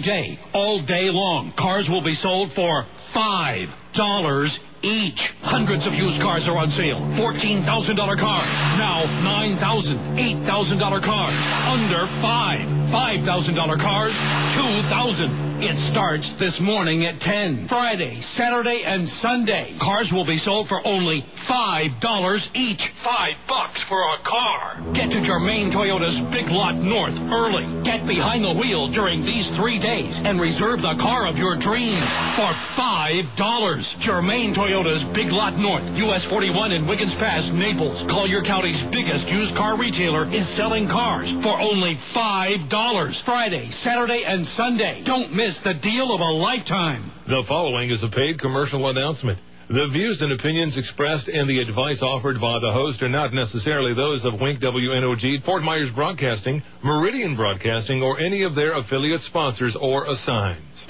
day, all day long. Cars will be sold for $5 each. Hundreds of used cars are on sale. $14,000 car. Now $9,000. $8,000 cars. Under $5,000 cars. $2,000. It starts this morning at 10. Friday, Saturday, and Sunday. Cars will be sold for only $5 each. $5 for a car. Get to Germain Toyota's Big Lot North early. Get behind the wheel during these 3 days and reserve the car of your dreams for $5. Germain Toyota's Big Lot North, US 41 in Wiggins Pass, Naples. Collier County's biggest used car retailer is selling cars for only $5. Friday, Saturday, and Sunday. Don't miss the deal of a lifetime. The following is a paid commercial announcement. The views and opinions expressed and the advice offered by the host are not necessarily those of Wink WNOG, Fort Myers Broadcasting, Meridian Broadcasting, or any of their affiliate sponsors or assigns.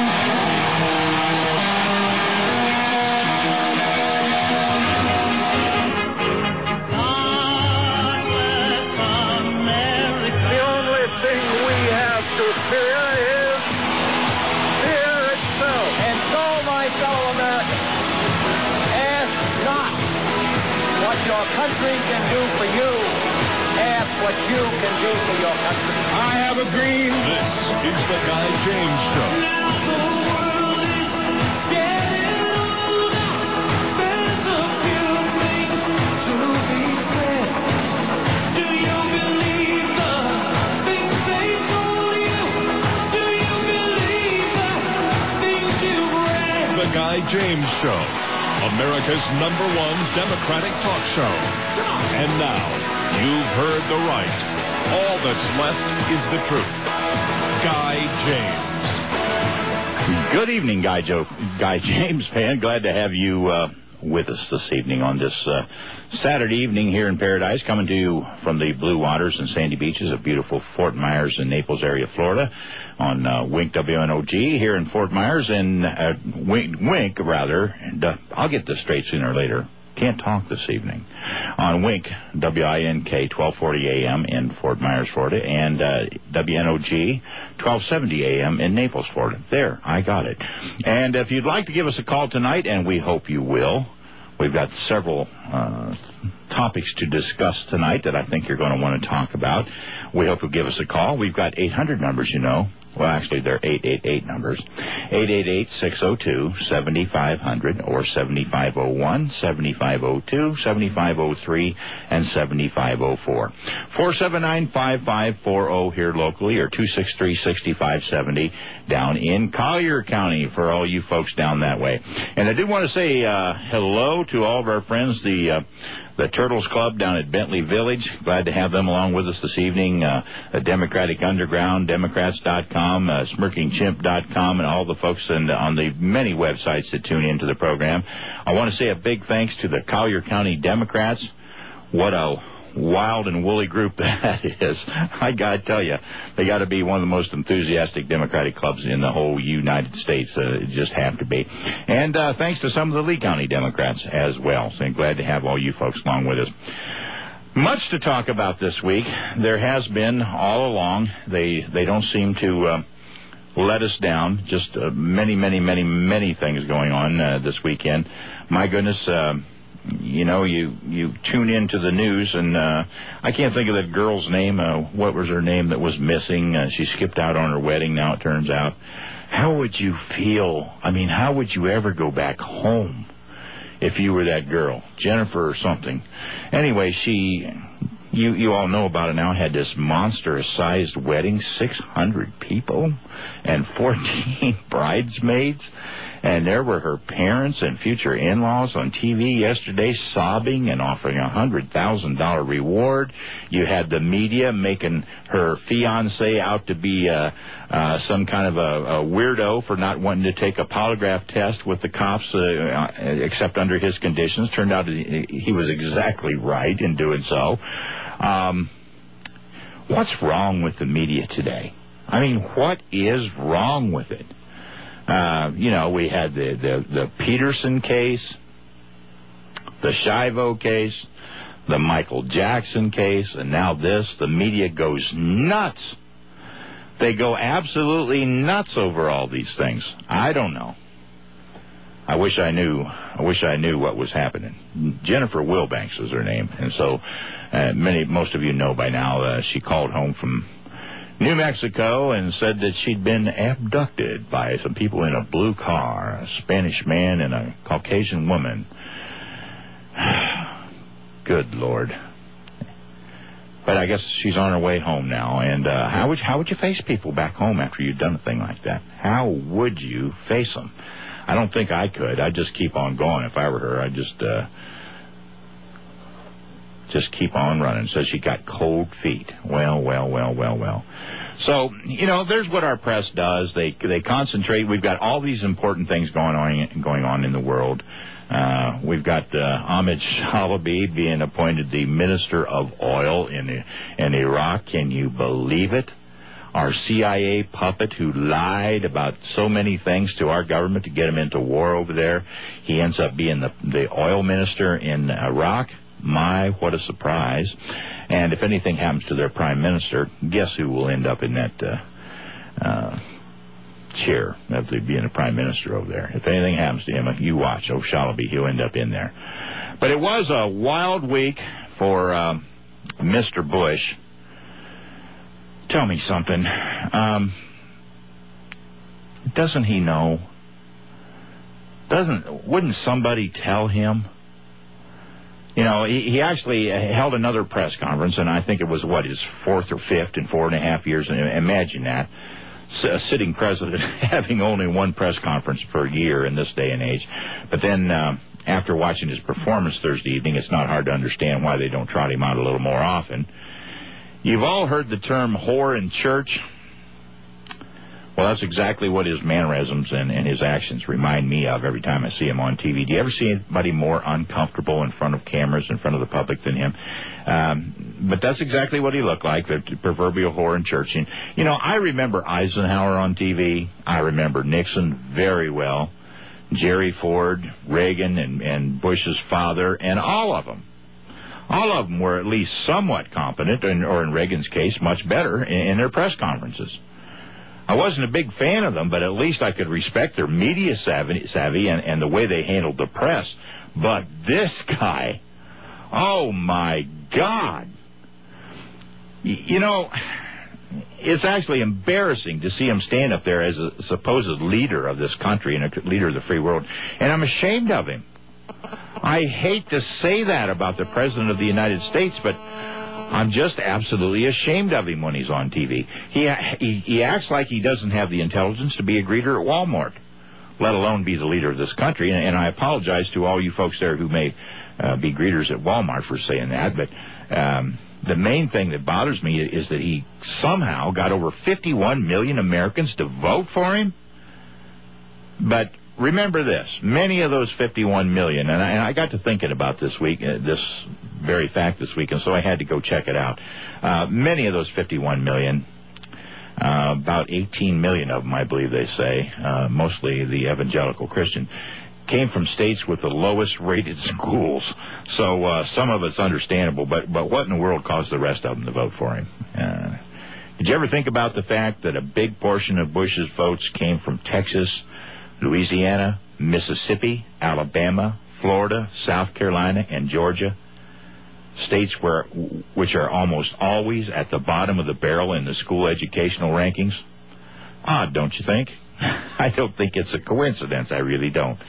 Country can do for you. Ask what you can do for your country. I have a dream. This is the Guy James Show. Now the world is getting older. There's a few things to be said. Do you believe the things they told you? Do you believe the things you've read? The Guy James Show, America's #1 Democratic talk show. And now, you've heard the right. All that's left is the truth. Guy James. Good evening, Guy James fan. Glad to have you with us this evening on this Saturday evening here in Paradise, coming to you from the blue waters and sandy beaches of beautiful Fort Myers and Naples area, Florida, on Wink WNOG here in Fort Myers, and Wink, and I'll get this straight sooner or later. Can't talk this evening. On Wink, WINK, 1240 AM in Fort Myers, Florida, and WNOG, 1270 AM in Naples, Florida. There, I got it. And if you'd like to give us a call tonight, and we hope you will, we've got several topics to discuss tonight that I think you're going to want to talk about. We hope you'll give us a call. We've got 800 numbers, you know. Well, actually, they're 888 numbers. 888-602-7500 or 7501, 7502, 7503, and 7504. 479-5540 here locally, or 263-6570 down in Collier County for all you folks down that way. And I do want to say hello to all of our friends, the Turtles Club down at Bentley Village. Glad to have them along with us this evening. The Democratic Underground, Democrats.com, SmirkingChimp.com, and all the folks on the many websites that tune into the program. I want to say a big thanks to the Collier County Democrats. What a wild and woolly group that is. I got to tell you, they got to be one of the most enthusiastic Democratic clubs in the whole United States. It just have to be. And thanks to some of the Lee County Democrats as well. So I'm glad to have all you folks along with us. Much to talk about this week. There has been all along. They don't seem to let us down. Just many things going on this weekend. My goodness, you know, you tune into the news, and I can't think of that girl's name. What was her name that was missing? She skipped out on her wedding, now it turns out. How would you feel? I mean, how would you ever go back home if you were that girl? Jennifer or something. Anyway, you all know about it now, had this monstrous-sized wedding, 600 people and 14 bridesmaids. And there were her parents and future in-laws on TV yesterday sobbing and offering a $100,000 reward. You had the media making her fiancé out to be some kind of a weirdo for not wanting to take a polygraph test with the cops, except under his conditions. Turned out he was exactly right in doing so. What's wrong with the media today? I mean, what is wrong with it? You know, we had the Peterson case, the Shivo case, the Michael Jackson case, and now this. The media goes nuts. They go absolutely nuts over all these things. I don't know. I wish I knew what was happening. Jennifer Wilbanks is her name, and so most of you know by now. She called home from New Mexico and said that she'd been abducted by some people in a blue car, a Spanish man and a Caucasian woman. Good Lord. But I guess she's on her way home now. And how would you face people back home after you'd done a thing like that? How would you face them? I don't think I could. I'd just keep on going. If I were her, I'd just keep on running. So she got cold feet. Well. So, there's what our press does. They concentrate. We've got all these important things going on in the world. We've got Ahmed Shalabi being appointed the Minister of Oil in Iraq. Can you believe it? Our CIA puppet who lied about so many things to our government to get him into war over there. He ends up being the oil minister in Iraq. My, what a surprise. And if anything happens to their prime minister, guess who will end up in that chair of being a prime minister over there? If anything happens to him, you watch. Oh, Shalabi, he'll end up in there. But it was a wild week for Mr. Bush. Tell me something. Doesn't he know? Wouldn't somebody tell him? He actually held another press conference, and I think it was, his fourth or fifth in 4.5 years. And imagine that. A sitting president having only one press conference per year in this day and age. But then after watching his performance Thursday evening, it's not hard to understand why they don't trot him out a little more often. You've all heard the term whore in church. Well, that's exactly what his mannerisms and his actions remind me of every time I see him on TV. Do you ever see anybody more uncomfortable in front of cameras, in front of the public than him? But that's exactly what he looked like, the proverbial whore in church. And, I remember Eisenhower on TV. I remember Nixon very well. Jerry Ford, Reagan, and Bush's father, and all of them. All of them were at least somewhat competent, or in Reagan's case, much better in their press conferences. I wasn't a big fan of them, but at least I could respect their media savvy and the way they handled the press. But this guy, oh my God. It's actually embarrassing to see him stand up there as a supposed leader of this country and a leader of the free world. And I'm ashamed of him. I hate to say that about the President of the United States, but I'm just absolutely ashamed of him when he's on TV. He acts like he doesn't have the intelligence to be a greeter at Walmart, let alone be the leader of this country. And I apologize to all you folks there who may be greeters at Walmart for saying that, but the main thing that bothers me is that he somehow got over 51 million Americans to vote for him. But remember this, many of those 51 million, and I got to thinking about this week, this very fact this week, and so I had to go check it out. Many of those 51 million, about 18 million of them, I believe they say, mostly the evangelical Christian, came from states with the lowest rated schools. So some of it's understandable, but what in the world caused the rest of them to vote for him? Did you ever think about the fact that a big portion of Bush's votes came from Texas, Louisiana, Mississippi, Alabama, Florida, South Carolina, and Georgia? States which are almost always at the bottom of the barrel in the school educational rankings. Odd, don't you think? I don't think it's a coincidence. I really don't.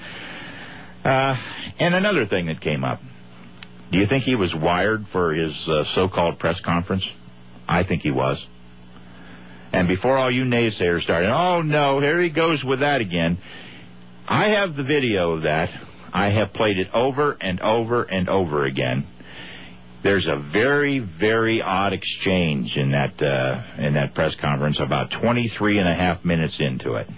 And another thing that came up. Do you think he was wired for his so-called press conference? I think he was. And before all you naysayers started, oh, no, here he goes with that again. I have the video of that. I have played it over and over and over again. There's a very, very odd exchange in that press conference about 23 and a half minutes into it.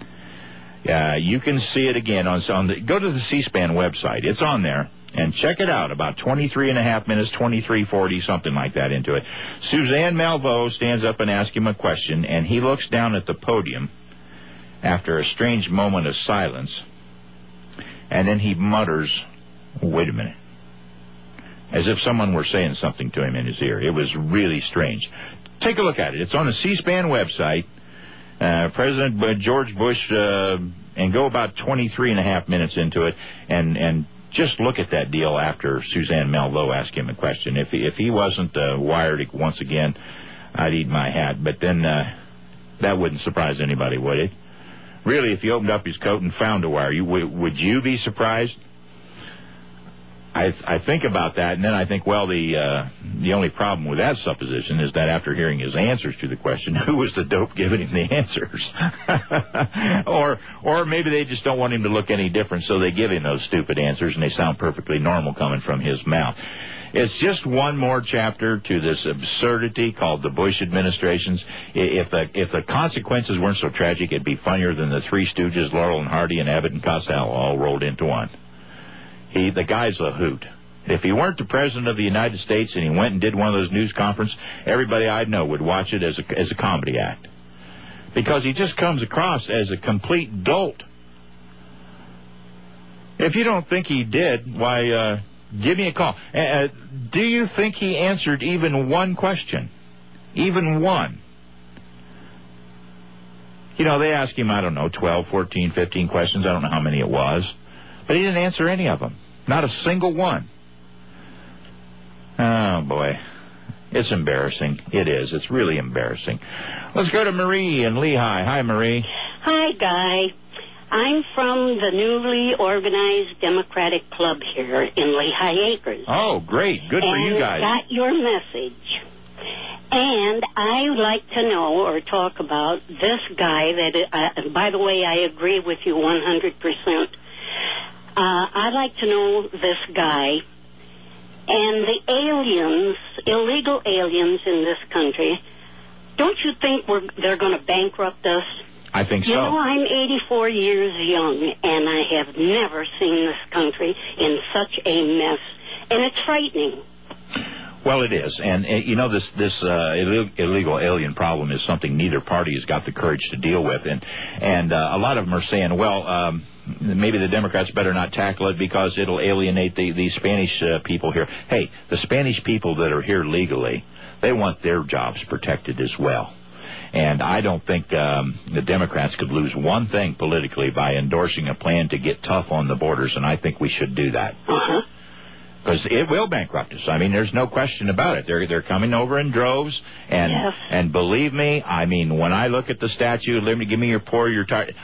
You can see it again go to the C-SPAN website. It's on there. And check it out, about 23 and a half minutes, 23:40, something like that into it. Suzanne Malveaux stands up and asks him a question, and he looks down at the podium after a strange moment of silence, and then he mutters, wait a minute, as if someone were saying something to him in his ear. It was really strange. Take a look at it. It's on the C-SPAN website. President George Bush, and go about 23 and a half minutes into it, and just look at that deal after Suzanne Mello asked him a question. If he wasn't wired once again, I'd eat my hat. But then that wouldn't surprise anybody, would it? Really, if he opened up his coat and found a wire, would you be surprised? I think about that, and then I think, well, the only problem with that supposition is that after hearing his answers to the question, who was the dope giving him the answers? or maybe they just don't want him to look any different, so they give him those stupid answers, and they sound perfectly normal coming from his mouth. It's just one more chapter to this absurdity called the Bush administrations. If the consequences weren't so tragic, it'd be funnier than the Three Stooges, Laurel and Hardy, and Abbott and Costello all rolled into one. The guy's a hoot. If he weren't the president of the United States and he went and did one of those news conferences, everybody I'd know would watch it as a comedy act. Because he just comes across as a complete dolt. If you don't think he did, why, give me a call. Do you think he answered even one question? Even one? You know, they asked him, I don't know, 12, 14, 15 questions. I don't know how many it was. But he didn't answer any of them. Not a single one. Oh, boy. It's embarrassing. It is. It's really embarrassing. Let's go to Marie in Lehigh. Hi, Marie. Hi, Guy. I'm from the newly organized Democratic Club here in Lehigh Acres. Oh, great. Good for you guys. And got your message. And I would like to know or talk about this guy that, by the way, I agree with you 100%. I'd like to know this guy and the aliens, illegal aliens in this country. Don't you think they're going to bankrupt us? I think so. You know, I'm 84 years young, and I have never seen this country in such a mess, and it's frightening. Well, it is. And you know, this illegal alien problem is something neither party has got the courage to deal with. And a lot of them are saying, well, maybe the Democrats better not tackle it because it'll alienate the Spanish people here. Hey, the Spanish people that are here legally, they want their jobs protected as well. And I don't think the Democrats could lose one thing politically by endorsing a plan to get tough on the borders, and I think we should do that. Because it will bankrupt us. I mean, there's no question about it. They're coming over in droves, and yes. And believe me, I mean, when I look at the Statue of Liberty, give me your poor, your tired.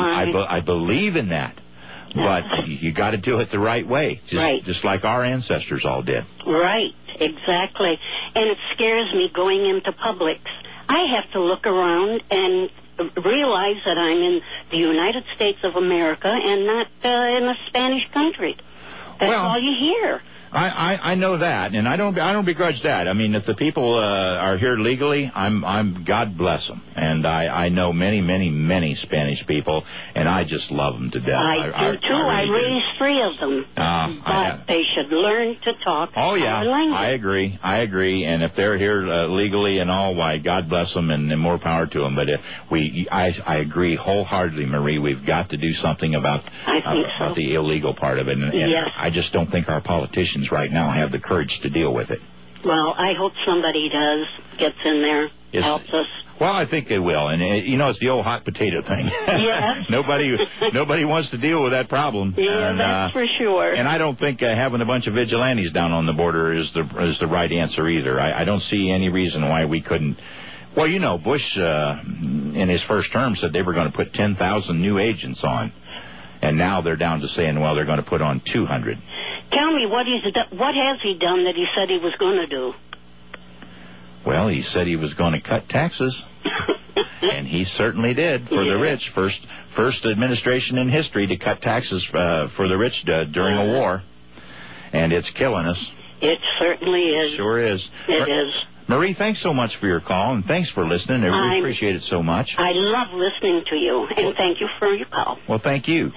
I believe in that, but you got to do it the right way, just like our ancestors all did. Right, exactly. And it scares me going into Publix. I have to look around and realize that I'm in the United States of America and not in a Spanish country. That's all you hear. I know that, and I don't begrudge that. I mean, if the people are here legally, I'm God bless them, and I know many Spanish people, and I just love them to death. I do too. I raised 3 of them, but they should learn to talk our language. I agree, and if they're here legally and all, why, God bless them, and more power to them. But I agree wholeheartedly, Marie. We've got to do something about the illegal part of it, and yes. I just don't think our politicians right now have the courage to deal with it. Well, I hope somebody gets in there, helps us. Well, I think they will, and you know, it's the old hot potato thing. Yes. Nobody wants to deal with that problem. Yeah, that's for sure. And I don't think having a bunch of vigilantes down on the border is the right answer either. I don't see any reason why we couldn't. Well, you know, Bush in his first term said they were going to put 10,000 new agents on. And now they're down to saying, well, they're going to put on 200. Tell me, what has he done that he said he was going to do? Well, he said he was going to cut taxes. And he certainly did for the rich. First administration in history to cut taxes for the rich during a war. And it's killing us. It certainly is. Sure is. It is. Marie, thanks so much for your call, and thanks for listening. I really appreciate it so much. I love listening to you, and thank you for your call. Well, thank you.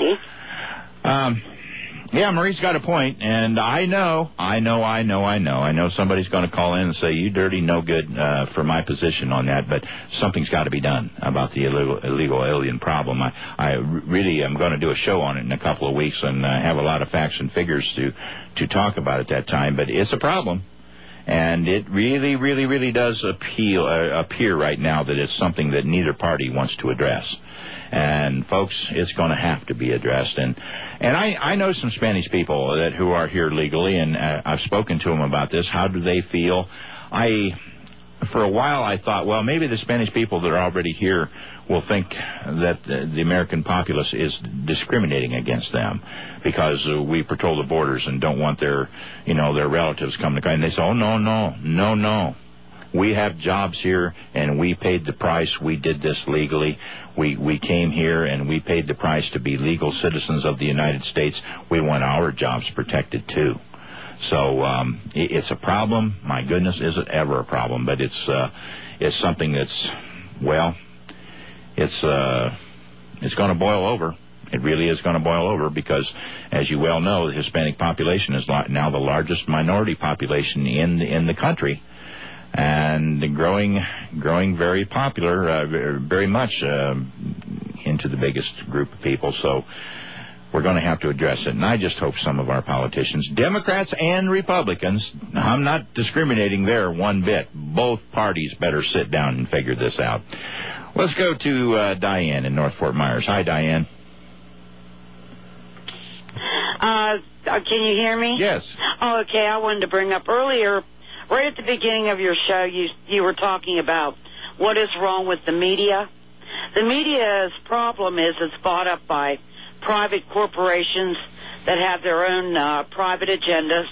Yeah, Marie's got a point, and I know somebody's going to call in and say, you dirty no good for my position on that, but something's got to be done about the illegal alien problem. I really am going to do a show on it in a couple of weeks and have a lot of facts and figures to talk about at that time, but it's a problem. And it really, really, really does appear right now that it's something that neither party wants to address. And, folks, it's going to have to be addressed. And I know some Spanish people who are here legally, and I've spoken to them about this. How do they feel? For a while, I thought, well, maybe the Spanish people that are already here will think that the American populace is discriminating against them because we patrol the borders and don't want their relatives coming to. And they say, oh, no. We have jobs here, and we paid the price. We did this legally. We came here, and we paid the price to be legal citizens of the United States. We want our jobs protected, too. So it's a problem. My goodness, is it ever a problem? But it's something that's, well, it's going to boil over. It really is going to boil over because, as you well know, the Hispanic population is now the largest minority population in the country. And growing very popular, very much into the biggest group of people. So we're going to have to address it. And I just hope some of our politicians, Democrats and Republicans, I'm not discriminating there one bit. Both parties better sit down and figure this out. Let's go to Diane in North Fort Myers. Hi, Diane. Can you hear me? Yes. Oh, okay. I wanted to bring up earlier, right at the beginning of your show, you were talking about what is wrong with the media. The media's problem is it's bought up by private corporations that have their own private agendas.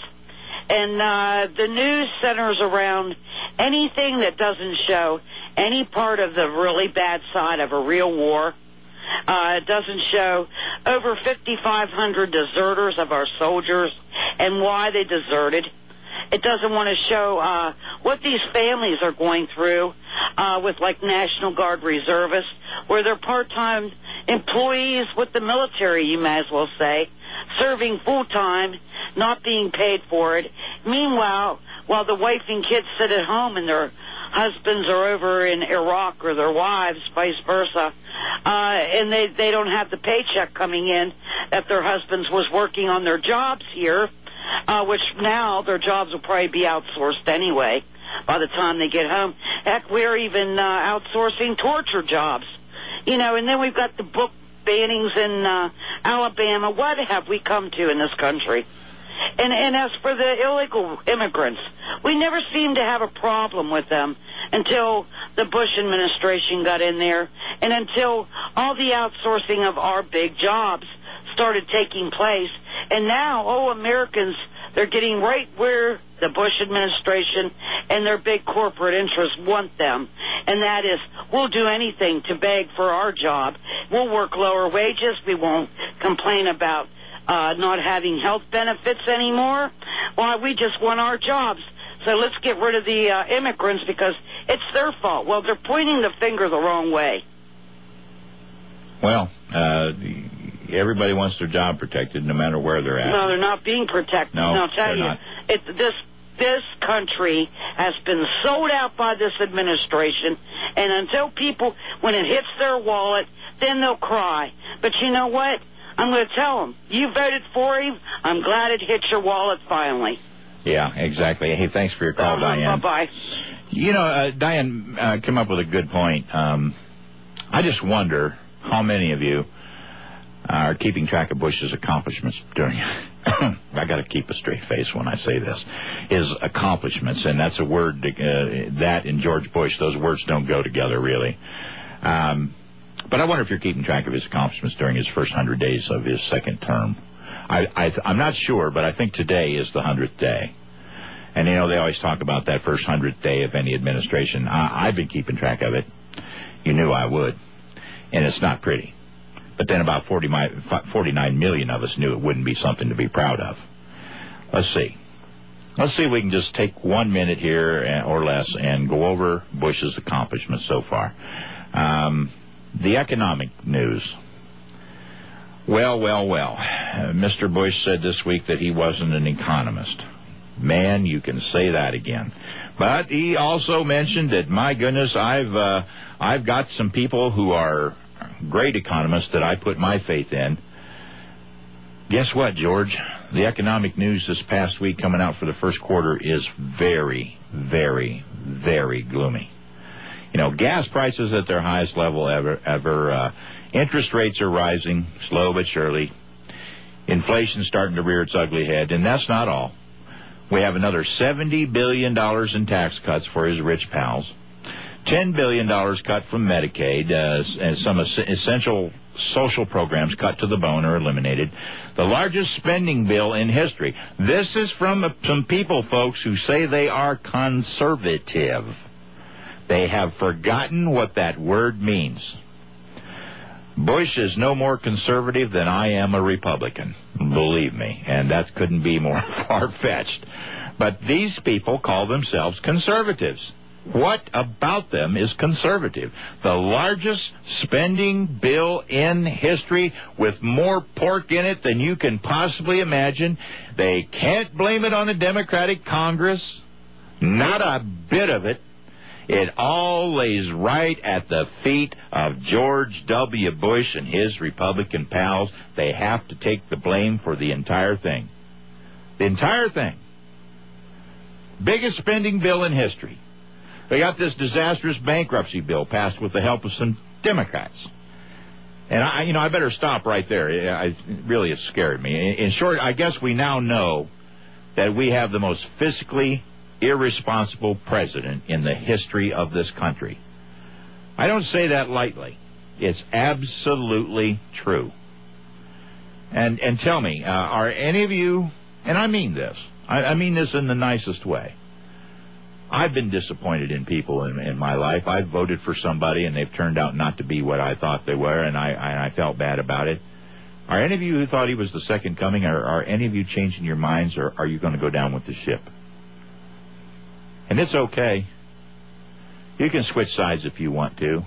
And the news centers around anything that doesn't show any part of the really bad side of a real war. It doesn't show over 5,500 deserters of our soldiers and why they deserted. It doesn't want to show what these families are going through with, like, National Guard reservists, where they're part-time employees with the military, you may as well say, serving full-time, not being paid for it. Meanwhile, while the wife and kids sit at home and their husbands are over in Iraq or their wives, vice versa, and they don't have the paycheck coming in that their husbands was working on their jobs here, which now their jobs will probably be outsourced anyway by the time they get home. Heck, we're even outsourcing torture jobs. And then we've got the book bannings in Alabama. What have we come to in this country? And as for the illegal immigrants, we never seemed to have a problem with them until the Bush administration got in there and until all the outsourcing of our big jobs started taking place. And now, Americans, they're getting right where the Bush administration and their big corporate interests want them. And that is, we'll do anything to beg for our job. We'll work lower wages. We won't complain about not having health benefits anymore. Why, we just want our jobs. So let's get rid of the immigrants because it's their fault. Well, they're pointing the finger the wrong way. Well, everybody wants their job protected no matter where they're at. No, they're not being protected. No, I'll tell you, not. This country has been sold out by this administration, and until people, when it hits their wallet, then they'll cry. But you know what? I'm going to tell them, you voted for him. I'm glad it hit your wallet finally. Yeah, exactly. Hey, thanks for your call, Diane. Bye-bye. Diane came up with a good point. I just wonder how many of you are keeping track of Bush's accomplishments during... I got to keep a straight face when I say this. His accomplishments, and that's a word, that and George Bush, those words don't go together, really. But I wonder if you're keeping track of his accomplishments during his first 100 days of his second term. I'm not sure, but I think today is the 100th day. And, they always talk about that first 100th day of any administration. I've been keeping track of it. You knew I would. And it's not pretty. But then about 49 million of us knew it wouldn't be something to be proud of. Let's see. Let's see if we can just take 1 minute here or less and go over Bush's accomplishments so far. The economic news. Well. Mr. Bush said this week that he wasn't an economist. Man, you can say that again. But he also mentioned that, my goodness, I've got some people who are great economists that I put my faith in. Guess what, George? The economic news this past week coming out for the first quarter is very, very, very gloomy. You know, gas prices at their highest level ever. Interest rates are rising, slow but surely. Inflation's starting to rear its ugly head, and that's not all. We have another $70 billion in tax cuts for his rich pals. $10 billion cut from Medicaid, and some essential social programs cut to the bone or eliminated. The largest spending bill in history. This is from some people, folks, who say they are conservative. They have forgotten what that word means. Bush is no more conservative than I am a Republican, believe me, and that couldn't be more far-fetched. But these people call themselves conservatives. What about them is conservative? The largest spending bill in history with more pork in it than you can possibly imagine. They can't blame it on a Democratic Congress. Not a bit of it. It all lays right at the feet of George W. Bush and his Republican pals. They have to take the blame for the entire thing. The entire thing. Biggest spending bill in history. They got this disastrous bankruptcy bill passed with the help of some Democrats. And I better stop right there. It really has scared me. In short, I guess we now know that we have the most fiscally irresponsible president in the history of this country. I don't say that lightly. It's absolutely true. And tell me, are any of you, and I mean this, I mean this in the nicest way. I've been disappointed in people in my life. I've voted for somebody, and they've turned out not to be what I thought they were, and I felt bad about it. Are any of you who thought he was the second coming, or are any of you changing your minds, or are you going to go down with the ship? And it's okay. You can switch sides if you want to.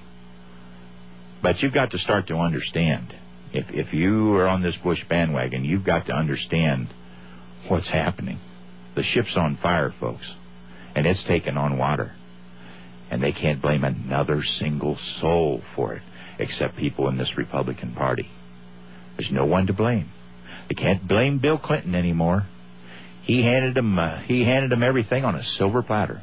But you've got to start to understand. If you are on this Bush bandwagon, you've got to understand what's happening. The ship's on fire, folks. And it's taken on water. And they can't blame another single soul for it, except people in this Republican Party. There's no one to blame. They can't blame Bill Clinton anymore. He handed them everything on a silver platter.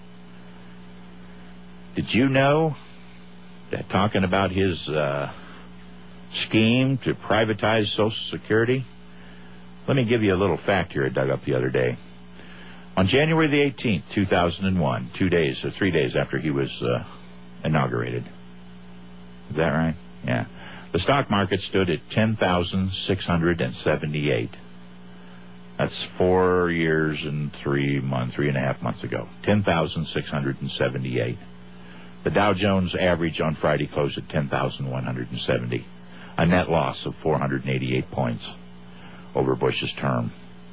Did you know that talking about his scheme to privatize Social Security? Let me give you a little fact here I dug up the other day. On January the 18th, 2001, 3 days after he was inaugurated. Is that right? Yeah. The stock market stood at 10,678. That's 4 years and 3.5 months ago. 10,678. The Dow Jones average on Friday closed at 10,170. A net loss of 488 points over Bush's term.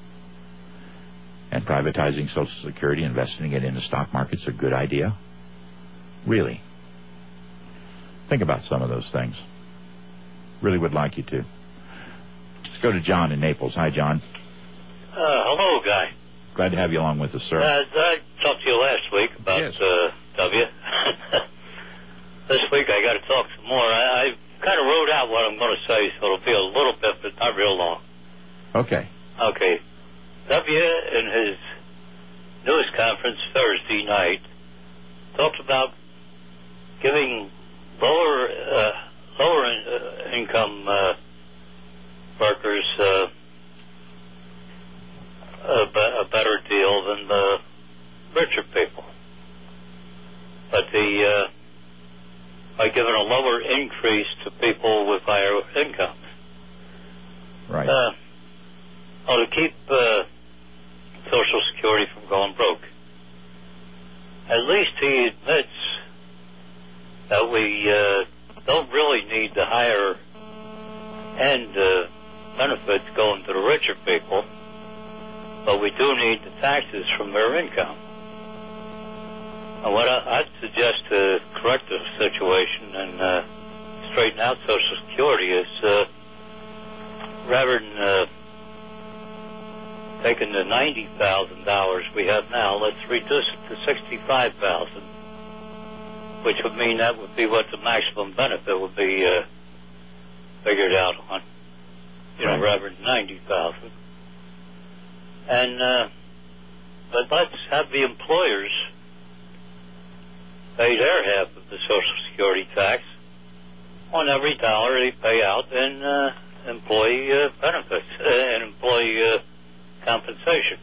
And privatizing Social Security, investing it in the stock market's a good idea? Really? Think about some of those things. Really would like you to. Let's go to John in Naples. Hi, John. Hello, Guy. Glad to have you along with us, sir. I talked to you last week about Yes. W. This week I got to talk some more. I kind of wrote out what I'm going to say, so it'll be a little bit, but not real long. Okay. Okay. W, in his news conference Thursday night, talked about giving lower income workers a better deal than the richer people. But by giving a lower increase to people with higher incomes. Right. To keep Social Security from going broke. At least he admits that we don't really need the higher end benefits going to the richer people, but we do need the taxes from their income. And what I'd suggest to correct the situation and straighten out Social Security is rather than taking the $90,000 we have now, let's reduce it to $65,000, which would mean that would be what the maximum benefit would be figured out on. rather than 90,000. And but let's have the employers pay their half of the Social Security tax on every dollar they pay out in employee benefits and employee compensation.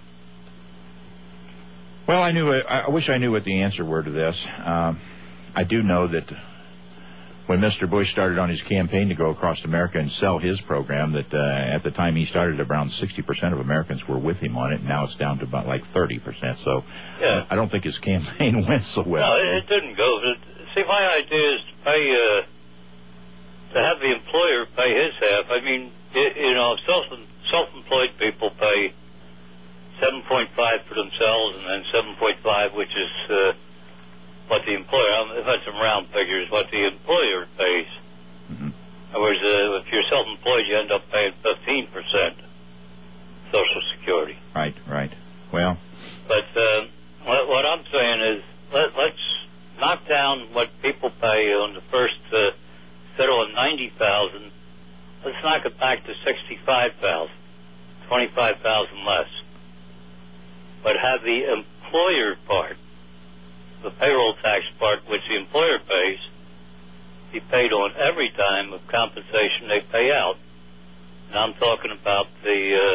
Well, I wish I knew what the answer were to this. I do know that when Mr. Bush started on his campaign to go across America and sell his program, that at the time he started, around 60% of Americans were with him on it, and now it's down to about like 30%. So Yeah. I don't think his campaign went so well. No, it didn't go. See, my idea is to pay, to have the employer pay his half. I mean, self-employed people pay 7.5 for themselves, and then 7.5, which is what the employer, if that's some round figures, what the employer pays. Mm-hmm. In other words, if you're self-employed, you end up paying 15% Social Security. Right. Well, But what I'm saying is, let's knock down what people pay on the first, instead of 90,000, let's knock it back to 65,000, 25,000 less. But have the employer part, the payroll tax part, which the employer pays, be paid on every dime of compensation they pay out. And I'm talking about the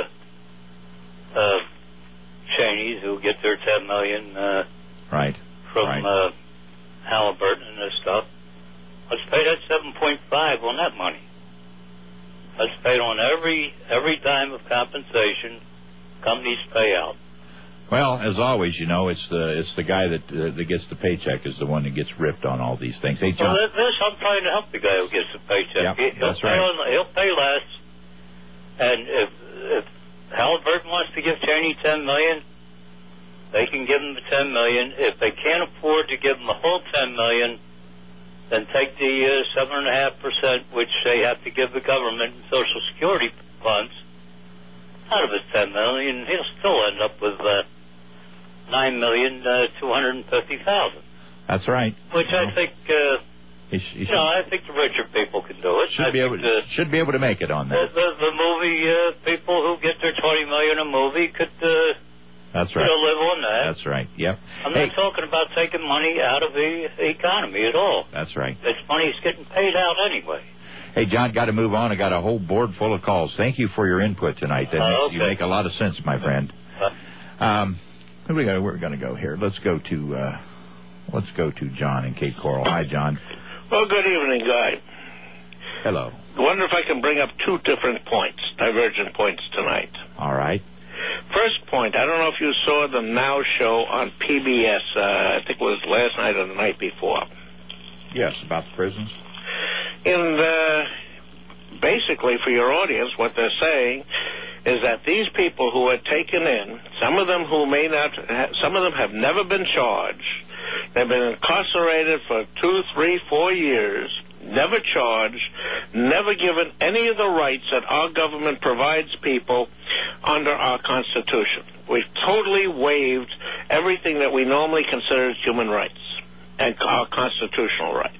Cheneys who get their $10 million from Halliburton and this stuff. Let's pay that 7.5 on that money. Let's pay it on every dime of compensation companies pay out. well, as always, it's the guy that gets the paycheck is the one that gets ripped on all these things. Hey, John. Well, I'm trying to help the guy who gets the paycheck. Yep, that's right. He'll pay less. And if Halliburton wants to give Cheney $10 million, they can give him the $10 million. If they can't afford to give him the whole $10 million, then take the 7.5%, which they have to give the government in Social Security funds, out of his $10 million. He'll still end up with $9,250,000. That's right. Which I think, I think the richer people can do it. Should be able to make it on that. The movie people who get their $20 million a movie could. That's right. Live on that. That's right. Yep. I'm not talking about taking money out of the economy at all. That's right. This money's getting paid out anyway. Hey, John, got to move on. I got a whole board full of calls. Thank you for your input tonight. You make a lot of sense, my friend. We're going to go here. Let's go to John in Cape Coral. Hi, John. Well, good evening, Guy. Hello. I wonder if I can bring up two different points, divergent points tonight. All right. First point, I don't know if you saw the Now show on PBS. I think it was last night or the night before. Yes, about the prisons. And basically, for your audience, what they're saying is that these people who are taken in, some of them have never been charged. They've been incarcerated for 2, 3, 4 years, never charged, never given any of the rights that our government provides people under our Constitution. We've totally waived everything that we normally consider human rights and our constitutional rights.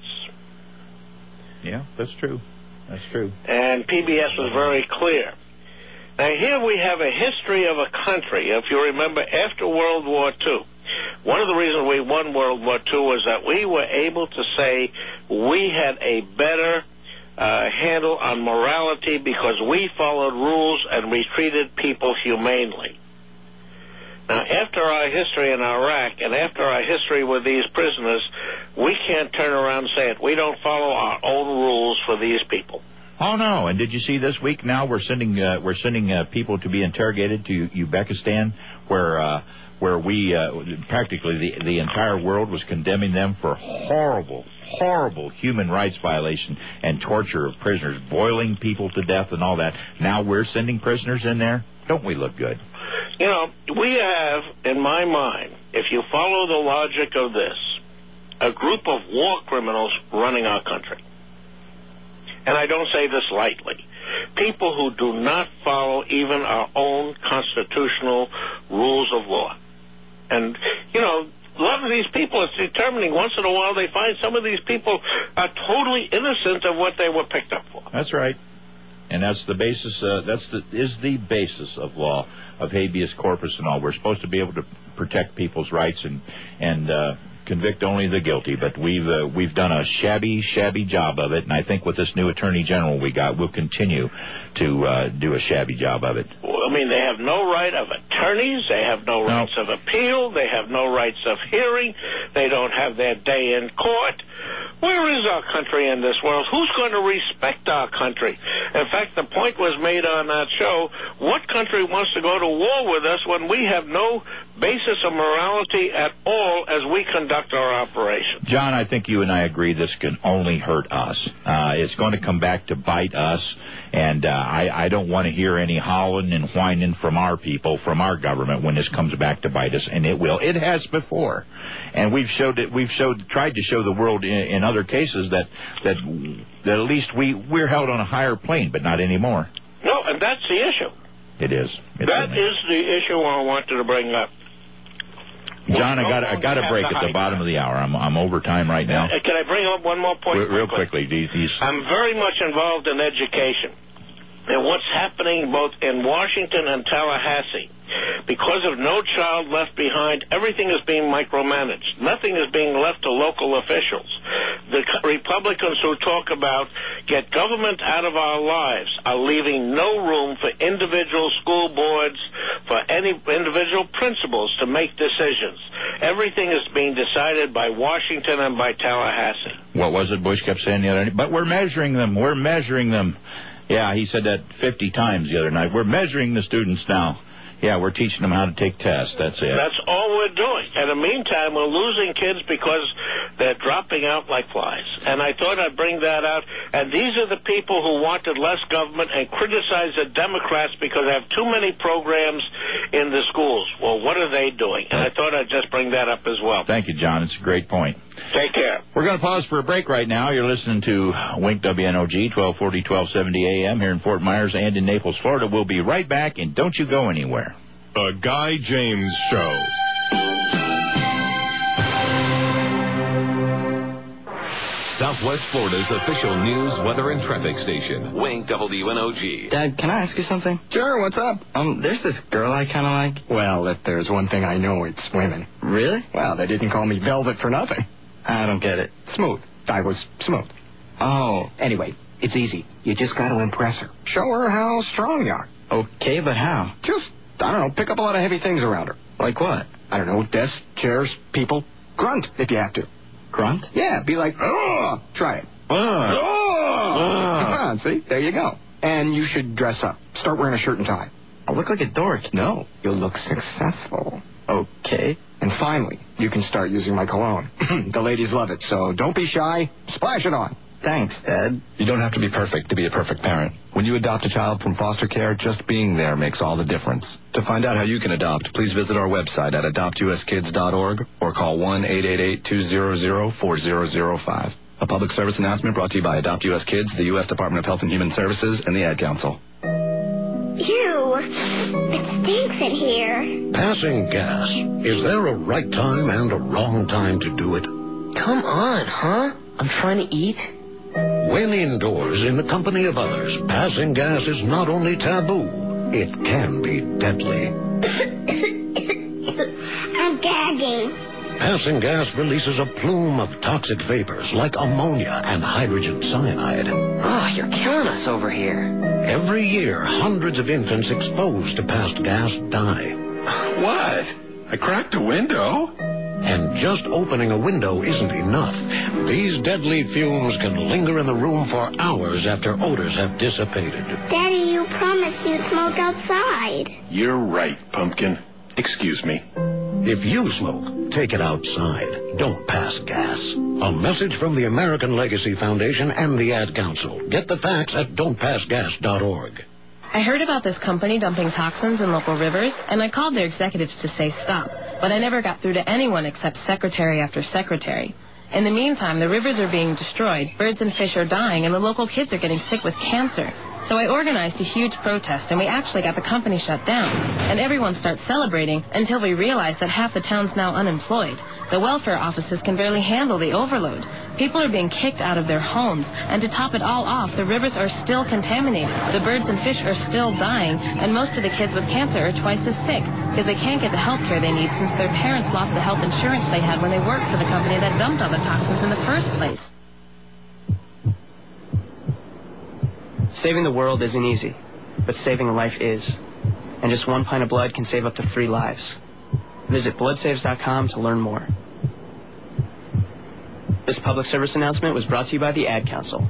Yeah, that's true. That's true. And PBS was very clear. Now, here we have a history of a country, if you remember, after World War II. One of the reasons we won World War II was that we were able to say we had a better handle on morality because we followed rules and we treated people humanely. Now, after our history in Iraq and after our history with these prisoners, we can't turn around and say it. We don't follow our own rules for these people. Oh, no. And did you see this week now we're sending people to be interrogated to Uzbekistan where we practically the entire world was condemning them for horrible human rights violation and torture of prisoners, boiling people to death and all that. Now we're sending prisoners in there? Don't we look good? You know, we have, in my mind, if you follow the logic of this, a group of war criminals running our country. And I don't say this lightly. People who do not follow even our own constitutional rules of law. And, you know, a lot of these people, it's determining once in a while they find some of these people are totally innocent of what they were picked up for. That's right. And that's the basis. Is the basis of law, of habeas corpus and all. We're supposed to be able to protect people's rights and convict only the guilty. But we've done a shabby job of it. And I think with this new attorney general we got, we'll continue to do a shabby job of it. I mean, they have no right of attorneys. They have no rights of appeal. They have no rights of hearing. They don't have their day in court. Where is our country in this world? Who's going to respect our country? In fact, the point was made on that show, what country wants to go to war with us when we have no basis of morality at all as we conduct our operation? John, I think you and I agree this can only hurt us. It's going to come back to bite us, and I don't want to hear any howling and whining from our people, from our government, when this comes back to bite us, and it will. It has before, and we've tried to show the world in other cases that at least we're held on a higher plane, but not anymore. No, and that's the issue. It is. That is the issue I wanted to bring up. John, I got a break at the bottom of the hour. I'm over time right now. Can I bring up one more point? Real quickly. I'm very much involved in education and what's happening both in Washington and Tallahassee. Because of No Child Left Behind, everything is being micromanaged. Nothing is being left to local officials. The Republicans who talk about get government out of our lives are leaving no room for individual school boards, for any individual principals to make decisions. Everything is being decided by Washington and by Tallahassee. What was it Bush kept saying the other night? But we're measuring them. We're measuring them. Yeah, he said that 50 times the other night. We're measuring the students now. Yeah, we're teaching them how to take tests. That's it. That's all we're doing. In the meantime, we're losing kids because they're dropping out like flies. And I thought I'd bring that out. And these are the people who wanted less government and criticize the Democrats because they have too many programs in the schools. Well, what are they doing? And I thought I'd just bring that up as well. Thank you, John. It's a great point. Take care. We're going to pause for a break right now. You're listening to Wink WNOG, 1240, 1270 AM here in Fort Myers and in Naples, Florida. We'll be right back, and don't you go anywhere. The Guy James Show. Southwest Florida's official news, weather, and traffic station. Wink WNOG. Dad, can I ask you something? Sure, what's up? There's this girl I kind of like. Well, if there's one thing I know, it's women. Really? Well, they didn't call me Velvet for nothing. I don't get it. Smooth. I was smooth. Oh. Anyway, it's easy. You just got to impress her. Show her how strong you are. Okay, but how? Just, I don't know, pick up a lot of heavy things around her. Like what? I don't know, desks, chairs, people. Grunt if you have to. Grunt? Yeah, be like, ugh. Try it. Ugh. Come on, see? There you go. And you should dress up. Start wearing a shirt and tie. I look like a dork. No, you'll look successful. Okay. And finally, you can start using my cologne. The ladies love it, so don't be shy. Splash it on. Thanks, Dad. You don't have to be perfect to be a perfect parent. When you adopt a child from foster care, just being there makes all the difference. To find out how you can adopt, please visit our website at adoptuskids.org or call 1-888-200-4005. A public service announcement brought to you by Adopt U.S. Kids, the U.S. Department of Health and Human Services, and the Ad Council. Ew, it stinks in here. Passing gas. Is there a right time and a wrong time to do it? Come on, huh? I'm trying to eat. When indoors in the company of others, passing gas is not only taboo, it can be deadly. I'm gagging. Passing gas releases a plume of toxic vapors like ammonia and hydrogen cyanide. Oh, you're killing us over here. Every year, hundreds of infants exposed to passed gas die. What? I cracked a window? And just opening a window isn't enough. These deadly fumes can linger in the room for hours after odors have dissipated. Daddy, you promised you'd smoke outside. You're right, Pumpkin. Excuse me. If you smoke, take it outside. Don't pass gas. A message from the American Legacy Foundation and the Ad Council. Get the facts at don'tpassgas.org. I heard about this company dumping toxins in local rivers, and I called their executives to say stop. But I never got through to anyone except secretary after secretary. In the meantime, the rivers are being destroyed, birds and fish are dying, and the local kids are getting sick with cancer. So I organized a huge protest, and we actually got the company shut down. And everyone starts celebrating until we realize that half the town's now unemployed. The welfare offices can barely handle the overload. People are being kicked out of their homes. And to top it all off, the rivers are still contaminated. The birds and fish are still dying. And most of the kids with cancer are twice as sick because they can't get the health care they need since their parents lost the health insurance they had when they worked for the company that dumped all the toxins in the first place. Saving the world isn't easy, but saving a life is. And just 1 pint of blood can save up to 3 lives. Visit bloodsaves.com to learn more. This public service announcement was brought to you by the Ad Council.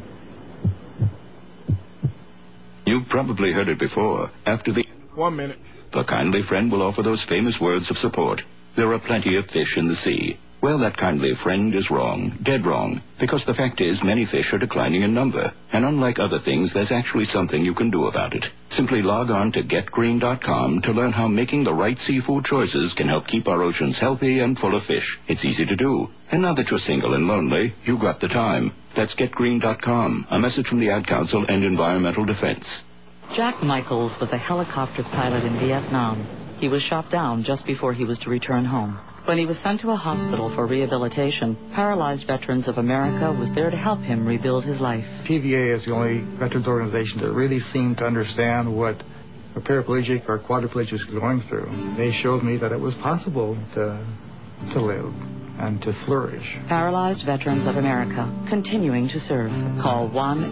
You've probably heard it before. After the 1 minute. The kindly friend will offer those famous words of support. There are plenty of fish in the sea. Well, that kindly friend is wrong, dead wrong, because the fact is many fish are declining in number. And unlike other things, there's actually something you can do about it. Simply log on to getgreen.com to learn how making the right seafood choices can help keep our oceans healthy and full of fish. It's easy to do. And now that you're single and lonely, you got the time. That's getgreen.com. A message from the Ad Council and Environmental Defense. Jack Michaels was a helicopter pilot in Vietnam. He was shot down just before he was to return home. When he was sent to a hospital for rehabilitation, Paralyzed Veterans of America was there to help him rebuild his life. PVA is the only veterans organization that really seemed to understand what a paraplegic or quadriplegic is going through. They showed me that it was possible to live and to flourish. Paralyzed Veterans of America, continuing to serve. Call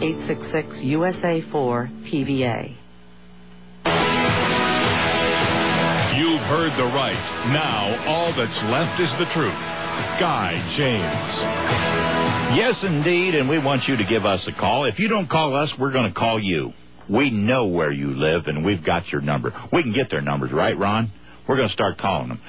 1-866-USA-4-PVA. You've heard the right. Now, all that's left is the truth. Guy James. Yes, indeed, and we want you to give us a call. If you don't call us, we're going to call you. We know where you live, and we've got your number. We can get their numbers, right, Ron? We're going to start calling them.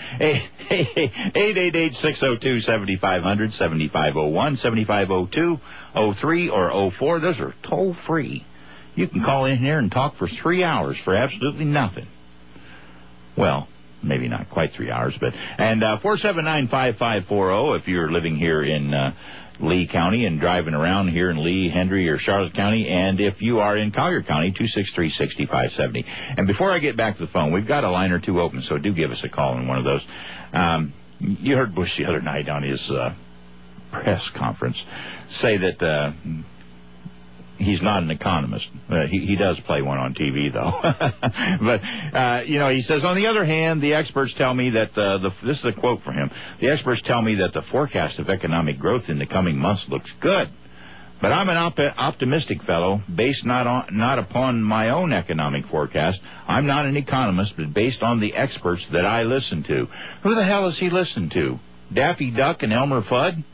888-602-7500, 7501, 7502, 03, or 04. Those are toll-free. You can call in here and talk for 3 hours for absolutely nothing. Well, maybe not quite 3 hours, but... And 479-5540 if you're living here in Lee County and driving around here in Lee, Hendry, or Charlotte County. And if you are in Collier County, 263-6570. And before I get back to the phone, we've got a line or two open, so do give us a call in one of those. You heard Bush the other night on his press conference say that... he's not an economist. He does play one on TV, though. But, he says, on the other hand, the experts tell me that, this is a quote from him, the experts tell me that the forecast of economic growth in the coming months looks good. But I'm an optimistic fellow, based not upon my own economic forecast. I'm not an economist, but based on the experts that I listen to. Who the hell does he listen to? Daffy Duck and Elmer Fudd?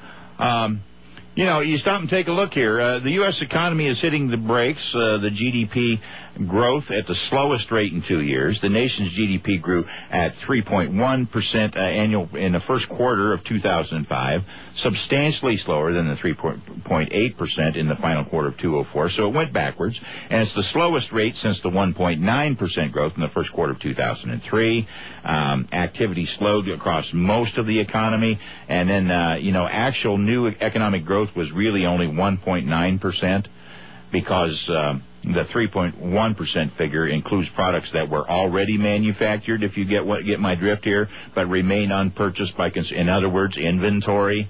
You stop and take a look here. The U.S. economy is hitting the brakes. The GDP growth at the slowest rate in 2 years. The nation's GDP grew at 3.1% annual in the first quarter of 2005, substantially slower than the 3.8% in the final quarter of 2004. So it went backwards, and it's the slowest rate since the 1.9% growth in the first quarter of 2003. Activity slowed across most of the economy, and then actual new economic growth was really only 1.9%, because the 3.1% figure includes products that were already manufactured, if you get my drift here, but remain unpurchased by in other words, inventory.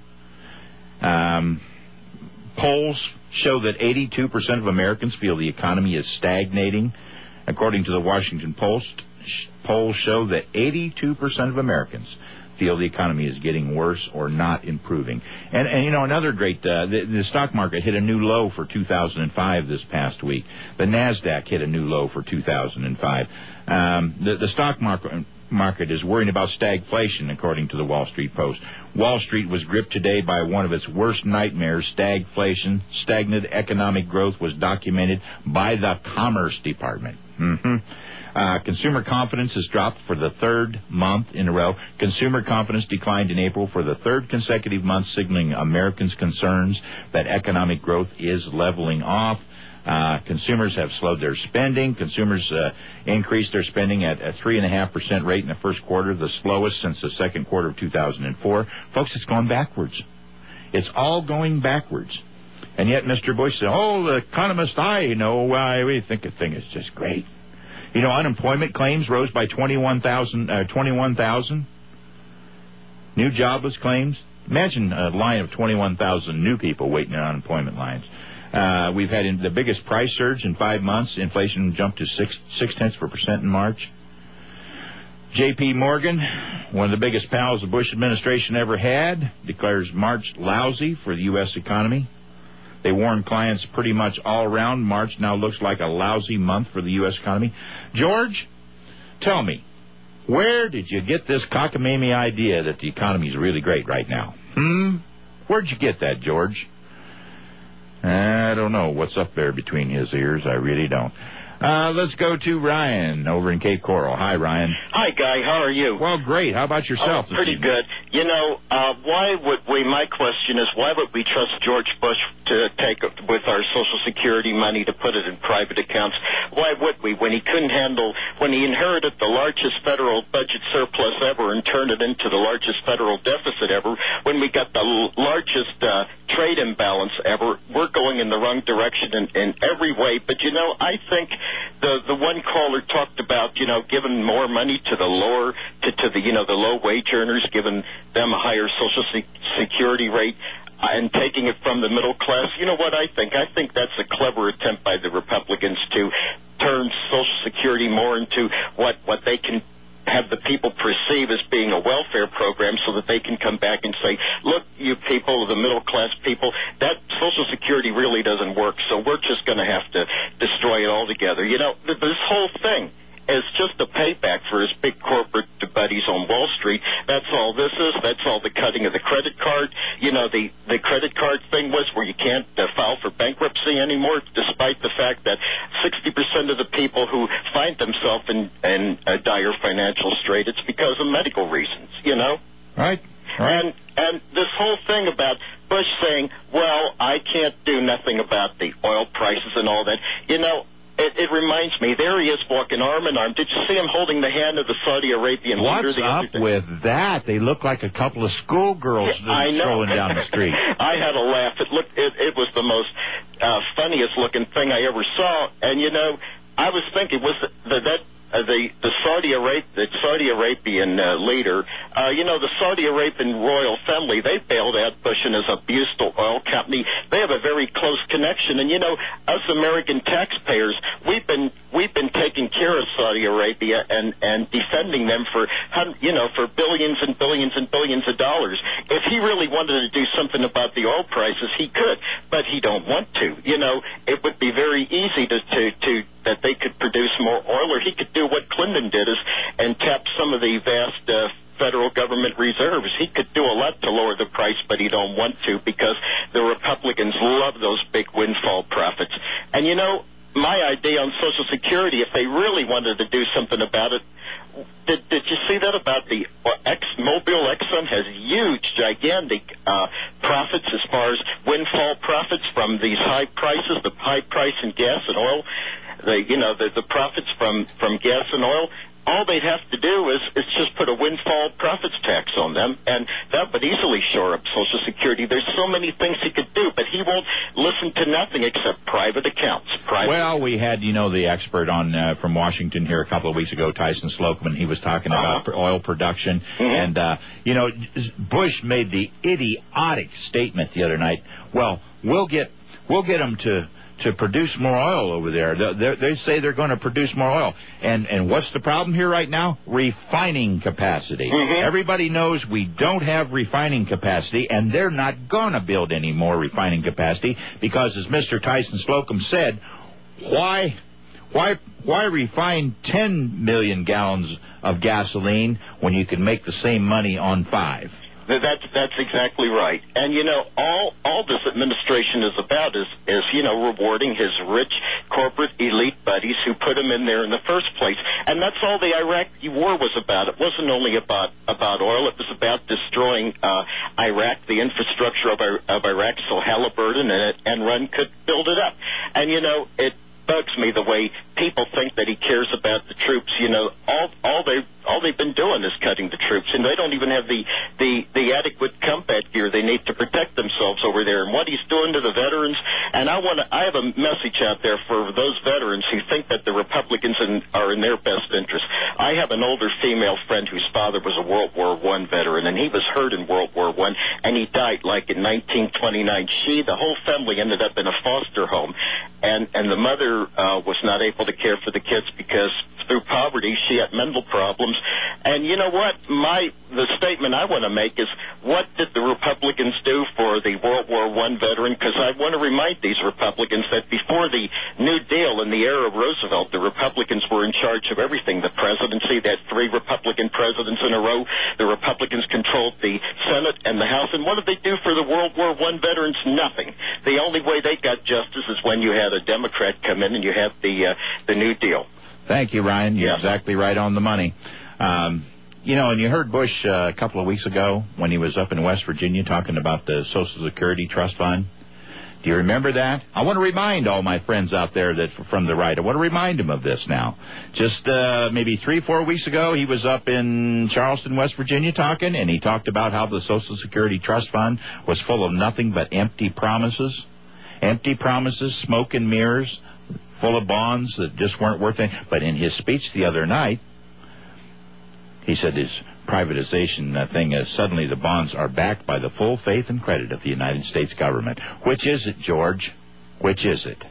Polls show that 82% of Americans feel the economy is stagnating. According to the Washington Post, polls show that 82% of Americans feel the economy is getting worse or not improving. And another great, the stock market hit a new low for 2005 this past week. The NASDAQ hit a new low for 2005. The stock market is worrying about stagflation, according to the Wall Street Post. Wall Street was gripped today by one of its worst nightmares, stagflation. Stagnant economic growth was documented by the Commerce Department. Consumer confidence has dropped for the third month in a row. Consumer confidence declined in April for the third consecutive month, signaling Americans' concerns that economic growth is leveling off. Consumers have slowed their spending. Consumers increased their spending at a 3.5% rate in the first quarter, the slowest since the second quarter of 2004. Folks, it's going backwards. It's all going backwards. And yet Mr. Bush said, the economist I know, we think the thing is just great. You know, unemployment claims rose by 21,000. New jobless claims. Imagine a line of 21,000 new people waiting in unemployment lines. We've had the biggest price surge in 5 months. Inflation jumped to 0.6% in March. J.P. Morgan, one of the biggest pals the Bush administration ever had, declares March lousy for the U.S. economy. They warned clients pretty much all around. March now looks like a lousy month for the U.S. economy. George, tell me, where did you get this cockamamie idea that the economy is really great right now? Where'd you get that, George? I don't know what's up there between his ears. I really don't. Let's go to Ryan over in Cape Coral. Hi, Ryan. Hi, Guy. How are you? Well, great. How about yourself? Pretty good. You know, my question is, why would we trust George Bush to take with our Social Security money to put it in private accounts? Why would we? When he inherited the largest federal budget surplus ever and turned it into the largest federal deficit ever, when we got the largest trade imbalance ever, we're going in the wrong direction in every way. But, you know, I think the one caller talked about, you know, giving more money to the lower, to the, you know, the low wage earners, giving them a higher Social Security rate and taking it from the middle class. You know what I think? I think that's a clever attempt by the Republicans to turn Social Security more into what they can have the people perceive as being a welfare program, so that they can come back and say, look, you people, the middle class people, that Social Security really doesn't work, so we're just going to have to destroy it altogether. You know, this whole thing is just a payback for his big corporate buddies on Wall Street. That's all this is. That's all the cutting of the credit card. You know, the credit card thing was where you can't file for bankruptcy anymore, despite the fact that 60% of the people who find themselves in a dire financial strait, it's because of medical reasons, you know? Right. And this whole thing about Bush saying, well, I can't do nothing about the oil prices and all that, you know, it reminds me, there he is walking arm in arm. Did you see him holding the hand of the Saudi Arabian leader? What's up with that? They look like a couple of schoolgirls strolling down the street. I had a laugh. It was the most funniest looking thing I ever saw. And, you know, I was thinking, was the Saudi Arabian leader, you know, the Saudi Arabian royal family, they bailed out Bush and his abused oil company. They have a very close connection. And, you know, us American taxpayers, we've been taking care of Saudi Arabia and defending them for billions and billions and billions of dollars. If he really wanted to do something about the oil prices, he could, but he don't want to. You know, it would be very easy that they could produce more oil, or he could do what Clinton did and tap some of the vast federal government reserves. He could do a lot to lower the price, but he don't want to, because the Republicans love those big windfall profits. And, you know, my idea on Social Security, if they really wanted to do something about it, did you see that about the Mobile Exxon has huge, gigantic profits as far as windfall profits from these high prices, the high price in gas and oil, the profits from gas and oil. All they'd have to do is just put a windfall profits tax on them, and that would easily shore up Social Security. There's so many things he could do, but he won't listen to nothing except private accounts. Well, we had, you know, the expert on from Washington here a couple of weeks ago, Tyson Slocum. He was talking about oil production, and, you know, Bush made the idiotic statement the other night, well, we'll get them to produce more oil over there. They say they're going to produce more oil. And what's the problem here right now? Refining capacity. Everybody knows we don't have refining capacity, and they're not going to build any more refining capacity because, as Mr. Tyson Slocum said, why refine 10 million gallons of gasoline when you can make the same money on 5? That's exactly right. And, you know, all this administration is about is you know, rewarding his rich corporate elite buddies who put him in there in the first place. And that's all the Iraqi war was about. It wasn't only about oil. It was about destroying Iraq, the infrastructure of Iraq, so Halliburton and Enron could build it up. And, you know, it bugs me the way people think that he cares about the troops. All they've been doing is cutting the troops, and they don't even have the adequate combat gear they need to protect themselves over there. And what he's doing to the veterans, and I have a message out there for those veterans who think that the Republicans are in their best interest. I have an older female friend whose father was a World War I veteran, and he was hurt in World War I, and he died like in 1929. The whole family ended up in a foster home, and the mother was not able to care for the kids because through poverty she had mental problems. And you know what? The statement I want to make is, what did the Republicans do for the World War I veteran? Because I want to remind these Republicans that before the New Deal in the era of Roosevelt, the Republicans were in charge of everything. The presidency, they had 3 Republican presidents in a row. The Republicans controlled the Senate and the House. And what did they do for the World War I veterans? Nothing. The only way they got justice is when you had a Democrat come in and you had the New Deal. Thank you, Ryan. You're exactly right on the money. And you heard Bush a couple of weeks ago when he was up in West Virginia talking about the Social Security Trust Fund. Do you remember that? I want to remind all my friends out there that from the right, I want to remind them of this now. Just maybe 3-4 weeks ago, he was up in Charleston, West Virginia talking, and he talked about how the Social Security Trust Fund was full of nothing but empty promises. Empty promises, smoke and mirrors, full of bonds that just weren't worth anything. But in his speech the other night, he said his privatization thing is suddenly the bonds are backed by the full faith and credit of the United States government. Which is it, George? Which is it?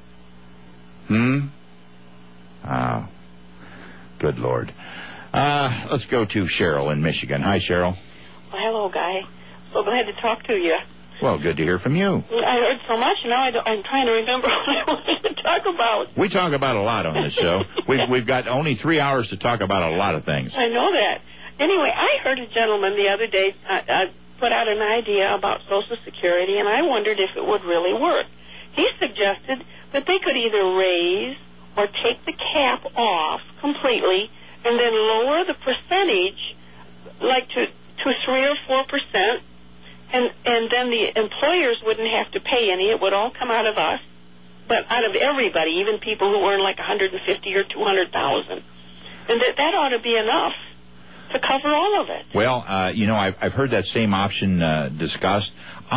Good Lord. Let's go to Cheryl in Michigan. Hi, Cheryl. Well, hello, Guy. So glad to talk to you. Well, good to hear from you. I heard so much, and now I'm trying to remember what I wanted to talk about. We talk about a lot on this show. We've got only 3 hours to talk about a lot of things. I know that. Anyway, I heard a gentleman the other day put out an idea about Social Security, and I wondered if it would really work. He suggested that they could either raise or take the cap off completely and then lower the percentage like to 3 or 4%. And then the employers wouldn't have to pay any. It would all come out of us, but out of everybody, even people who earn like $150,000 or $200,000. And that ought to be enough to cover all of it. Well, I've heard that same option discussed.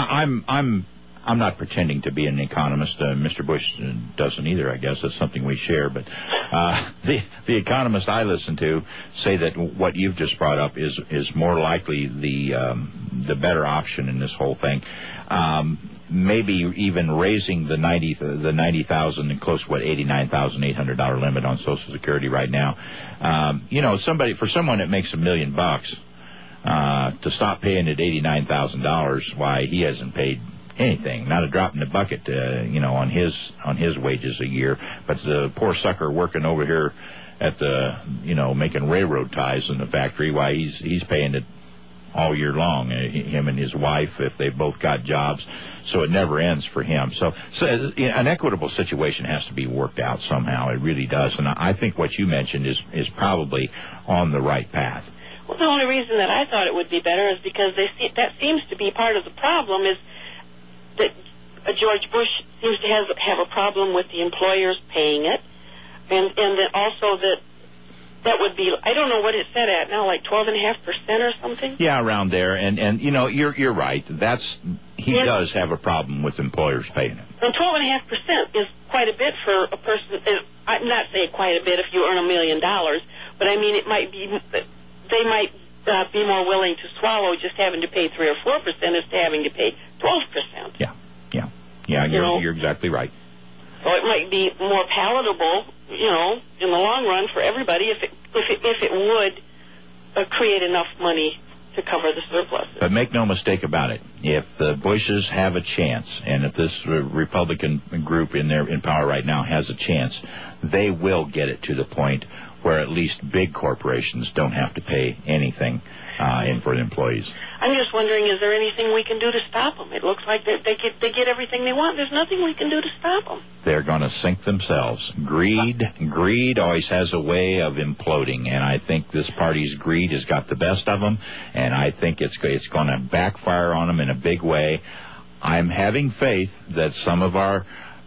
I'm not pretending to be an economist. Mr. Bush doesn't either, I guess. That's something we share. But the economists I listen to say that what you've just brought up is more likely the better option in this whole thing. Maybe even raising the $90,000 and close to $89,800 limit on Social Security right now. For someone that makes $1 million to stop paying at $89,000, why he hasn't paid anything, not a drop in the bucket, on his wages a year. But the poor sucker working over here at the, making railroad ties in the factory, why he's paying it all year long. Him and his wife, if they've both got jobs, so it never ends for him. So an equitable situation has to be worked out somehow. It really does, and I think what you mentioned is probably on the right path. Well, the only reason that I thought it would be better is because that seems to be part of the problem is that George Bush seems to have a problem with the employers paying it, and then also that would be, I don't know what it said at now, like 12.5% or something. Yeah, around there, and you're right. He does have a problem with employers paying it. And 12.5% is quite a bit for a person. I'm not saying quite a bit if you earn $1 million, but I mean they might be more willing to swallow just having to pay 3 or 4% as to having to pay 12%. Yeah. You're exactly right. So it might be more palatable, in the long run for everybody if it would create enough money to cover the surplus. But make no mistake about it. If the Bushes have a chance, and if this Republican group in power right now has a chance, they will get it to the point where at least big corporations don't have to pay anything in for the employees. I'm just wondering, is there anything we can do to stop them? It looks like they get everything they want. There's nothing we can do to stop them. They're going to sink themselves. Greed always has a way of imploding, and I think this party's greed has got the best of them, and I think it's going to backfire on them in a big way. I'm having faith that some of our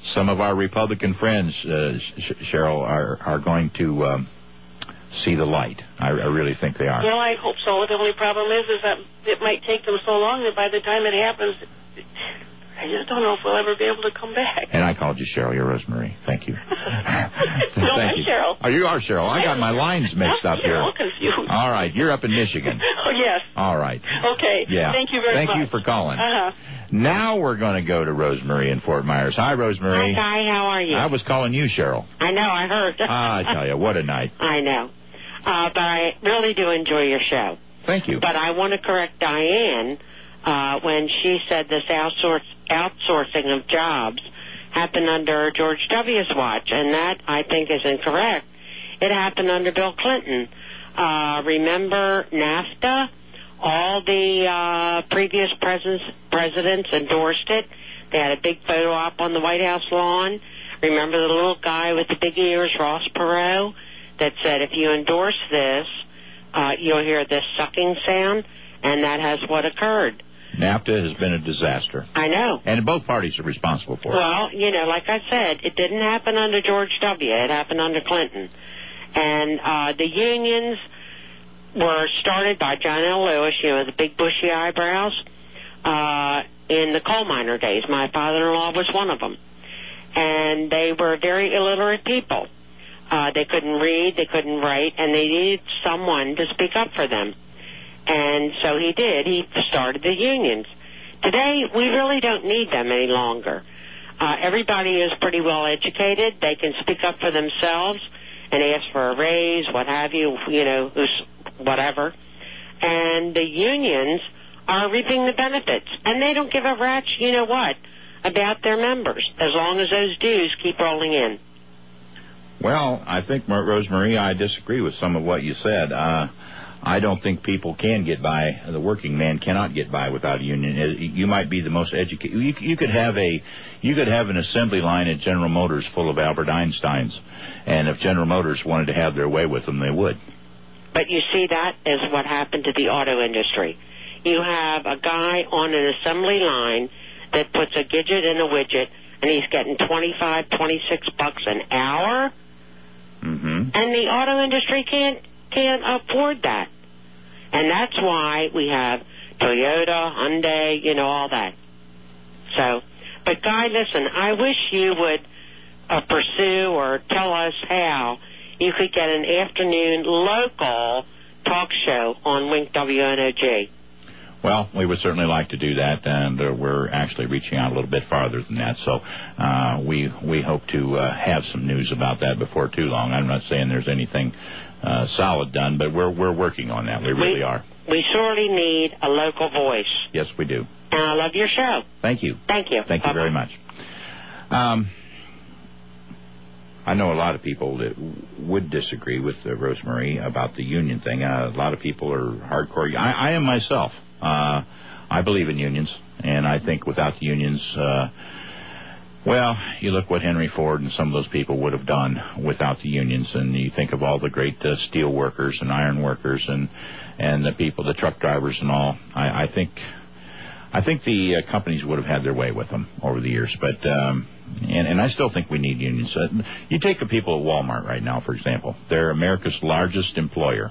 some of our Republican friends, Cheryl, are going to see the light. I really think they are. Well, I hope so. The only problem is that it might take them so long that by the time it happens, I just don't know if we'll ever be able to come back. And I called you Cheryl. You're Rosemary. Thank you. No, Thank you. Cheryl. Oh, you are Cheryl. I got my lines mixed up here. I'm confused. All right. You're up in Michigan. Oh, yes. All right. Okay. Yeah. Thank you very much. Thank you for calling. Uh-huh. Now we're going to go to Rosemary in Fort Myers. Hi, Rosemary. Hi, how are you? I was calling you Cheryl. I know, I heard. I tell you, what a night. I know. But I really do enjoy your show. Thank you. But I want to correct Diane when she said this outsourcing of jobs happened under George W.'s watch, and that, I think, is incorrect. It happened under Bill Clinton. Remember NAFTA? All the previous presidents endorsed it. They had a big photo op on the White House lawn. Remember the little guy with the big ears, Ross Perot, that said, if you endorse this, you'll hear this sucking sound, and that has what occurred. NAFTA has been a disaster. I know. And both parties are responsible for it. Well, you know, like I said, it didn't happen under George W. It happened under Clinton. And the unions were started by John L. Lewis, you know, the big bushy eyebrows, in the coal miner days. My father-in-law was one of them. And they were very illiterate people. They couldn't read, they couldn't write, and they needed someone to speak up for them. And so he did. He started the unions. Today, we really don't need them any longer. Everybody is pretty well educated. They can speak up for themselves and ask for a raise, what have you, you know, whatever. And the unions are reaping the benefits. And they don't give a rat's, you know what, about their members, as long as those dues keep rolling in. Well, I think, Rosemary, I disagree with some of what you said. I don't think people can get by. The working man cannot get by without a union. You might be the most educated. You could have an assembly line at General Motors full of Albert Einsteins, and if General Motors wanted to have their way with them, they would. But you see, that is what happened to the auto industry. You have a guy on an assembly line that puts a gadget in a widget, and he's getting $25, $26 an hour. Mm-hmm. And the auto industry can't afford that. And that's why we have Toyota, Hyundai, you know, all that. So, but Guy, listen, I wish you would pursue or tell us how you could get an afternoon local talk show on Wink WNOG. Well, we would certainly like to do that, and we're actually reaching out a little bit farther than that. So we hope to have some news about that before too long. I'm not saying there's anything solid done, but we're working on that. We really are. We sorely need a local voice. Yes, we do. And I love your show. Thank you. Thank you. Thank you very much. I know a lot of people that would disagree with Rosemary about the union thing. A lot of people are hardcore. I am myself. I believe in unions, and I think without the unions, well, you look what Henry Ford and some of those people would have done without the unions, and you think of all the great steel workers and iron workers and the people, the truck drivers and all. I think the companies would have had their way with them over the years, but and I still think we need unions. You take the people at Walmart right now, for example. They're America's largest employer,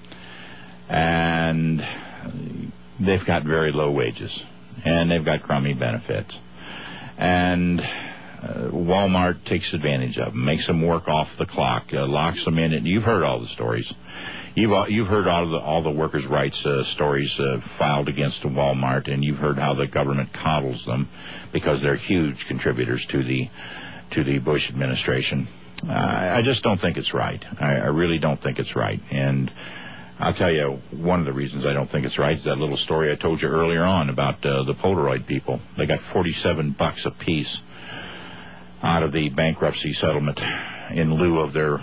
and they've got very low wages, and they've got crummy benefits. And Walmart takes advantage of them, makes them work off the clock, locks them in. And you've heard all the stories. You've heard all the workers' rights stories filed against Walmart, and you've heard how the government coddles them because they're huge contributors to the Bush administration. I just don't think it's right. I really don't think it's right. And I'll tell you, one of the reasons I don't think it's right is that little story I told you earlier on about the Polaroid people. They got $47 a piece out of the bankruptcy settlement in lieu of their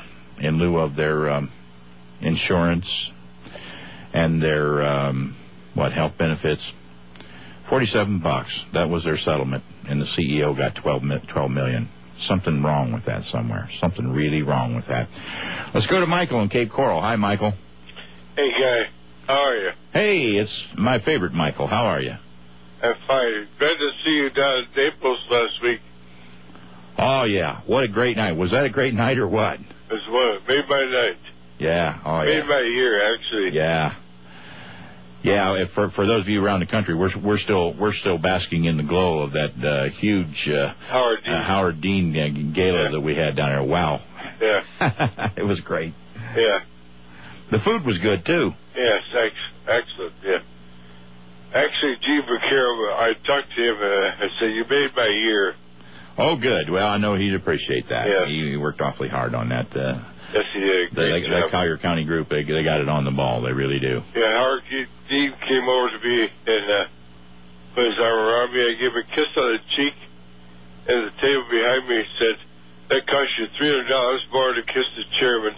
insurance and their health benefits. $47. That was their settlement, and the CEO got $12 million. Something wrong with that somewhere. Something really wrong with that. Let's go to Michael in Cape Coral. Hi, Michael. Hey, Guy. How are you? Hey, it's my favorite Michael. How are you? I'm fine. Glad to see you down at Naples last week. Oh, yeah. What a great night. Was that a great night or what? It was made my night. Yeah. Oh, yeah. Made my year, actually. Yeah. Yeah, for those of you around the country, we're still basking in the glow of that huge Howard Dean gala that we had down there. Wow. Yeah. It was great. Yeah. The food was good, too. Yes, excellent, yeah. Actually, Gene Vaccaro, I talked to him, I said, you made my year. Oh, good. Well, I know he'd appreciate that. Yeah. He worked awfully hard on that. Yes, he did. That Collier County group, they got it on the ball. They really do. Yeah, Howard Dean came over to me and put his arm around me. I gave him a kiss on the cheek, and the table behind me said, that cost you $300 more to kiss the chairman.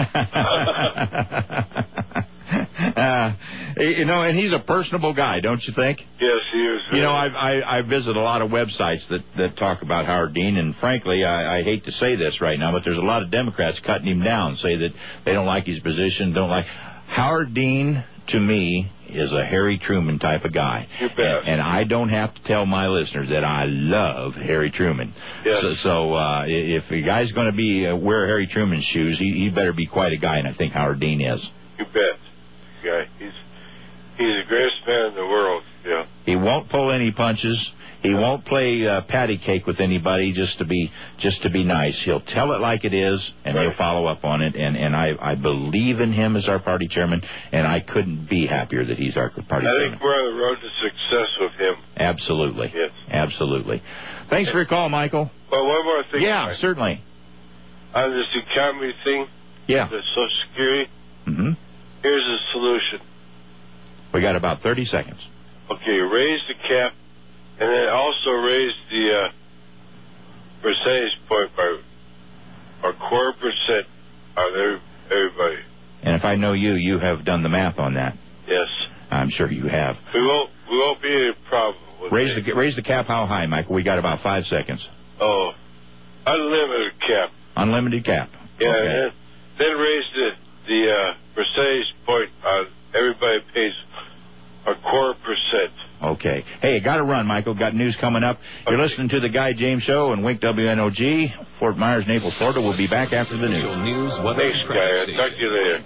And he's a personable guy, don't you think? Yes, he is. I visit a lot of websites that talk about Howard Dean, and frankly, I hate to say this right now, but there's a lot of Democrats cutting him down, say that they don't like his position, Howard Dean, to me, is a Harry Truman type of guy. You bet. And I don't have to tell my listeners that I love Harry Truman. Yes. So if a guy's going to wear Harry Truman's shoes, he better be quite a guy, and I think Howard Dean is. You bet. Guy. He's the greatest man in the world. Yeah. He won't pull any punches. He won't play patty cake with anybody just to be nice. He'll tell it like it is, and he'll follow up on it. And I believe in him as our party chairman, and I couldn't be happier that he's our party chairman. I think we're on the road to success with him. Absolutely. Yes. Absolutely. Thanks for your call, Michael. Well, one more thing. Yeah, Mike. certainly. On this economy thing. Yeah. The Social Security. Mm-hmm. Here's the solution. We got about 30 seconds. Okay, raise the cap, and then also raise the percentage point by a 0.25% on everybody. And if I know you have done the math on that. Yes. I'm sure you have. We won't be any problem with raise the cap how high, Michael? We got about 5 seconds. Oh, unlimited cap. Unlimited cap. Yeah, okay. And then raise the percentage point on everybody pays a 0.25%. Okay. Hey, got to run, Michael. Got news coming up. You're listening to the Guy James Show and Wink WNOG. Fort Myers, Naples, Florida. We'll be back after the news. Thanks, Guy. I'll talk to you later.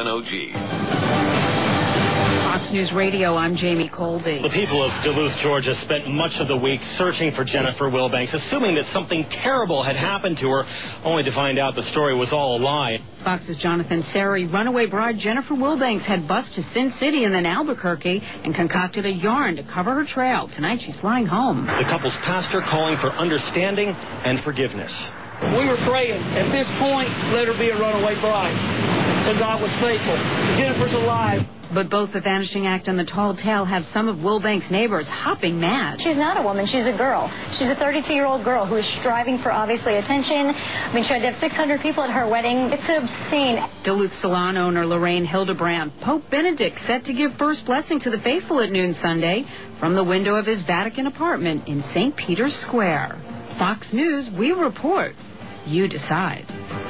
WNOG. Fox News Radio, I'm Jamie Colby. The people of Duluth, Georgia spent much of the week searching for Jennifer Wilbanks, assuming that something terrible had happened to her, only to find out the story was all a lie. Fox's Jonathan Sari, runaway bride Jennifer Wilbanks had bused to Sin City and then Albuquerque and concocted a yarn to cover her trail. Tonight she's flying home. The couple's pastor calling for understanding and forgiveness. We were praying, at this point, let her be a runaway bride. So God was faithful. Jennifer's alive. But both the Vanishing Act and the Tall Tale have some of Wilbanks' neighbors hopping mad. She's not a woman. She's a girl. She's a 32-year-old girl who is striving for, obviously, attention. I mean, she had to have 600 people at her wedding. It's obscene. Duluth salon owner Lorraine Hildebrand. Pope Benedict set to give first blessing to the faithful at noon Sunday from the window of his Vatican apartment in St. Peter's Square. Fox News, we report. You decide.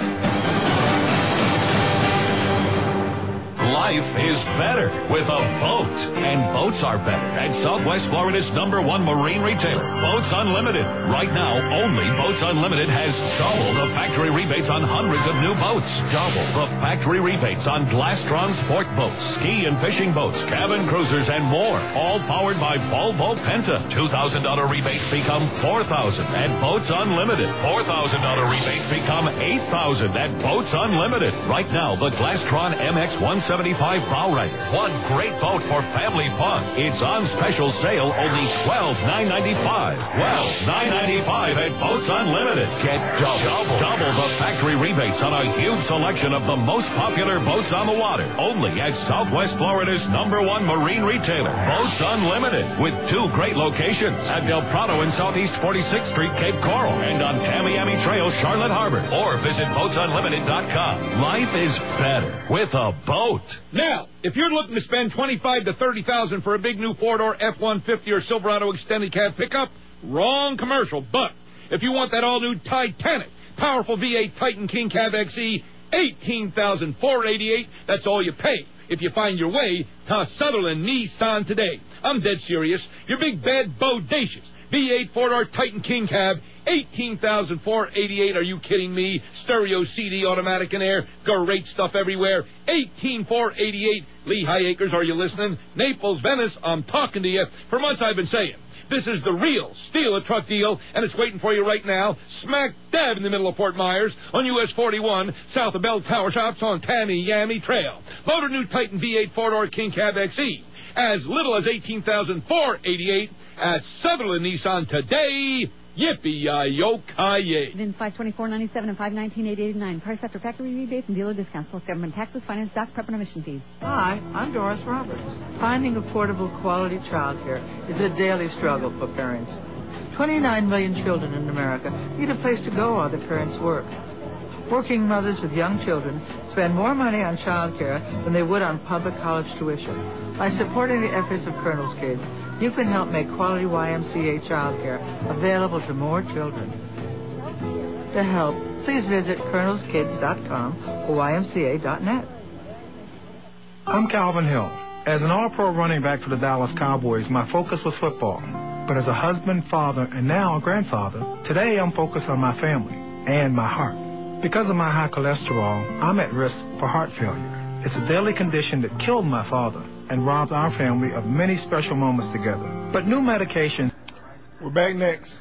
Life is better with a boat, and boats are better at Southwest Florida's #1 marine retailer, Boats Unlimited. Right now, only Boats Unlimited has double the factory rebates on hundreds of new boats. Double the factory rebates on Glastron sport boats, ski and fishing boats, cabin cruisers, and more. All powered by Volvo Penta. $2,000 rebates become $4,000 at Boats Unlimited. $4,000 rebates become $8,000 at Boats Unlimited. Right now, the Glastron MX 175 Bowrider. One great boat for family fun. It's on special sale, only $12,995. $12,995 at Boats Unlimited. Get double the factory rebates on a huge selection of the most popular boats on the water. Only at Southwest Florida's #1 marine retailer, Boats Unlimited, with 2 great locations at Del Prado and Southeast 46th Street, Cape Coral, and on Tamiami Trail, Charlotte Harbor. Or visit BoatsUnlimited.com. Life is better with a boat. Now, if you're looking to spend $25,000 to $30,000 for a big new 4-door F-150 or Silverado extended cab pickup, wrong commercial. But if you want that all-new Titanic, powerful V8 Titan King Cab XE, $18,488, that's all you pay if you find your way to Sutherland Nissan today. I'm dead serious. Your big, bad, bodacious V8 4-door Titan King Cab, $18,488. Are you kidding me? Stereo, CD, automatic and air. Great stuff everywhere. $18,488. Lehigh Acres, are you listening? Naples, Venice, I'm talking to you. For months I've been saying, this is the real steal-a-truck deal, and it's waiting for you right now, smack dab in the middle of Fort Myers, on US 41, south of Bell Tower Shops on Tamiami Trail. Motor new Titan V8 4-door King Cab XE, as little as $18,488 at Sutherland Nissan today. Yippee-yi-yo-ki-yay. VIN 524.97 and 519.889. Price after factory rebates and dealer discounts plus government taxes, finance, dock, prep, and emission fees. Hi, I'm Doris Roberts. Finding affordable quality childcare is a daily struggle for parents. 29 million children in America need a place to go while their parents work. Working mothers with young children spend more money on childcare than they would on public college tuition. By supporting the efforts of Colonel's Kids, you can help make quality YMCA childcare available to more children. To help, please visit colonelskids.com or ymca.net. I'm Calvin Hill. As an all-pro running back for the Dallas Cowboys, my focus was football. But as a husband, father, and now a grandfather, today I'm focused on my family and my heart. Because of my high cholesterol, I'm at risk for heart failure. It's a deadly condition that killed my father and robbed our family of many special moments together. But new medication... We're back next.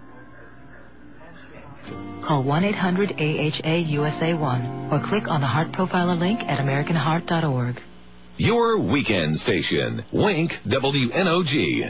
Call 1-800-AHA-USA1 or click on the Heart Profiler link at AmericanHeart.org. Your weekend station, Wink WNOG.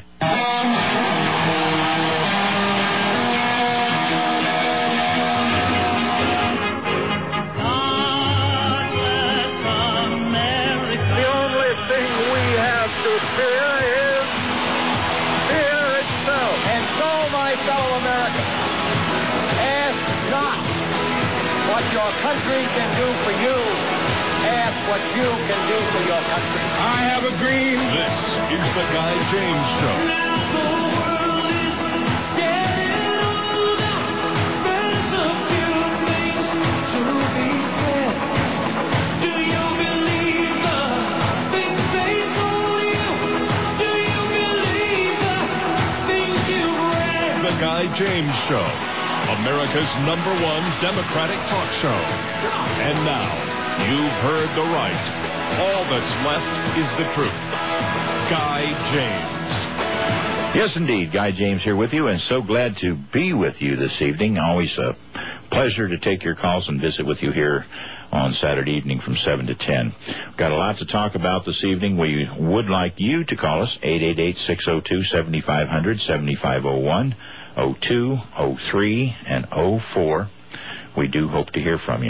Your country can do for you. Ask what you can do for your country. I have a dream. This is the Guy James Show. Now the world is getting older. There's a few things to be said. Do you believe the things they told you? Do you believe the things you've read? The Guy James Show, America's #1 Democratic talk show. And now, you've heard the right. All that's left is the truth. Guy James. Yes, indeed. Guy James here with you, and so glad to be with you this evening. Always a pleasure to take your calls and visit with you here on Saturday evening from 7 to 10. We've got a lot to talk about this evening. We would like you to call us, 888-602-7500, 7501. 02, 03, and 04. We do hope to hear from you.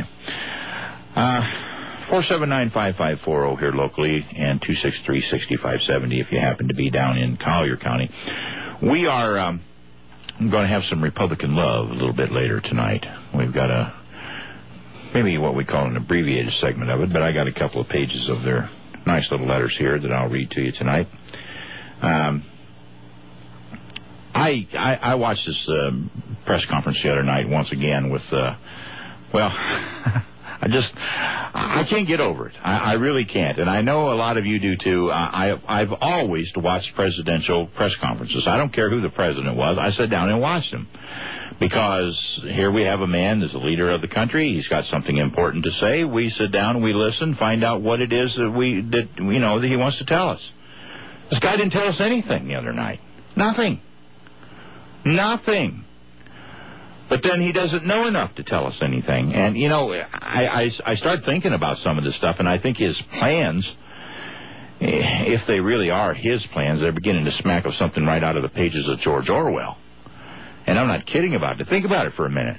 479-5540 here locally, and 263-6570 if you happen to be down in Collier County. We are going to have some Republican love a little bit later tonight. We've got maybe what we call an abbreviated segment of it, but I got a couple of pages of their nice little letters here that I'll read to you tonight. I watched this press conference the other night once again with, I can't get over it. I really can't. And I know a lot of you do too. I've always watched presidential press conferences. I don't care who the president was. I sat down and watched them. Because here we have a man that's the leader of the country. He's got something important to say. We sit down, we listen, find out what it is that he wants to tell us. This guy didn't tell us anything the other night. Nothing. But then he doesn't know enough to tell us anything. And, I start thinking about some of this stuff, and I think his plans, if they really are his plans, they're beginning to smack of something right out of the pages of George Orwell. And I'm not kidding about it. Think about it for a minute.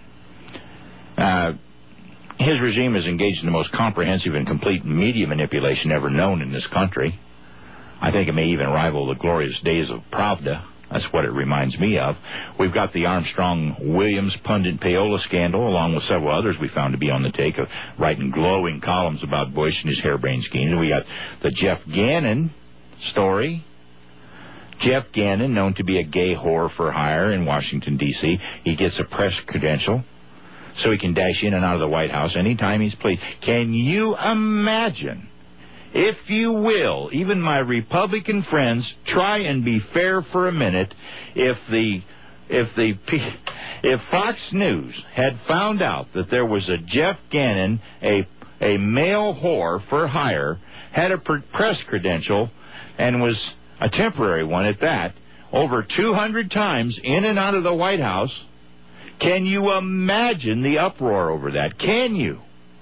His regime is engaged in the most comprehensive and complete media manipulation ever known in this country. I think it may even rival the glorious days of Pravda. That's what it reminds me of. We've got the Armstrong-Williams pundit payola scandal, along with several others we found to be on the take of writing glowing columns about Bush and his harebrained schemes. We got the Jeff Gannon story. Jeff Gannon, known to be a gay whore for hire in Washington, D.C., he gets a press credential so he can dash in and out of the White House anytime he's pleased. Can you imagine, if you will, even my Republican friends, try and be fair for a minute, if the if Fox News had found out that there was a Jeff Gannon, a male whore for hire, had a press credential, and was a temporary one at that, over 200 times in and out of the White House, can you imagine the uproar over that? Can you?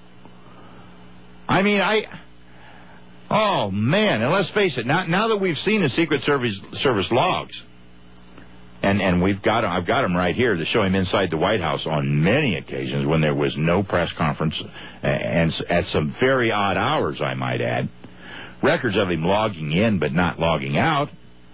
I mean, oh, man, and let's face it, now that we've seen the Secret Service logs, and I've got them right here to show him inside the White House on many occasions when there was no press conference, and at some very odd hours, I might add. Records of him logging in but not logging out.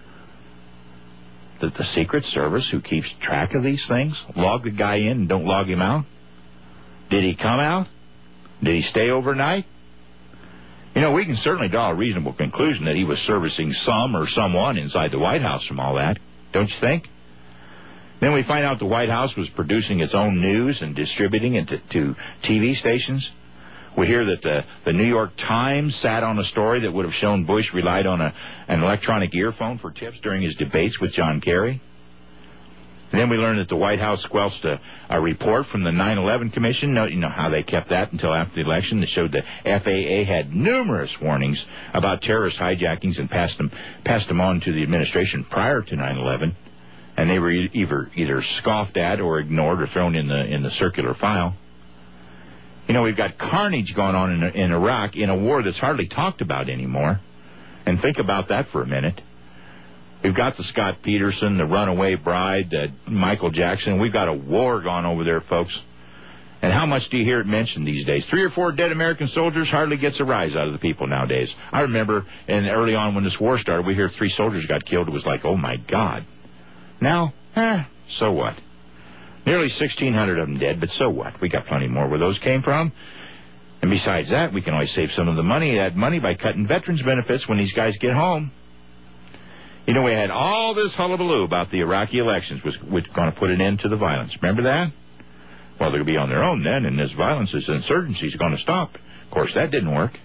That the Secret Service, who keeps track of these things, log the guy in and don't log him out? Did he come out? Did he stay overnight? You know, we can certainly draw a reasonable conclusion that he was servicing some or someone inside the White House from all that, don't you think? Then we find out the White House was producing its own news and distributing it to TV stations. We hear that the New York Times sat on a story that would have shown Bush relied on an electronic earphone for tips during his debates with John Kerry. And then we learn that the White House squelched a report from the 9/11 Commission. You know how they kept that until after the election. That showed the FAA had numerous warnings about terrorist hijackings and passed them on to the administration prior to 9/11. And they were either scoffed at or ignored or thrown in the circular file. You know, we've got carnage going on in Iraq in a war that's hardly talked about anymore. And think about that for a minute. We've got the Scott Peterson, the runaway bride, Michael Jackson. We've got a war going over there, folks. And how much do you hear it mentioned these days? 3 or 4 dead American soldiers hardly gets a rise out of the people nowadays. I remember early on when this war started, we hear 3 soldiers got killed. It was like, oh, my God. Now, so what? Nearly 1,600 of them dead, but so what? We got plenty more where those came from. And besides that, we can always save some of the money, add money by cutting veterans' benefits when these guys get home. You know, we had all this hullabaloo about the Iraqi elections was going to put an end to the violence. Remember that? Well, they'll be on their own then, and this violence, this insurgency is going to stop. Of course, that didn't work.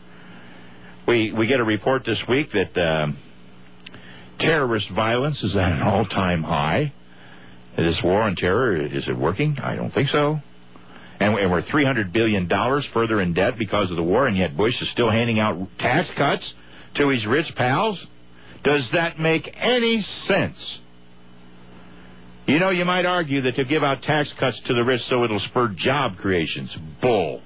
We get a report this week that terrorist violence is at an all-time high. This war on terror, is it working? I don't think so. And we're $300 billion further in debt because of the war, and yet Bush is still handing out tax cuts to his rich pals? Does that make any sense? You know, you might argue that to give out tax cuts to the rich so it'll spur job creations. Bull.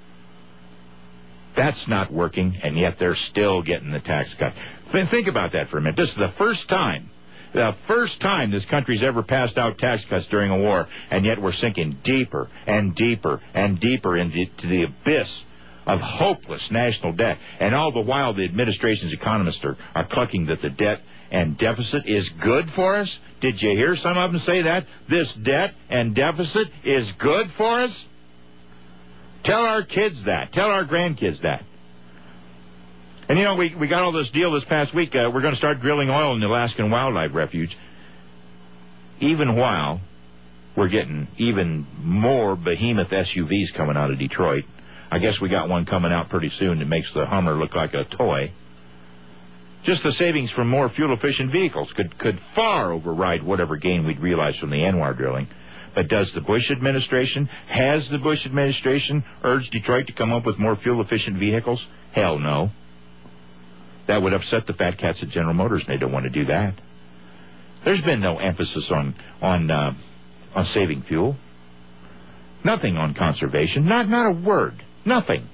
That's not working, and yet they're still getting the tax cut. Think about that for a minute. This is the first time this country's ever passed out tax cuts during a war, and yet we're sinking deeper and deeper and deeper into the abyss of hopeless national debt. And all the while, the administration's economists are clucking that the debt and deficit is good for us. Did you hear some of them say that? This debt and deficit is good for us? Tell our kids that. Tell our grandkids that. And, you know, we got all this deal this past week. We're going to start drilling oil in the Alaskan Wildlife Refuge. Even while we're getting even more behemoth SUVs coming out of Detroit. I guess we got one coming out pretty soon that makes the Hummer look like a toy. Just the savings from more fuel-efficient vehicles could far override whatever gain we'd realize from the ANWR drilling. But has the Bush administration urged Detroit to come up with more fuel-efficient vehicles? Hell no. That would upset the fat cats at General Motors, and they don't want to do that. There's been no emphasis on saving fuel. Nothing on conservation. Not a word. Nothing.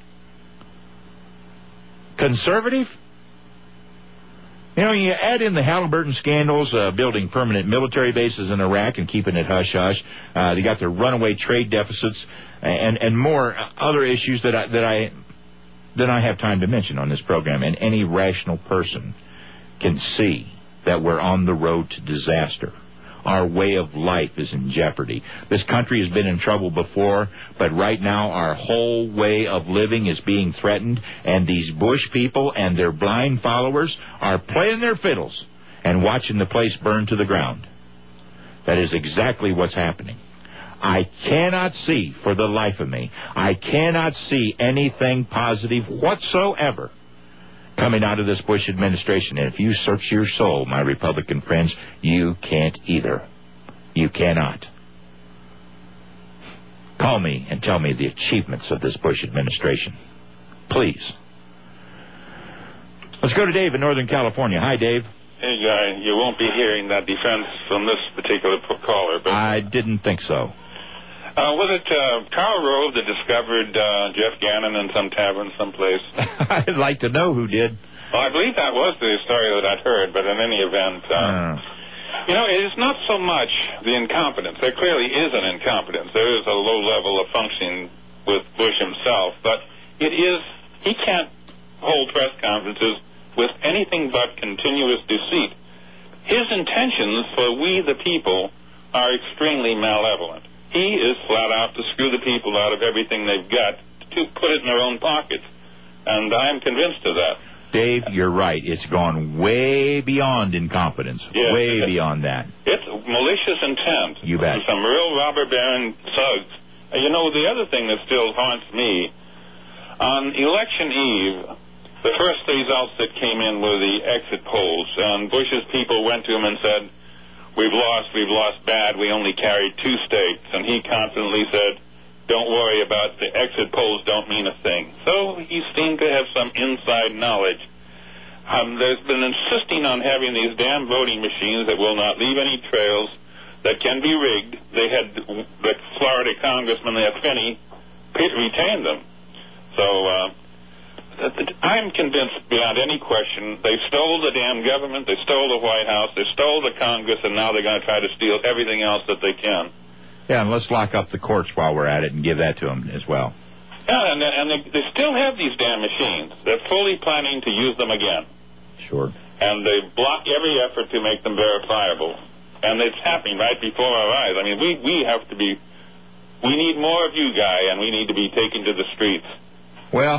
Conservative? You know, you add in the Halliburton scandals, building permanent military bases in Iraq and keeping it hush-hush. They got their runaway trade deficits and more other issues that I have time to mention on this program. And any rational person can see that we're on the road to disaster. Our way of life is in jeopardy. This country has been in trouble before, but right now our whole way of living is being threatened, and these Bush people and their blind followers are playing their fiddles and watching the place burn to the ground. That is exactly what's happening. I cannot see, for the life of me, I cannot see anything positive whatsoever coming out of this Bush administration. And if you search your soul, my Republican friends, you can't either. You cannot. Call me and tell me the achievements of this Bush administration. Please. Let's go to Dave in Northern California. Hi, Dave. Hey, Guy, you won't be hearing that defense from this particular caller. But I didn't think so. Was it Karl Rove that discovered Jeff Gannon in some tavern someplace? I'd like to know who did. Well, I believe that was the story that I'd heard, but in any event, you know, it is not so much the incompetence. There clearly is an incompetence. There is a low level of functioning with Bush himself, but it is, he can't hold press conferences with anything but continuous deceit. His intentions for we the people are extremely malevolent. He is flat out to screw the people out of everything they've got to put it in their own pockets. And I'm convinced of that. Dave, you're right. It's gone way beyond incompetence. Yes, way beyond that. It's malicious intent. You bet. Some real robber baron thugs. You know, the other thing that still haunts me, on election eve, the first results that came in were the exit polls, and Bush's people went to him and said, we've lost bad, we only carried 2 states. And he confidently said, don't worry about the exit polls, don't mean a thing. So he seemed to have some inside knowledge. There's been insisting on having these damn voting machines that will not leave any trails, that can be rigged. They had the Florida Congressman, Finney, retain them. So I'm convinced beyond any question they stole the damn government, they stole the White House, they stole the Congress, and now they're going to try to steal everything else that they can. Yeah, and let's lock up the courts while we're at it and give that to them as well. Yeah, and they still have these damn machines. They're fully planning to use them again. Sure. And they block every effort to make them verifiable. And it's happening right before our eyes. I mean, we have to be, we need more of you, Guy, and we need to be taken to the streets. Well,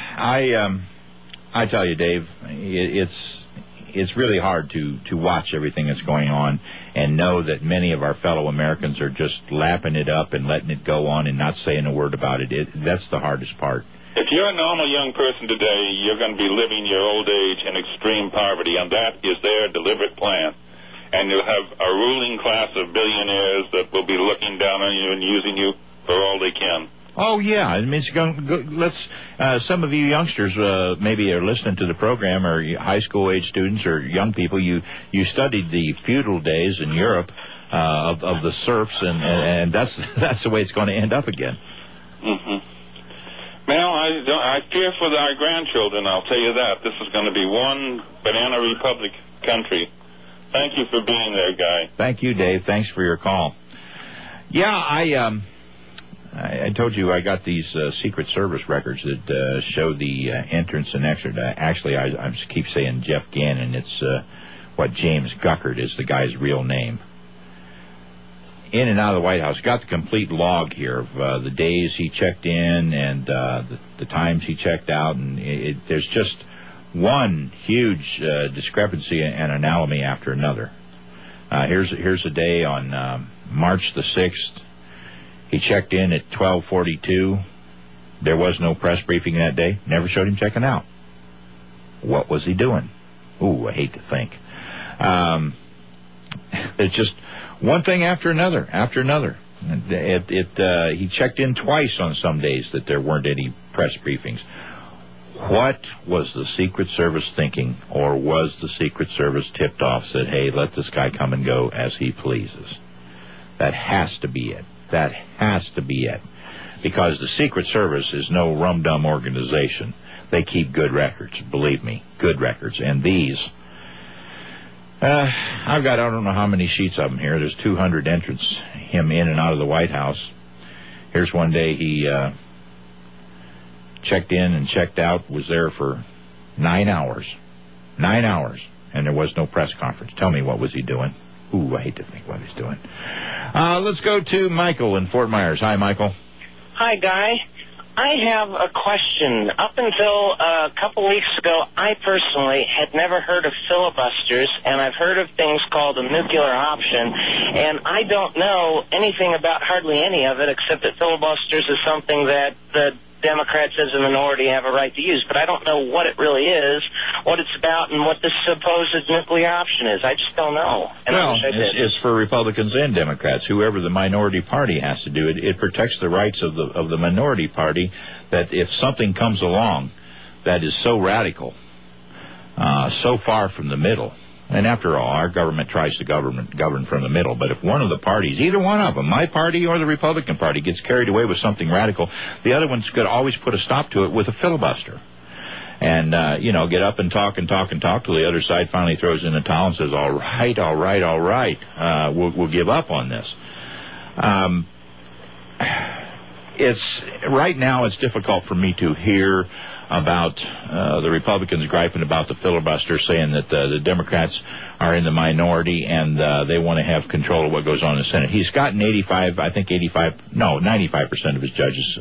I tell you, Dave, it's really hard to watch everything that's going on and know that many of our fellow Americans are just lapping it up and letting it go on and not saying a word about it. That's the hardest part. If you're a normal young person today, you're going to be living your old age in extreme poverty, and that is their deliberate plan. And you'll have a ruling class of billionaires that will be looking down on you and using you for all they can. Oh, yeah. I mean, some of you youngsters maybe are listening to the program, or high school age students or young people. You studied the feudal days in Europe of the serfs, and that's the way it's going to end up again. Mm-hmm. Well, I fear for our grandchildren, I'll tell you that. This is going to be one banana republic country. Thank you for being there, Guy. Thank you, Dave. Thanks for your call. Yeah, I told you I got these Secret Service records that show the entrance and exit. Actually, I keep saying Jeff Gannon. It's what James Guckert is the guy's real name. In and out of the White House. Got the complete log here of the days he checked in and the times he checked out. And there's just one huge discrepancy and anomaly after another. Here's a day on March the 6th. He checked in at 12:42. There was no press briefing that day. Never showed him checking out. What was he doing? Ooh, I hate to think. It's just one thing after another, after another. He checked in twice on some days that there weren't any press briefings. What was the Secret Service thinking, or was the Secret Service tipped off, said, hey, let this guy come and go as he pleases? That has to be it. That has to be it. Because the Secret Service is no rum-dum organization. They keep good records, believe me, good records. And these, I've got, I don't know how many sheets of them here. There's 200 entrants, him in and out of the White House. Here's one day he checked in and checked out, was there for 9 hours. 9 hours. And there was no press conference. Tell me, what was he doing? Ooh, I hate to think what he's doing. Let's go to Michael in Fort Myers. Hi, Michael. Hi, Guy. I have a question. Up until a couple weeks ago, I personally had never heard of filibusters, and I've heard of things called a nuclear option, and I don't know anything about hardly any of it except that filibusters is something that the Democrats as a minority have a right to use, but I don't know what it really is, what it's about, and what this supposed nuclear option is. I just don't know. And I Well, wish I did. it's for Republicans and Democrats. Whoever the minority party has to do it. It protects the rights of the minority party. That if something comes along that is so radical, so far from the middle. And after all, our government tries to govern from the middle. But if one of the parties, either one of them, my party or the Republican Party, gets carried away with something radical, the other one's could always put a stop to it with a filibuster. And, get up and talk till the other side finally throws in the towel and says, all right, we'll give up on this. Right now it's difficult for me to hear about the Republicans griping about the filibuster, saying that the Democrats are in the minority and they want to have control of what goes on in the Senate. He's gotten 95% of his judges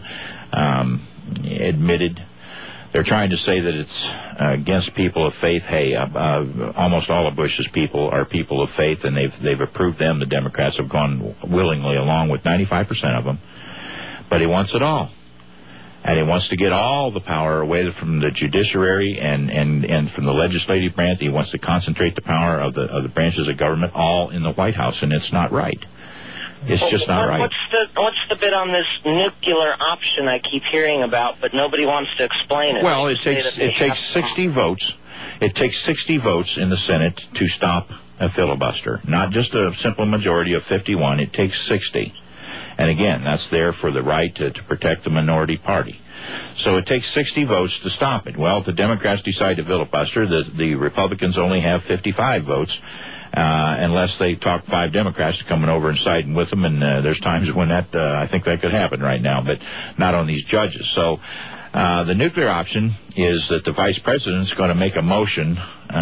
admitted. They're trying to say that it's against people of faith. Hey, almost all of Bush's people are people of faith, and they've approved them. The Democrats have gone willingly along with 95% of them. But he wants it all. And he wants to get all the power away from the judiciary and from the legislative branch. He wants to concentrate the power of the branches of government all in the White House, and it's not right. It's just not right. What's the bit on this nuclear option I keep hearing about, but nobody wants to explain it? Well, it takes 60 votes. It takes 60 votes in the Senate to stop a filibuster. Not just a simple majority of 51. It takes 60. And again, that's there for the right to protect the minority party. So it takes 60 votes to stop it. Well, if the Democrats decide to filibuster, the Republicans only have 55 votes, unless they talk 5 Democrats to coming over and siding with them. And there's times when I think that could happen right now, but not on these judges. So the nuclear option is that the vice president's going to make a motion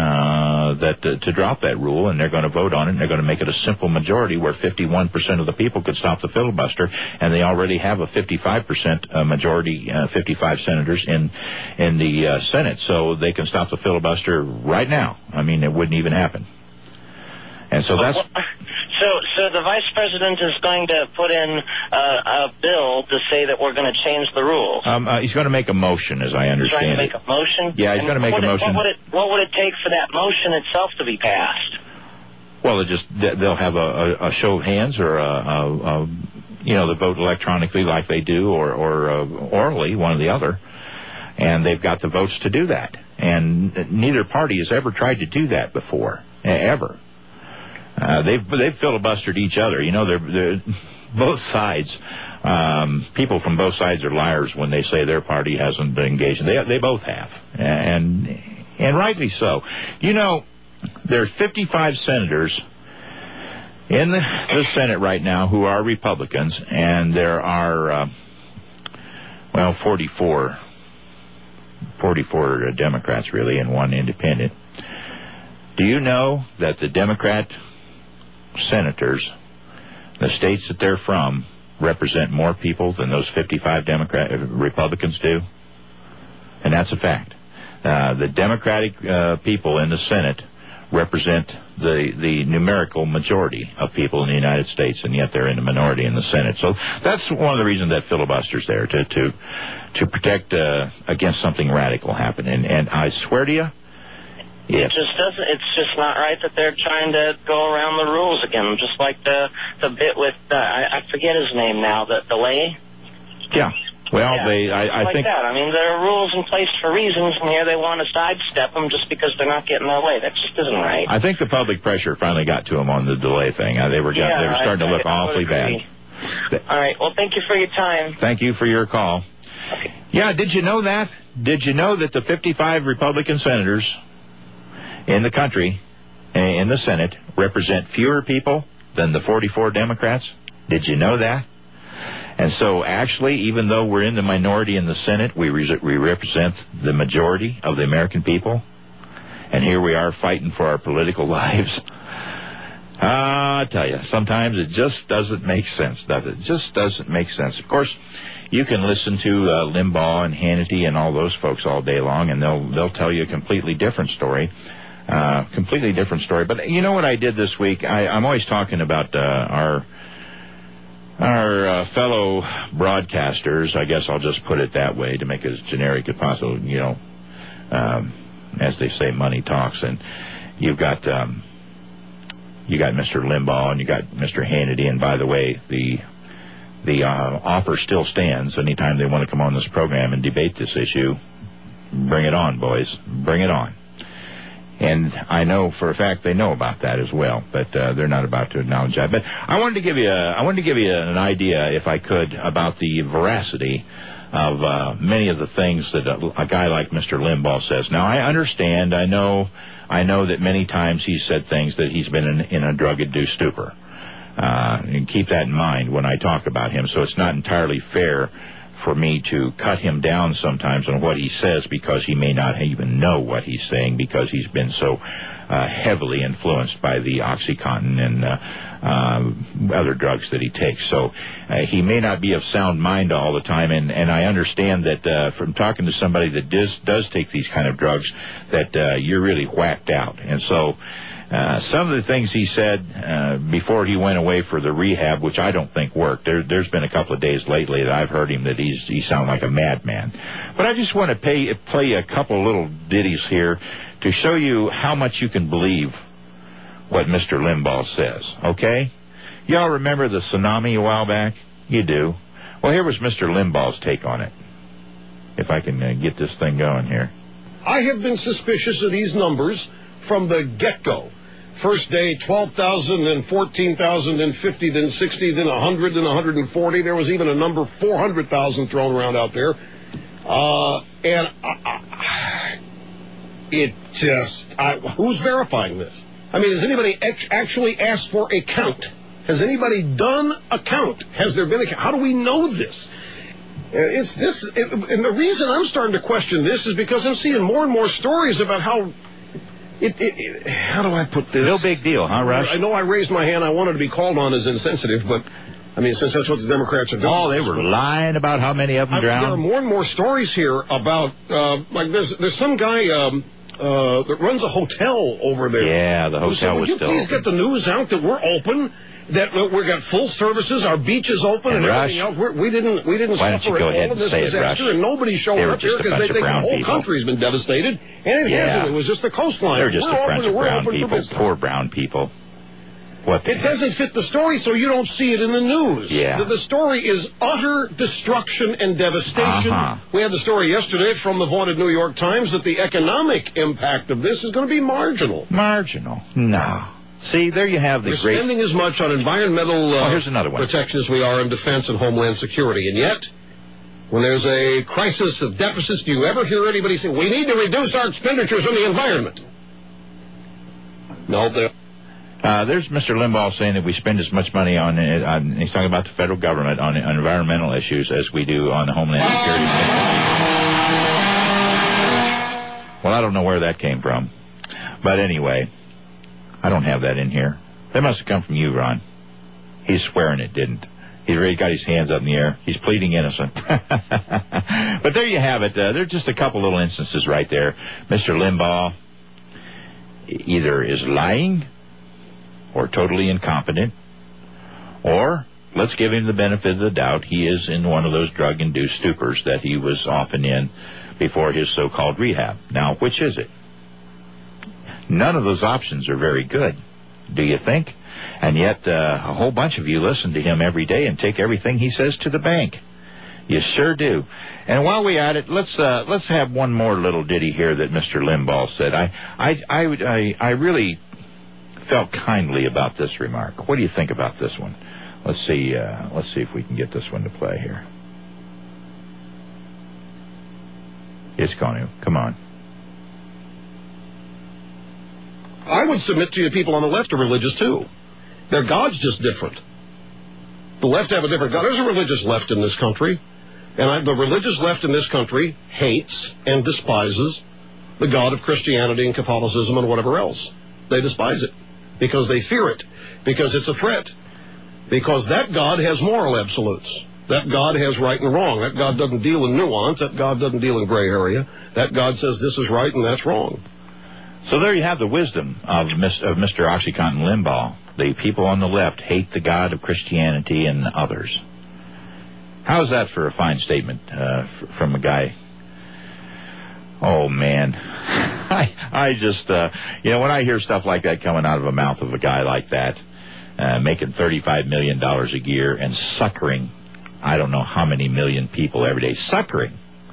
to drop that rule, and they're going to vote on it, and they're going to make it a simple majority where 51% of the people could stop the filibuster, and they already have a 55% majority, 55 senators in the Senate, so they can stop the filibuster right now. I mean, it wouldn't even happen. And so that's... So the vice president is going to put in a bill to say that we're going to change the rules. He's going to make a motion, as I understand it. He's going to make a motion? Yeah, he's going to make a motion. What would it take for that motion itself to be passed? Well, they'll have a show of hands, or they'll vote electronically like they do, or orally, one or the other. And they've got the votes to do that. And neither party has ever tried to do that before, ever. They've filibustered each other. They're both sides. People from both sides are liars when they say their party hasn't been engaged. They both have, and rightly so. There are 55 senators in the Senate right now who are Republicans, and there are 44 Democrats really, and 1 independent. Do you know that the Democrat senators, the states that they're from, represent more people than those 55 Republicans do? And that's a fact. The Democratic people in the Senate represent the numerical majority of people in the United States, and yet they're in the minority in the Senate. So that's one of the reasons that filibuster's there, to protect against something radical happening. And I swear to you, It just doesn't. It's just not right that they're trying to go around the rules again. Just like the bit with I forget his name now. The delay. Yeah. Well, yeah, I think that. I mean, there are rules in place for reasons, and here they want to sidestep them just because they're not getting their way. That just isn't right. I think the public pressure finally got to them on the delay thing. They were starting to look awfully bad. All right. Well, thank you for your time. Thank you for your call. Okay. Yeah. Did you know that? Did you know that the 55 Republican senators in the country, in the Senate, represent fewer people than the 44 Democrats? Did you know that? And so, actually, even though we're in the minority in the Senate, we represent the majority of the American people. And here we are fighting for our political lives. I tell you, sometimes it just doesn't make sense, does it? It just doesn't make sense. Of course, you can listen to Limbaugh and Hannity and all those folks all day long, and they'll tell you a completely different story. Completely different story. But you know what I did this week? I'm always talking about our Our fellow broadcasters, I guess I'll just put it that way to make it as generic as possible, as they say, money talks. And you've got Mr. Limbaugh and you got Mr. Hannity. And by the way, the offer still stands. Anytime they want to come on this program and debate this issue, bring it on, boys. Bring it on. And I know for a fact they know about that as well, but they're not about to acknowledge that. But I wanted to give you an idea, if I could, about the veracity of many of the things that a guy like Mr. Limbaugh says. Now, I understand. I know that many times he's said things that he's been in a drug-induced stupor. And keep that in mind when I talk about him. So it's not entirely fair for me to cut him down sometimes on what he says, because he may not even know what he's saying, because he's been so heavily influenced by the OxyContin and other drugs that he takes. So he may not be of sound mind all the time, and I understand that from talking to somebody that does take these kind of drugs, that you're really whacked out. And so some of the things he said before he went away for the rehab, which I don't think worked. There's been a couple of days lately that I've heard him that he sounds like a madman. But I just want to play a couple little ditties here to show you how much you can believe what Mr. Limbaugh says, okay? Y'all remember the tsunami a while back? You do. Well, here was Mr. Limbaugh's take on it. If I can get this thing going here. I have been suspicious of these numbers from the get-go. First day, 12,000, then 14,000, then 50, then 60, then 100, then 140. There was even a number 400,000 thrown around out there. Who's verifying this? I mean, has anybody actually asked for a count? Has anybody done a count? Has there been a count? How do we know this? And the reason I'm starting to question this is because I'm seeing more and more stories about how how do I put this? No big deal, huh, Rush? I know I raised my hand. I wanted to be called on as insensitive, but, I mean, since that's what the Democrats are doing. Oh, they were lying about how many of them drowned? There are more and more stories here about, like, there's some guy that runs a hotel over there. Yeah, the hotel was still open. Would you please get the news out that we're open? That we've got full services, our beach is open, and everything else. We didn't suffer all of this disaster, and nobody's showing up here because they think the whole country's been devastated, and it hasn't. It was just the coastline. They're just a bunch of brown people, poor brown people. It doesn't fit the story, so you don't see it in the news. Yeah. The story is utter destruction and devastation. We had the story yesterday from the vaunted New York Times that the economic impact of this is going to be marginal. Marginal? No. See, there you have the We're spending as much on environmental here's another one. protection as we are in defense and homeland security. And yet, when there's a crisis of deficits, do you ever hear anybody say, we need to reduce our expenditures on the environment? No, there's Mr. Limbaugh saying that we spend as much money on he's talking about the federal government on environmental issues as we do on the homeland security. Well, I don't know where that came from. But anyway, I don't have that in here. That must have come from you, Ron. He's swearing it didn't. He's already got his hands up in the air. He's pleading innocent. But there you have it. There are just a couple little instances right there. Mr. Limbaugh either is lying or totally incompetent, or let's give him the benefit of the doubt. He is in one of those drug-induced stupors that he was often in before his so-called rehab. Now, which is it? None of those options are very good, do you think? And yet a whole bunch of you listen to him every day and take everything he says to the bank. You sure do. And while we're at it, let's have one more little ditty here that Mr. Limbaugh said. I really felt kindly about this remark. What do you think about this one? Let's see if we can get this one to play here. It's going to. Come on. I would submit to you people on the left are religious, too. Their God's just different. The left have a different God. There's a religious left in this country, and the religious left in this country hates and despises the God of Christianity and Catholicism and whatever else. They despise it because they fear it, because it's a threat, because that God has moral absolutes. That God has right and wrong. That God doesn't deal in nuance. That God doesn't deal in gray area. That God says this is right and that's wrong. So there you have the wisdom of Mr. OxyContin Limbaugh. The people on the left hate the God of Christianity and others. How's that for a fine statement from a guy? Oh, man. I just, when I hear stuff like that coming out of the mouth of a guy like that, making $35 million a year and suckering, I don't know how many million people every day, suckers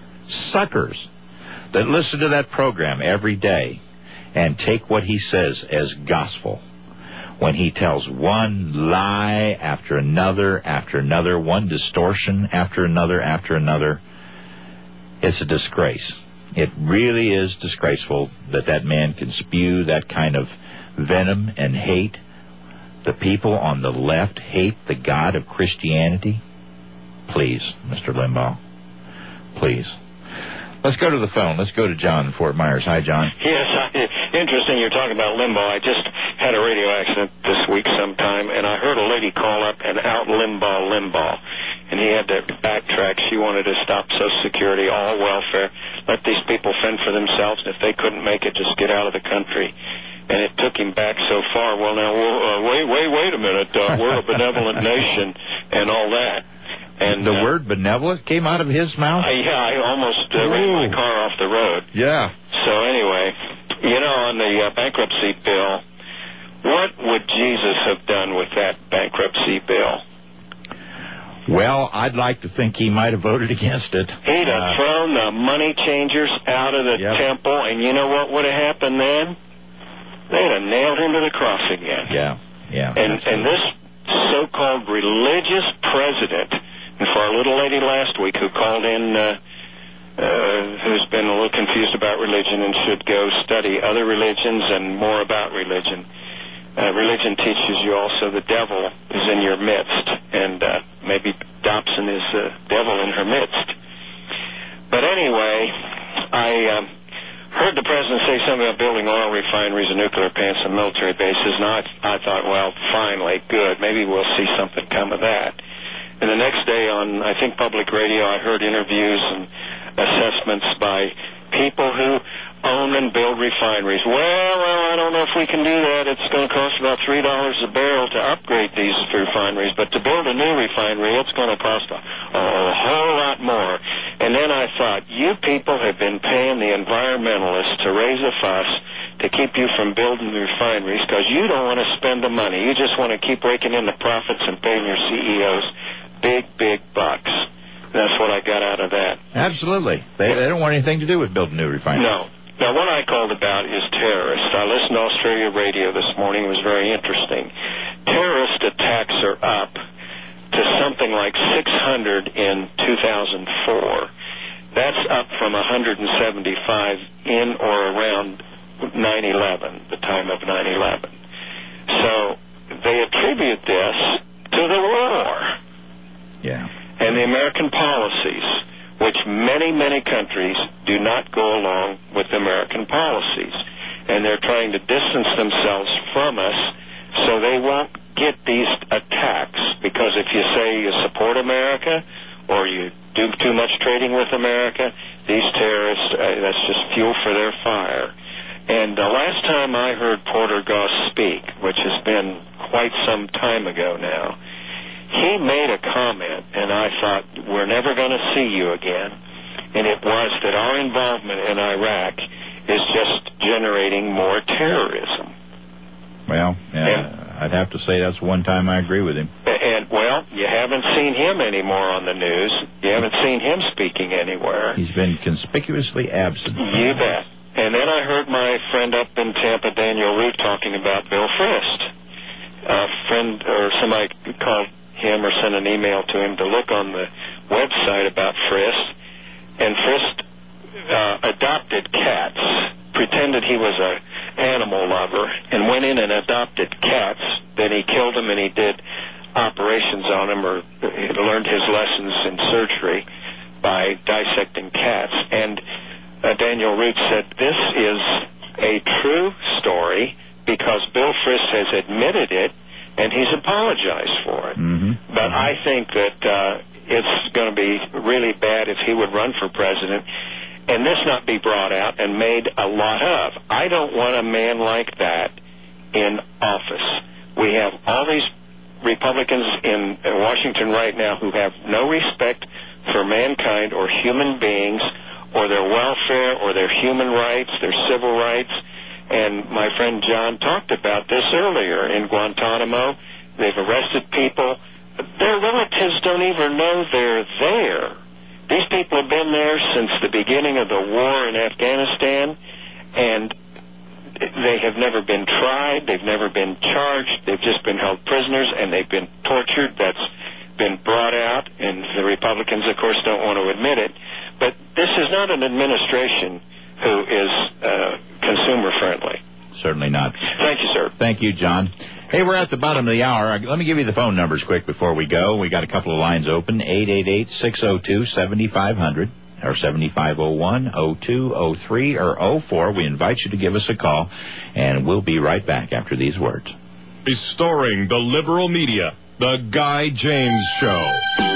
that listen to that program every day and take what he says as gospel, when he tells one lie after another, one distortion after another, it's a disgrace. It really is disgraceful that man can spew that kind of venom and hate. The people on the left hate the God of Christianity. Please, Mr. Limbaugh, please. Let's go to the phone. Let's go to John in Fort Myers. Hi, John. Yes, interesting you're talking about Limbaugh. I just had a radio accident this week sometime, and I heard a lady call up and out Limbaugh. And he had to backtrack. She wanted to stop Social Security, all welfare, let these people fend for themselves, and if they couldn't make it, just get out of the country. And it took him back so far. Well, now, wait a minute. We're a benevolent nation and all that. And the word benevolent came out of his mouth? I almost ran my car off the road. Yeah. So anyway, on the bankruptcy bill, what would Jesus have done with that bankruptcy bill? Well, I'd like to think he might have voted against it. He'd have thrown the money changers out of the temple, and you know what would have happened then? They'd have nailed him to the cross again. Yeah. And this so-called religious president, and for our little lady last week who called in, who's been a little confused about religion and should go study other religions and more about religion. Religion teaches you also the devil is in your midst, and maybe Dobson is the devil in her midst. But anyway, I heard the president say something about building oil refineries and nuclear plants and military bases, and I thought, well, finally, good. Maybe we'll see something come of that. And the next day on, I think, public radio, I heard interviews and assessments by people who own and build refineries. Well, I don't know if we can do that. It's going to cost about $3 a barrel to upgrade these refineries, but to build a new refinery, it's going to cost a whole lot more. And then I thought, you people have been paying the environmentalists to raise a fuss to keep you from building the refineries because you don't want to spend the money. You just want to keep raking in the profits and paying your CEOs big bucks. That's what I got out of that. Absolutely. They don't want anything to do with building new refineries. No. Now, what I called about is terrorists. I listened to Australia radio this morning. It was very interesting. Terrorist attacks are up to something like 600 in 2004. That's up from 175 in or around 9/11, the time of 9/11. So they attribute this to the war. Yeah. And the American policies, which many countries do not go along with American policies. And they're trying to distance themselves from us so they won't get these attacks. Because if you say you support America or you do too much trading with America, these terrorists, that's just fuel for their fire. And the last time I heard Porter Goss speak, which has been quite some time ago now, he made a comment, and I thought, we're never going to see you again. And it was that our involvement in Iraq is just generating more terrorism. Well, I'd have to say that's one time I agree with him. And, well, you haven't seen him anymore on the news. You haven't seen him speaking anywhere. He's been conspicuously absent. You bet. And then I heard my friend up in Tampa, Daniel Root, talking about Bill Frist. A friend or somebody called him or sent an email to him to look on the website about Frist, and Frist adopted cats, pretended he was an animal lover, and went in and adopted cats. Then he killed them and he did operations on them, or he learned his lessons in surgery by dissecting cats. And Daniel Root said this is a true story because Bill Frist has admitted it, and he's apologized for it. Mm-hmm. But I think that it's going to be really bad if he would run for president and this not be brought out and made a lot of. I don't want a man like that in office. We have all these Republicans in Washington right now who have no respect for mankind or human beings or their welfare or their human rights, their civil rights. And my friend John talked about this earlier. In Guantanamo, they've arrested people. Their relatives don't even know they're there. These people have been there since the beginning of the war in Afghanistan, and they have never been tried. They've never been charged. They've just been held prisoners, and they've been tortured. That's been brought out, and the Republicans, of course, don't want to admit it. But this is not an administration who is consumer-friendly. Certainly not. Thank you, sir. Thank you, John. Hey, we're at the bottom of the hour. Let me give you the phone numbers quick before we go. We got a couple of lines open, 888-602-7500 or 7501-0203 or 04. We invite you to give us a call, and we'll be right back after these words. Restoring the liberal media, The Guy James Show.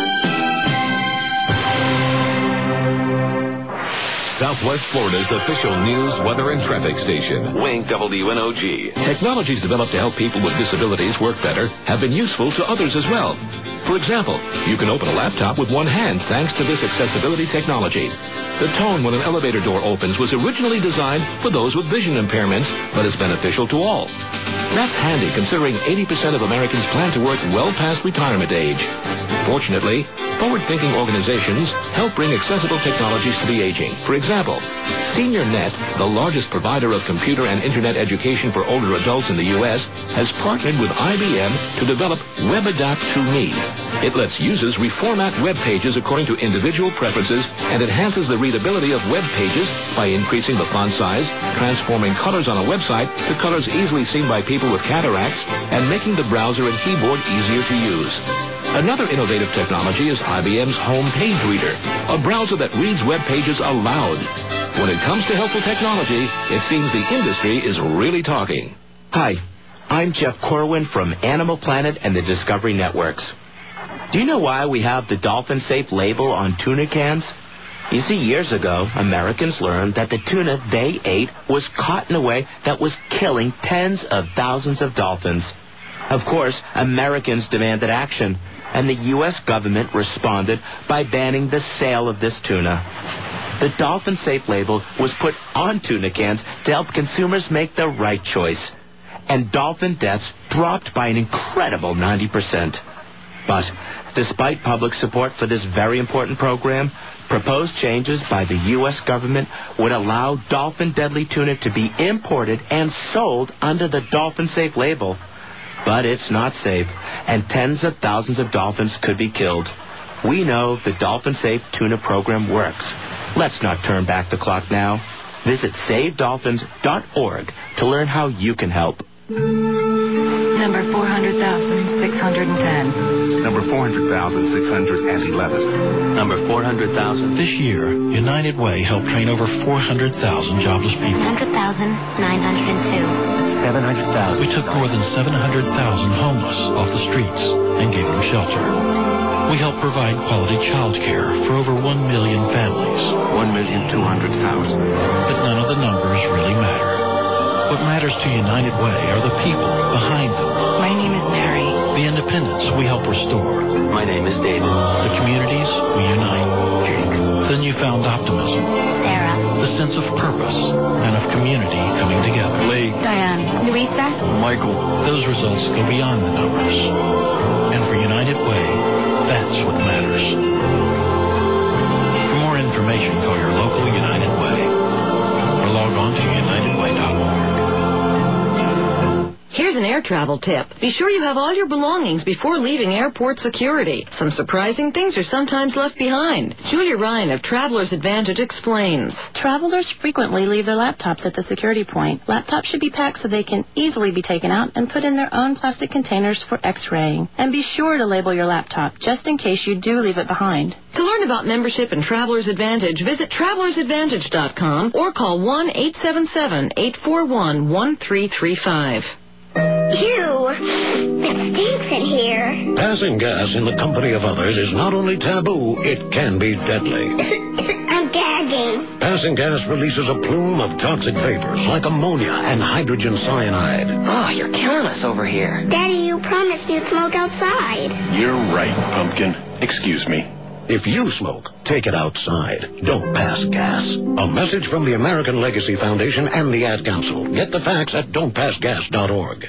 Southwest Florida's official news, weather, and traffic station, Wink WNOG. Technologies developed to help people with disabilities work better have been useful to others as well. For example, you can open a laptop with one hand thanks to this accessibility technology. The tone when an elevator door opens was originally designed for those with vision impairments, but is beneficial to all. That's handy considering 80% of Americans plan to work well past retirement age. Fortunately, forward-thinking organizations help bring accessible technologies to the aging. For example, SeniorNet, the largest provider of computer and internet education for older adults in the U.S., has partnered with IBM to develop WebAdapt2Me. It lets users reformat web pages according to individual preferences and enhances the readability of web pages by increasing the font size, transforming colors on a website to colors easily seen by people with cataracts, and making the browser and keyboard easier to use. Another innovative technology is IBM's Home Page Reader, a browser that reads web pages aloud. When it comes to helpful technology, it seems the industry is really talking. Hi, I'm Jeff Corwin from Animal Planet and the Discovery Networks. Do you know why we have the Dolphin Safe label on tuna cans? You see, years ago, Americans learned that the tuna they ate was caught in a way that was killing tens of thousands of dolphins. Of course, Americans demanded action, and the U.S. government responded by banning the sale of this tuna. The Dolphin Safe label was put on tuna cans to help consumers make the right choice. And dolphin deaths dropped by an incredible 90%. But despite public support for this very important program, proposed changes by the U.S. government would allow dolphin deadly tuna to be imported and sold under the Dolphin Safe label. But it's not safe, and tens of thousands of dolphins could be killed. We know the Dolphin Safe tuna program works. Let's not turn back the clock now. Visit SaveDolphins.org to learn how you can help. Number 400,610. Number 400,611. Number 400,000. This year, United Way helped train over 400,000 jobless people. 100,902. 700,000. We took more than 700,000 homeless off the streets and gave them shelter. We helped provide quality child care for over 1 million families. 1,200,000. But none of the numbers really matter. What matters to United Way are the people behind them. My name is Mary. The independence we help restore. My name is David. The communities we unite. Jake. The newfound optimism. Sarah. The sense of purpose and of community coming together. Lee. Diane. Louisa. Michael. Those results go beyond the numbers. And for United Way, that's what matters. For more information, call your local United Way or log on to unitedway.org. Here's an air travel tip. Be sure you have all your belongings before leaving airport security. Some surprising things are sometimes left behind. Julia Ryan of Traveler's Advantage explains. Travelers frequently leave their laptops at the security point. Laptops should be packed so they can easily be taken out and put in their own plastic containers for x-raying. And be sure to label your laptop, just in case you do leave it behind. To learn about membership in Traveler's Advantage, visit travelersadvantage.com or call 1-877-841-1335. Ew, it stinks in here. Passing gas in the company of others is not only taboo, it can be deadly. I'm gagged. again. Passing gas releases a plume of toxic vapors like ammonia and hydrogen cyanide. Oh, you're killing us over here. Daddy, you promised you'd smoke outside. You're right, Pumpkin. Excuse me. If you smoke, take it outside. Don't pass gas. A message from the American Legacy Foundation and the Ad Council. Get the facts at don'tpassgas.org.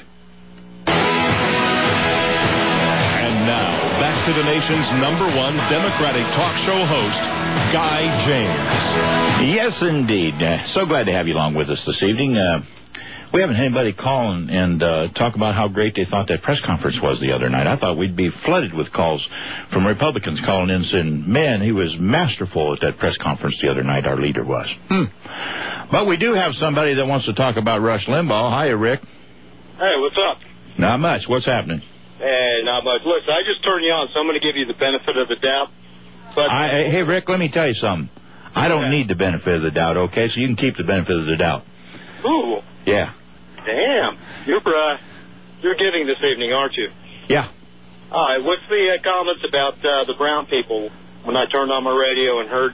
And now, back to the nation's #1 Democratic talk show host, Guy James. Yes, indeed. So glad to have you along with us this evening. We haven't had anybody call and talk about how great they thought that press conference was the other night. I thought we'd be flooded with calls from Republicans calling in saying, man, he was masterful at that press conference the other night, our leader was. But we do have somebody that wants to talk about Rush Limbaugh. Hiya, Rick. Hey, what's up? Not much. What's happening? Hey, not much. Listen, I just turned you on, so I'm going to give you the benefit of the doubt. But Hey, Rick, let me tell you something. I don't need the benefit of the doubt, okay? So you can keep the benefit of the doubt. Ooh. Yeah. Damn. You're giving this evening, aren't you? Yeah. All right. What's the comments about the brown people when I turned on my radio and heard,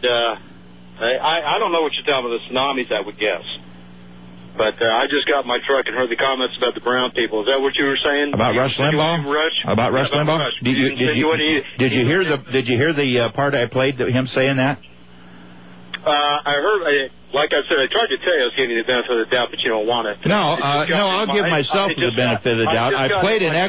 I don't know what you're talking about, the tsunamis, I would guess. But I just got in my truck and heard the comments about the brown people. Is that what you were saying? About Rush Limbaugh? About Rush Limbaugh? Rush. Did you hear the part I played, him saying that? I heard, like I said, I tried to tell you I was giving you the benefit of the doubt, but you don't want it. No, I'll give myself the benefit of the doubt. I played an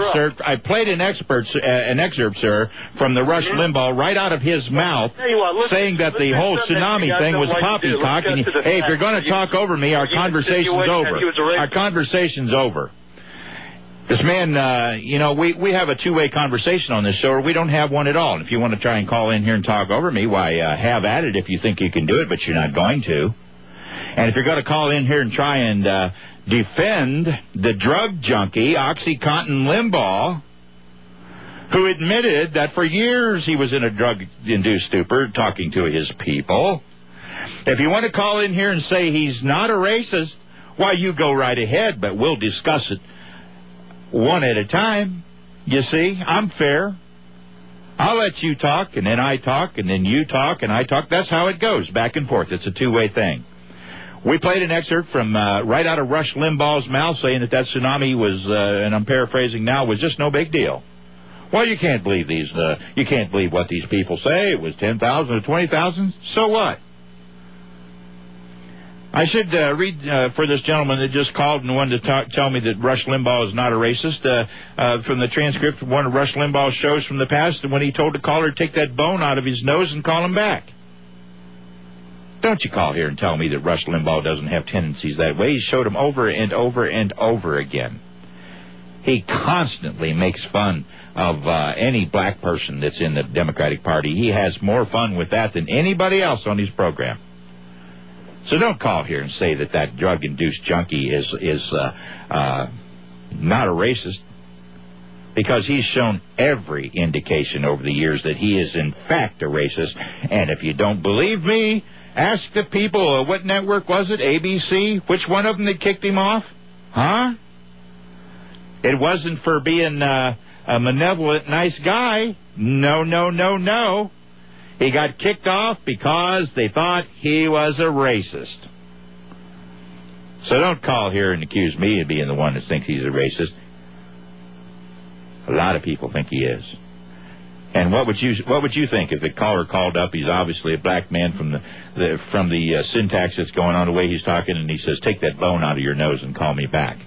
excerpt, sir, from the Rush Limbaugh right out of his mouth, saying that the whole tsunami thing was poppycock. And hey, if you're going to talk over me, our conversation's over. Our conversation's over. This man, we have a two-way conversation on this show, or we don't have one at all. And if you want to try and call in here and talk over me, why, have at it if you think you can do it, but you're not going to. And if you're going to call in here and try and defend the drug junkie, OxyContin Limbaugh, who admitted that for years he was in a drug-induced stupor talking to his people, if you want to call in here and say he's not a racist, why, you go right ahead, but we'll discuss it one at a time. You see, I'm fair. I'll let you talk, and then I talk, and then you talk, and I talk. That's how it goes, back and forth. It's a two-way thing. We played an excerpt from right out of Rush Limbaugh's mouth saying that tsunami was, and I'm paraphrasing now, was just no big deal. Well, you can't believe you can't believe what these people say. It was 10,000 or 20,000. So what? I should read for this gentleman that just called and wanted to tell me that Rush Limbaugh is not a racist from the transcript of one of Rush Limbaugh's shows from the past when he told the caller to take that bone out of his nose and call him back. Don't you call here and tell me that Rush Limbaugh doesn't have tendencies that way. He showed them over and over and over again. He constantly makes fun of any black person that's in the Democratic Party. He has more fun with that than anybody else on his program. So don't call here and say that drug-induced junkie is not a racist, because he's shown every indication over the years that he is in fact a racist. And if you don't believe me, ask the people, what network was it, ABC? Which one of them that kicked him off? Huh? It wasn't for being a benevolent, nice guy. No, no, no, no. He got kicked off because they thought he was a racist. So don't call here and accuse me of being the one that thinks he's a racist. A lot of people think he is. And what would you think if the caller called up? He's obviously a black man from the syntax that's going on, the way he's talking, and he says, "Take that bone out of your nose and call me back."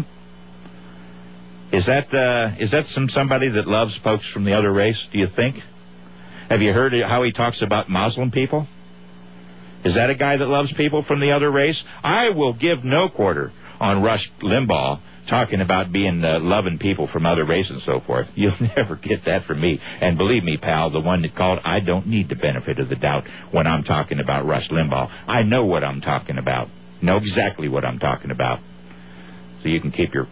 Is that somebody that loves folks from the other race? Do you think? Have you heard how he talks about Muslim people? Is that a guy that loves people from the other race? I will give no quarter on Rush Limbaugh talking about being loving people from other races and so forth. You'll never get that from me. And believe me, pal, the one that called, I don't need the benefit of the doubt when I'm talking about Rush Limbaugh. I know what I'm talking about. Know exactly what I'm talking about. So you can keep your...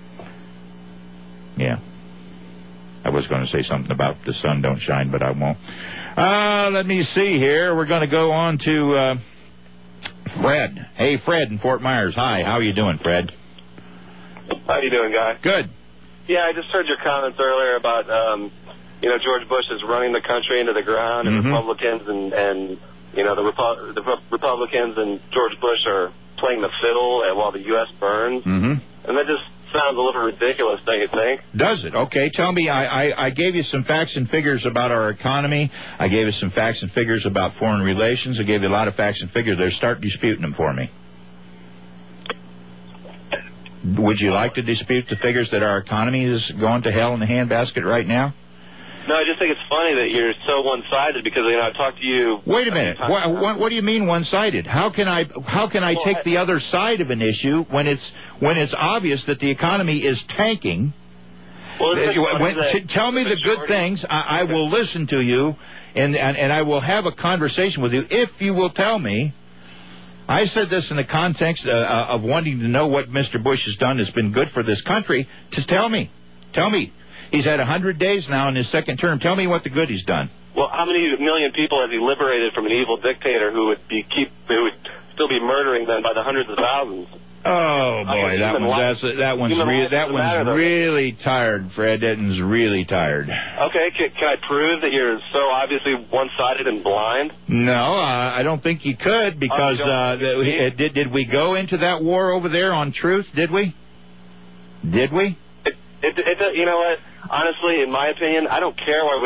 Yeah. I was going to say something about the sun don't shine, but I won't. Let me see here. We're going to go on to Fred. Hey, Fred in Fort Myers. Hi, how are you doing, Fred? How you doing, Guy? Good. Yeah, I just heard your comments earlier about, George Bush is running the country into the ground, and Republicans and You know, the Republicans and George Bush are playing the fiddle while the U.S. burns. Mm-hmm. And that just sounds a little ridiculous, don't you think? Does it? Okay, tell me, I gave you some facts and figures about our economy. I gave you some facts and figures about foreign relations. I gave you a lot of facts and figures there. Start disputing them for me. Would you like to dispute the figures that our economy is going to hell in the handbasket right now? No, I just think it's funny that you're so one-sided because, you know, I talked to you... Wait a minute. What do you mean one-sided? How can I take the other side of an issue when it's obvious that the economy is tanking? Well, tell me the good things. I will listen to you, and I will have a conversation with you if you will tell me. I said this in the context of wanting to know what Mr. Bush has done that's been good for this country. Just tell me. Tell me. He's had 100 days now in his second term. Tell me what the good he's done. Well, how many million people has he liberated from an evil dictator who would still be murdering them by the hundreds of thousands? Oh boy, that one's really tired, Fred. That one's really tired. Okay, can I prove that you're so obviously one-sided and blind? No, I don't think you could because did we go into that war over there on truth? Did we? Did we? You know what? Honestly, in my opinion, I don't care why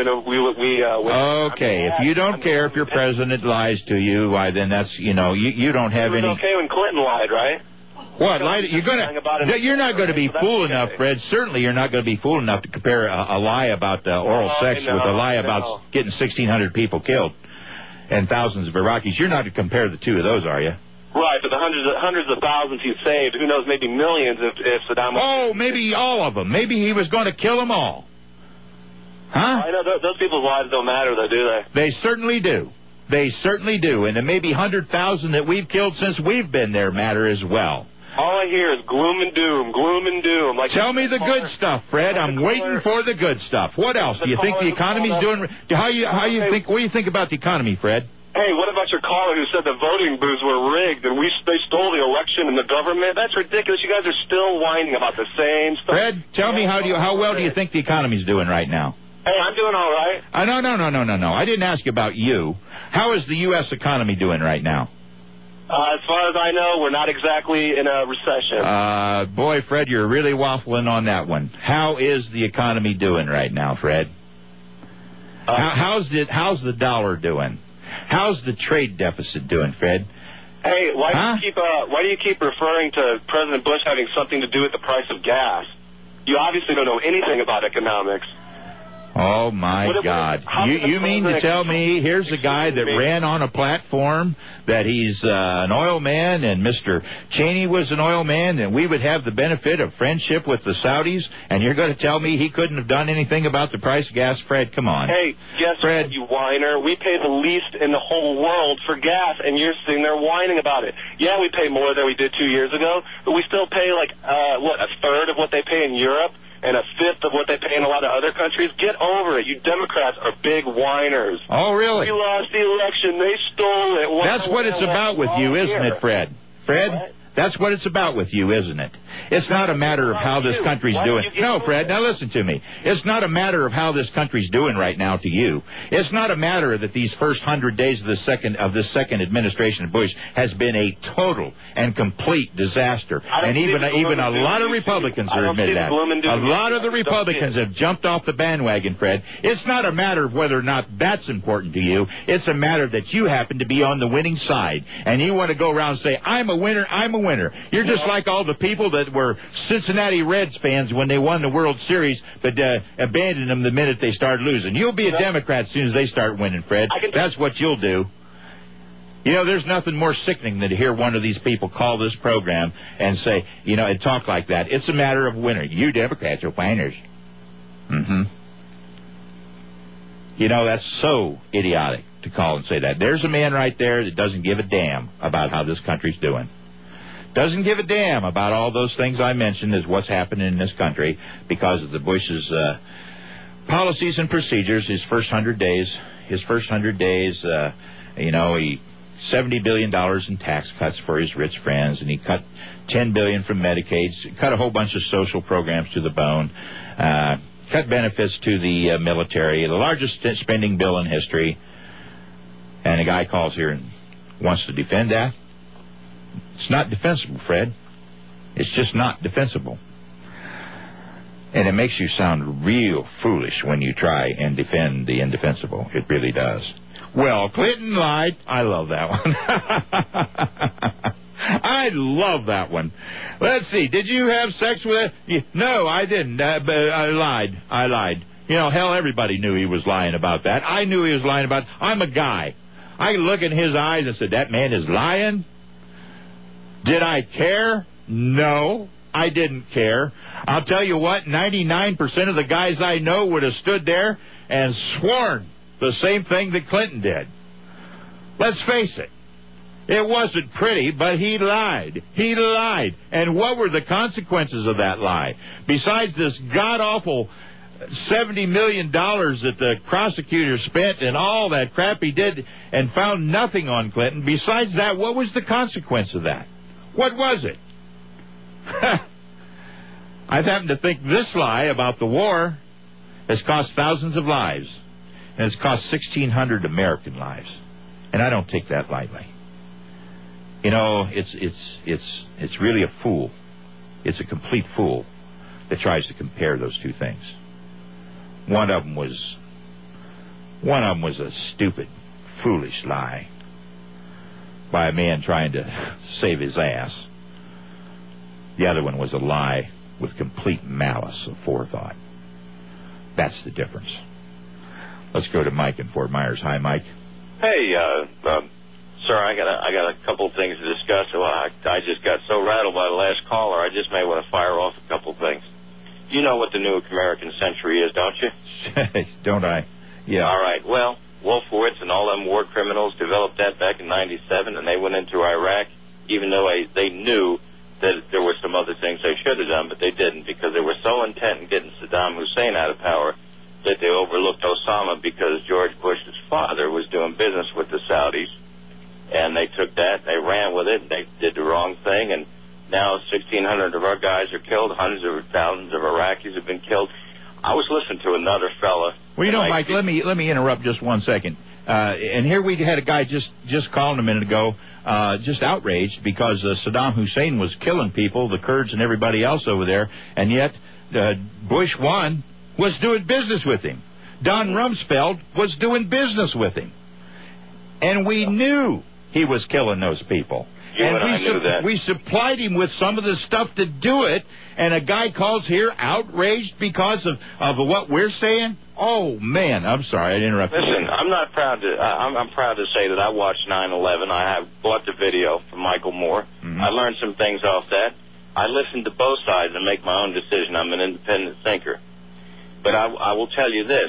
we okay, if you don't care if your president lies to you, why then that's, you know, you don't have any... It was okay when Clinton lied, right? What? You're not going to be fool enough, Fred. Certainly you're not going to be fool enough to compare a lie about oral sex with a lie about getting 1,600 people killed and thousands of Iraqis. You're not going to compare the two of those, are you? Right, but the hundreds of thousands he saved, who knows, maybe millions if Saddam... Oh, maybe all of them. Maybe he was going to kill them all. Huh? I know those people's lives don't matter, though, do they? They certainly do. They certainly do. And the maybe 100,000 that we've killed since we've been there matter as well. All I hear is gloom and doom, gloom and doom. Like, tell me the good stuff, Fred. I'm waiting for the good stuff. What else? Do you think the economy's doing... What do you think about the economy, Fred? Hey, what about your caller who said the voting booths were rigged and they stole the election and the government? That's ridiculous. You guys are still whining about the same stuff. Fred, tell me how well do you think the economy's doing right now? Hey, I'm doing all right. No. I didn't ask you about you. How is the U.S. economy doing right now? As far as I know, we're not exactly in a recession. Boy, Fred, you're really waffling on that one. How is the economy doing right now, Fred? How's the dollar doing? How's the trade deficit doing, Fred? Hey, why do you keep referring to President Bush having something to do with the price of gas? You obviously don't know anything about economics. Oh, my God. You mean to tell me here's a guy that ran on a platform that he's an oil man and Mr. Cheney was an oil man and we would have the benefit of friendship with the Saudis, and you're going to tell me he couldn't have done anything about the price of gas? Fred, come on. Hey, guess what, you whiner? We pay the least in the whole world for gas, and you're sitting there whining about it. Yeah, we pay more than we did 2 years ago, but we still pay a third of what they pay in Europe? And a fifth of what they pay in a lot of other countries. Get over it. You Democrats are big whiners. Oh, really? We lost the election. They stole it. That's what it's about with you, isn't it, Fred? Fred? What? That's what it's about with you, isn't it? It's not a matter of how this country's doing. No, Fred, now listen to me. It's not a matter of how this country's doing right now to you. It's not a matter that these first 100 days of this second administration of Bush has been a total and complete disaster. And even a lot of Republicans are admitting that. A lot of the Republicans have jumped off the bandwagon, Fred. It's not a matter of whether or not that's important to you. It's a matter that you happen to be on the winning side. And you want to go around and say, I'm a winner, I'm a winner. You're just like all the people that were Cincinnati Reds fans when they won the World Series, but abandoned them the minute they started losing. You'll be a Democrat as soon as they start winning, Fred. That's what you'll do. You know, there's nothing more sickening than to hear one of these people call this program and say, and talk like that. It's a matter of winner. You Democrats are winners. Mm-hmm. That's so idiotic to call and say that. There's a man right there that doesn't give a damn about how this country's doing. Doesn't give a damn about all those things I mentioned as what's happening in this country because of the Bush's policies and procedures. His first 100 days, he $70 billion in tax cuts for his rich friends, and he cut $10 billion from Medicaid, cut a whole bunch of social programs to the bone, cut benefits to the military, the largest spending bill in history. and a guy calls here and wants to defend that, it's not defensible, Fred. It's just not defensible. And it makes you sound real foolish when you try and defend the indefensible. It really does. Well, Clinton lied. I love that one. I love that one. Let's see. Did you have sex with it? No, I didn't. But I lied. You know, hell, everybody knew he was lying about that. I knew he was lying about it. I'm a guy. I look in his eyes and said, that man is lying? Did I care? No, I didn't care. I'll tell you what, 99% of the guys I know would have stood there and sworn the same thing that Clinton did. Let's face it. It wasn't pretty, but he lied. He lied. And what were the consequences of that lie? Besides this god-awful $70 million that the prosecutor spent and all that crap he did and found nothing on Clinton, besides that, what was the consequence of that? What was it? I happen to think this lie about the war has cost thousands of lives, and it's cost 1,600 American lives, and I don't take that lightly. You know, it's really a fool. It's a complete fool that tries to compare those two things. One of them was a stupid, foolish lie by a man trying to save his ass. The other one was a lie with complete malice of forethought. That's the difference. Let's go to Mike in Fort Myers. Hi, Mike. Hey, sir, I got a couple things to discuss. Well, I just got so rattled by the last caller, I just may want to fire off a couple things. You know what the new American century is, don't you? Don't I? Yeah. All right. Well, Wolfowitz and all them war criminals developed that back in '97, and they went into Iraq, even though they knew that there were some other things they should have done, but they didn't because they were so intent in getting Saddam Hussein out of power that they overlooked Osama because George Bush's father was doing business with the Saudis, and they took that, they ran with it, and they did the wrong thing, and now 1,600 of our guys are killed, hundreds of thousands of Iraqis have been killed. I was listening to another fella. Well, you know, Mike, let me interrupt just 1 second. And here we had a guy just calling a minute ago, just outraged because Saddam Hussein was killing people, the Kurds and everybody else over there, and yet Bush 1 was doing business with him. Don Rumsfeld was doing business with him. And we knew he was killing those people. We supplied him with some of the stuff to do it, and a guy calls here outraged because of what we're saying? Oh, man, I'm sorry, I interrupted. Listen, I'm not proud to. I'm proud to say that I watched 9/11. I have bought the video from Michael Moore. Mm-hmm. I learned some things off that. I listened to both sides and make my own decision. I'm an independent thinker. But I will tell you this.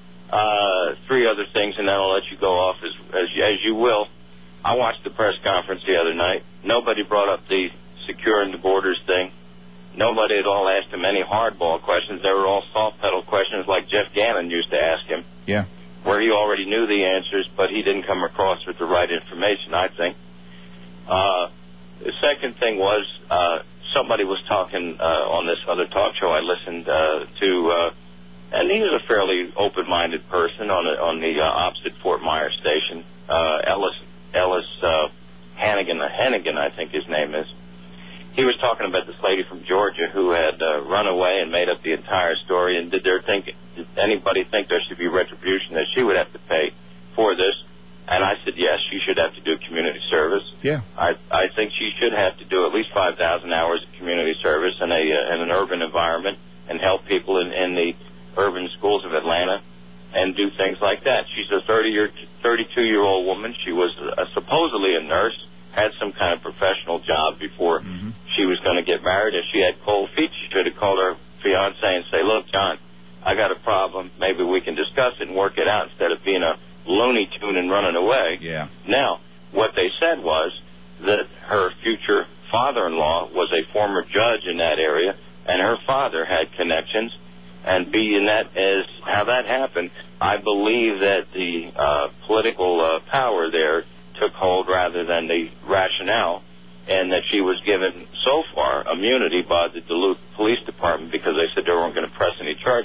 3 other things, and then I'll let you go off as you will. I watched the press conference the other night. Nobody brought up the securing the borders thing. Nobody at all asked him any hardball questions. They were all soft pedal questions like Jeff Gannon used to ask him. Yeah. Where he already knew the answers, but he didn't come across with the right information, I think. The second thing was somebody was talking on this other talk show I listened to, and he was a fairly open-minded person on the opposite Fort Myers station, Ellis Hannigan, I think his name is. He was talking about this lady from Georgia who had run away and made up the entire story. And did anybody think there should be retribution that she would have to pay for this? And I said, yes, she should have to do community service. Yeah. I think she should have to do at least 5,000 hours of community service in an urban environment and help people in the urban schools of Atlanta and do things like that. She's a 32-year-old woman. She was supposedly a nurse, had some kind of professional job before she was going to get married. If she had cold feet, she should have called her fiancé and say, look, John, I got a problem. Maybe we can discuss it and work it out instead of being a Looney Tune and running away. Yeah. Now, what they said was that her future father-in-law was a former judge in that area, and her father had connections. And being that as how that happened, I believe that the political power there took hold rather than the rationale, and that she was given so far immunity by the Duluth Police Department because they said they weren't going to press any charges.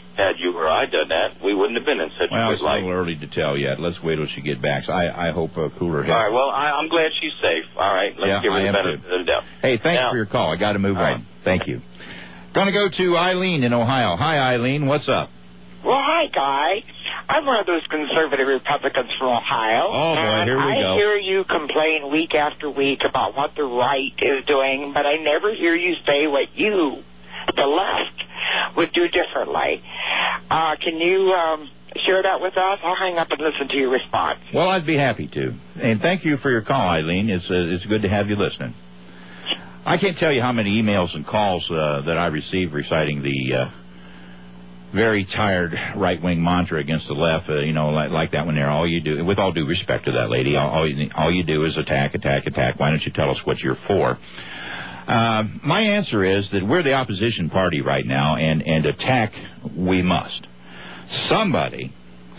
Had you or I done that, we wouldn't have been in such a good It's a light. little early to tell yet. Let's wait till she gets back. So I hope cooler head. All right, well, I'm glad she's safe. All right, let's give her the benefit of the doubt. Hey, thanks for your call. I got to move on. Right. Thank you. Going to go to Eileen in Ohio. Hi, Eileen. What's up? Well, hi, Guy. I'm one of those conservative Republicans from Ohio. Oh, boy, here we go. I hear you complain week after week about what the right is doing, but I never hear you say what you, the left, would do differently. Can you share that with us? I'll hang up and listen to your response. Well, I'd be happy to. And thank you for your call, Eileen. It's good to have you listening. I can't tell you how many emails and calls that I received reciting the very tired right-wing mantra against the left, like that one there. All you do, with all due respect to that lady, all you do is attack, attack, attack. Why don't you tell us what you're for? My answer is that we're the opposition party right now, and attack we must. Somebody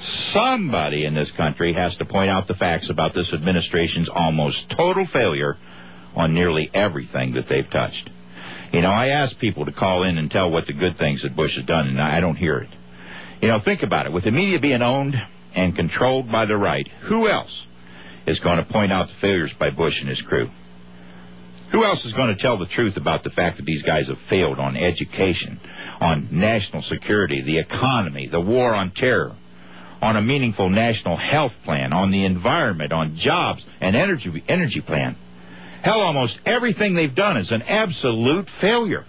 in this country has to point out the facts about this administration's almost total failure on nearly everything that they've touched. I ask people to call in and tell what the good things that Bush has done, and I don't hear it. Think about it. With the media being owned and controlled by the right, who else is going to point out the failures by Bush and his crew? Who else is going to tell the truth about the fact that these guys have failed on education, on national security, the economy, the war on terror, on a meaningful national health plan, on the environment, on jobs, and energy plan? Hell, almost everything they've done is an absolute failure.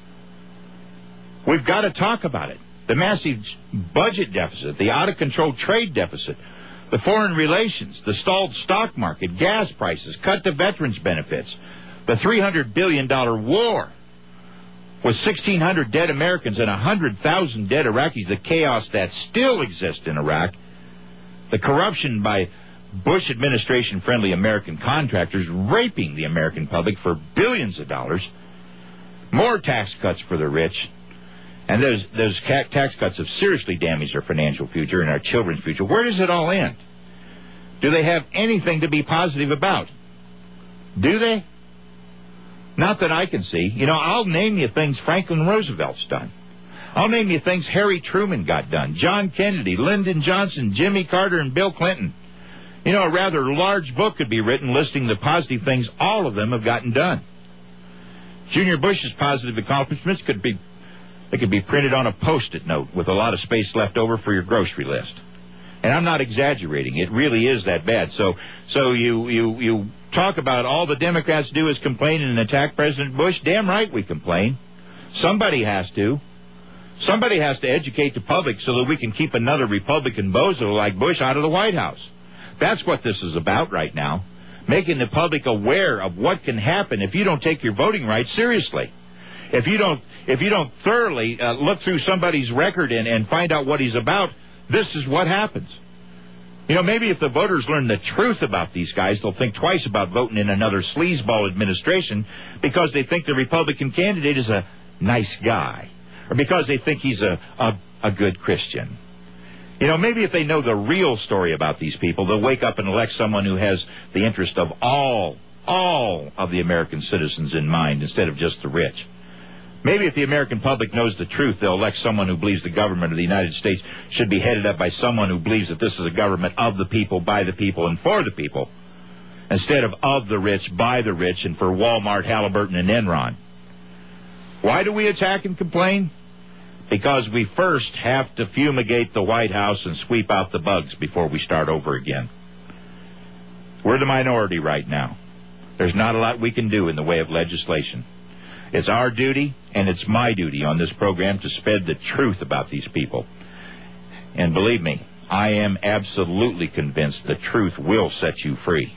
We've got to talk about it. The massive budget deficit, the out-of-control trade deficit, the foreign relations, the stalled stock market, gas prices, cut to veterans' benefits, the $300 billion war with 1,600 dead Americans and 100,000 dead Iraqis, the chaos that still exists in Iraq, the corruption by Bush administration-friendly American contractors raping the American public for billions of dollars, more tax cuts for the rich, and those tax cuts have seriously damaged our financial future and our children's future. Where does it all end? Do they have anything to be positive about? Do they? Not that I can see. I'll name you things Franklin Roosevelt's done. I'll name you things Harry Truman got done, John Kennedy, Lyndon Johnson, Jimmy Carter, and Bill Clinton. A rather large book could be written listing the positive things all of them have gotten done. Junior Bush's positive accomplishments could be printed on a Post-it note with a lot of space left over for your grocery list. And I'm not exaggerating. It really is that bad. So you talk about all the Democrats do is complain and attack President Bush. Damn right we complain. Somebody has to. Somebody has to educate the public so that we can keep another Republican bozo like Bush out of the White House. That's what this is about right now, making the public aware of what can happen if you don't take your voting rights seriously. If you don't thoroughly look through somebody's record and find out what he's about, this is what happens. Maybe if the voters learn the truth about these guys, they'll think twice about voting in another sleazeball administration because they think the Republican candidate is a nice guy or because they think he's a good Christian. Maybe if they know the real story about these people, they'll wake up and elect someone who has the interest of all of the American citizens in mind instead of just the rich. Maybe if the American public knows the truth, they'll elect someone who believes the government of the United States should be headed up by someone who believes that this is a government of the people, by the people, and for the people, instead of the rich, by the rich, and for Walmart, Halliburton, and Enron. Why do we attack and complain? Because we first have to fumigate the White House and sweep out the bugs before we start over again. We're the minority right now. There's not a lot we can do in the way of legislation. It's our duty, and it's my duty on this program to spread the truth about these people. And believe me, I am absolutely convinced the truth will set you free.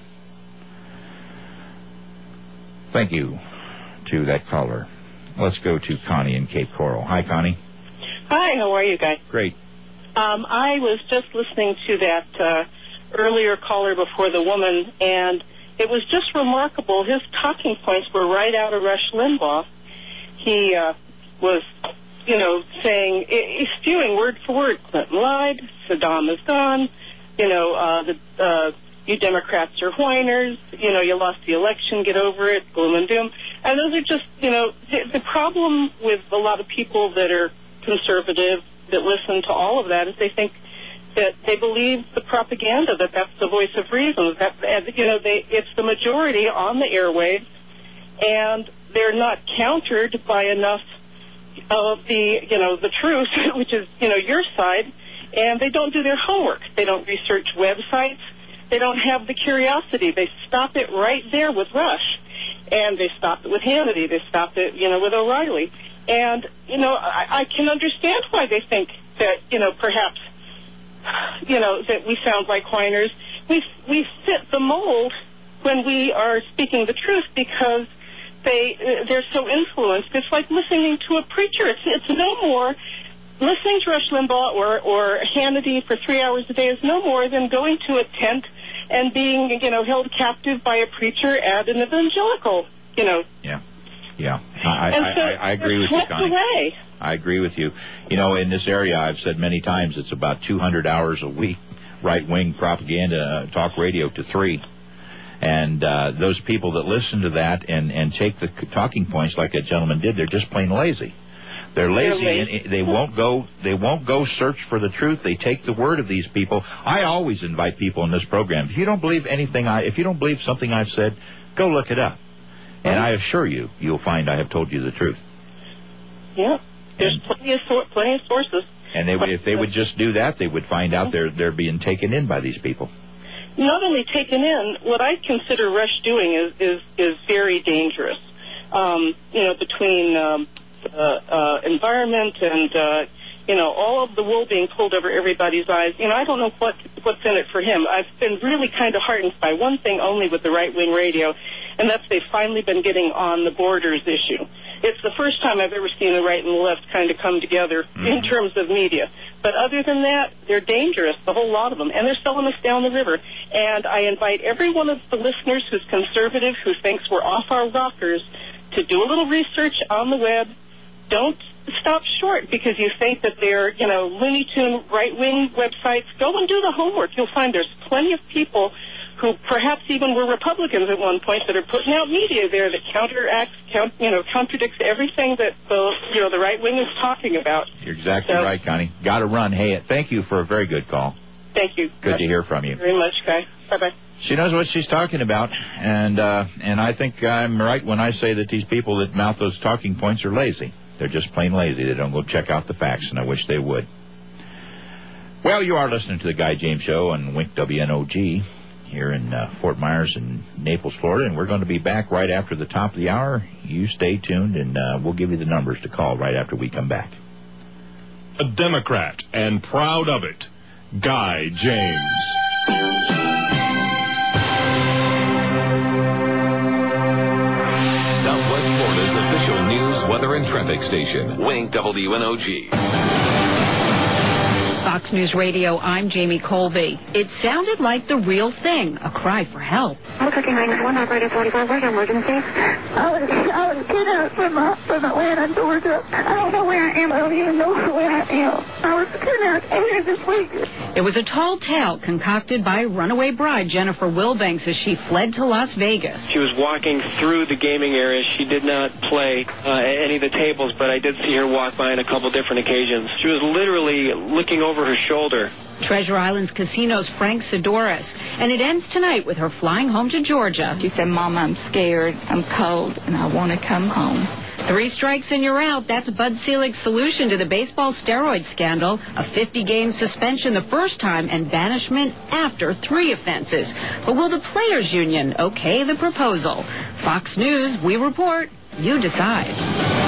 Thank you to that caller. Let's go to Connie in Cape Coral. Hi, Connie. Hi, how are you guys? Great. I was just listening to that earlier caller before the woman, and it was just remarkable. His talking points were right out of Rush Limbaugh. He was, saying, he's spewing word for word. Clinton lied. Saddam is gone. You Democrats are whiners. You lost the election. Get over it. Gloom and doom. And those are just, the problem with a lot of people that are conservative listen to all of that is they think that they believe the propaganda, that that's the voice of reason, that, it's the majority on the airwaves, and they're not countered by enough of the truth, which is, your side, and they don't do their homework. They don't research websites. They don't have the curiosity. They stop it right there with Rush, and they stopped it with Hannity. They stopped it, with O'Reilly. And, I can understand why they think that, perhaps, that we sound like whiners. We fit the mold when we are speaking the truth because they're so influenced. It's like listening to a preacher. It's no more. Listening to Rush Limbaugh or Hannity for 3 hours a day is no more than going to a tent and being, held captive by a preacher at an evangelical, Yeah. I agree with you, Connie. Away. I agree with you. In this area, I've said many times, it's about 200 hours a week, right-wing propaganda, talk radio to 3. And those people that listen to that and take the talking points like that gentleman did, they're just plain lazy. They're lazy. And they won't go search for the truth. They take the word of these people. I always invite people in this program. If you don't believe something I've said, go look it up. And I assure you, you'll find I have told you the truth. Yeah, there's plenty of sources. And if they would just do that, they would find out they're being taken in by these people. Not only taken in, what I consider Rush doing is very dangerous. Between environment and all of the wool being pulled over everybody's eyes. I don't know what's in it for him. I've been really kind of heartened by one thing only with the right-wing radio, and that's they've finally been getting on the borders issue. It's the first time I've ever seen the right and the left kind of come together in terms of media. But other than that, they're dangerous, the whole lot of them, and they're selling us down the river. And I invite every one of the listeners who's conservative, who thinks we're off our rockers, to do a little research on the web. Don't stop short because you think that they're, Looney Tune right-wing websites. Go and do the homework. You'll find there's plenty of people who perhaps even were Republicans at one point that are putting out media there that contradicts everything that the right wing is talking about. You're exactly right, Connie. Got to run. Hey, thank you for a very good call. Thank you. Good to hear from you. Very much, Guy. Bye-bye. She knows what she's talking about, and I think I'm right when I say that these people that mouth those talking points are lazy. They're just plain lazy. They don't go check out the facts, and I wish they would. Well, you are listening to the Guy James Show on Wink WNOG here in Fort Myers and Naples, Florida, and we're going to be back right after the top of the hour. You stay tuned, and we'll give you the numbers to call right after we come back. A Democrat and proud of it, Guy James. Weather and traffic station, Wink WNOG. Fox News Radio, I'm Jamie Colby. It sounded like the real thing, a cry for help. Albuquerque 911, operator 44, where's your emergency? I was kidnapped from Atlanta, Georgia. I don't know where I am. I don't even know where I am. I was kidnapped earlier this week. It was a tall tale concocted by runaway bride Jennifer Wilbanks as she fled to Las Vegas. She was walking through the gaming area. She did not play any of the tables, but I did see her walk by on a couple different occasions. She was literally looking over her shoulder. Treasure Island's Casino's Frank Sidoris. And it ends tonight with her flying home to Georgia. She said, Mama, I'm scared, I'm cold, and I want to come home. 3 strikes and you're out. That's Bud Selig's solution to the baseball steroid scandal. A 50-game suspension the first time and banishment after 3 offenses. But will the Players Union okay the proposal? Fox News, we report, you decide.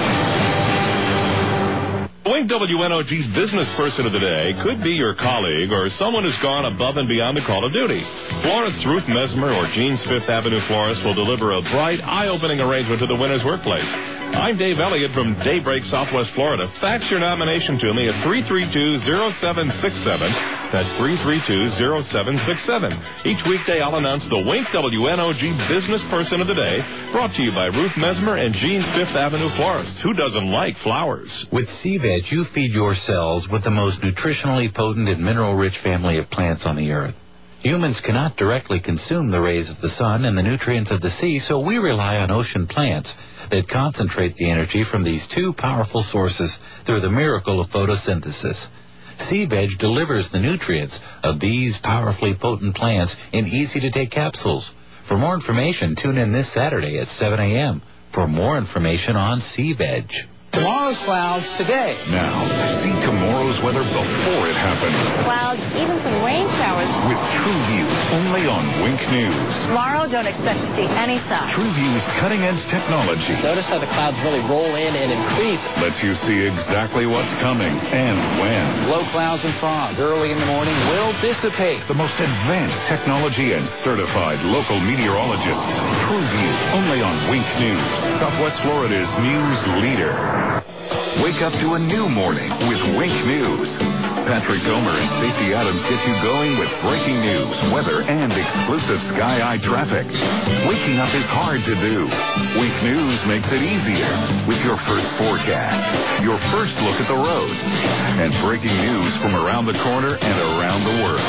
Wink WNOG's business person of the day could be your colleague or someone who's gone above and beyond the call of duty. Florist Ruth Mesmer or Jean's Fifth Avenue Florist will deliver a bright, eye-opening arrangement to the winner's workplace. I'm Dave Elliott from Daybreak, Southwest Florida. Fax your nomination to me at 332-0767. That's 332-0767. Each weekday I'll announce the Wink WNOG Business Person of the Day, brought to you by Ruth Mesmer and Jean's Fifth Avenue Florists. Who doesn't like flowers? With C-Veg, you feed your cells with the most nutritionally potent and mineral-rich family of plants on the earth. Humans cannot directly consume the rays of the sun and the nutrients of the sea, so we rely on ocean plants that concentrate the energy from these two powerful sources through the miracle of photosynthesis. Sea Veg delivers the nutrients of these powerfully potent plants in easy-to-take capsules. For more information, tune in this Saturday at 7 a.m. for more information on Sea Veg. Tomorrow's clouds today. Now, see tomorrow's weather before it happens. Clouds, even some rain showers. With True View, only on Wink News. Tomorrow, don't expect to see any sun. True View's cutting-edge technology Notice how the clouds really roll in and increase. lets you see exactly what's coming and when. Low clouds and fog early in the morning will dissipate. The most advanced technology and certified local meteorologists. True View, only on Wink News, Southwest Florida's news leader. Wake up to a new morning with Wink News. Patrick Gomer and Stacey Adams get you going with breaking news, weather, and exclusive Sky Eye traffic. Waking up is hard to do. Wink News makes it easier with your first forecast, your first look at the roads, and breaking news from around the corner and around the world.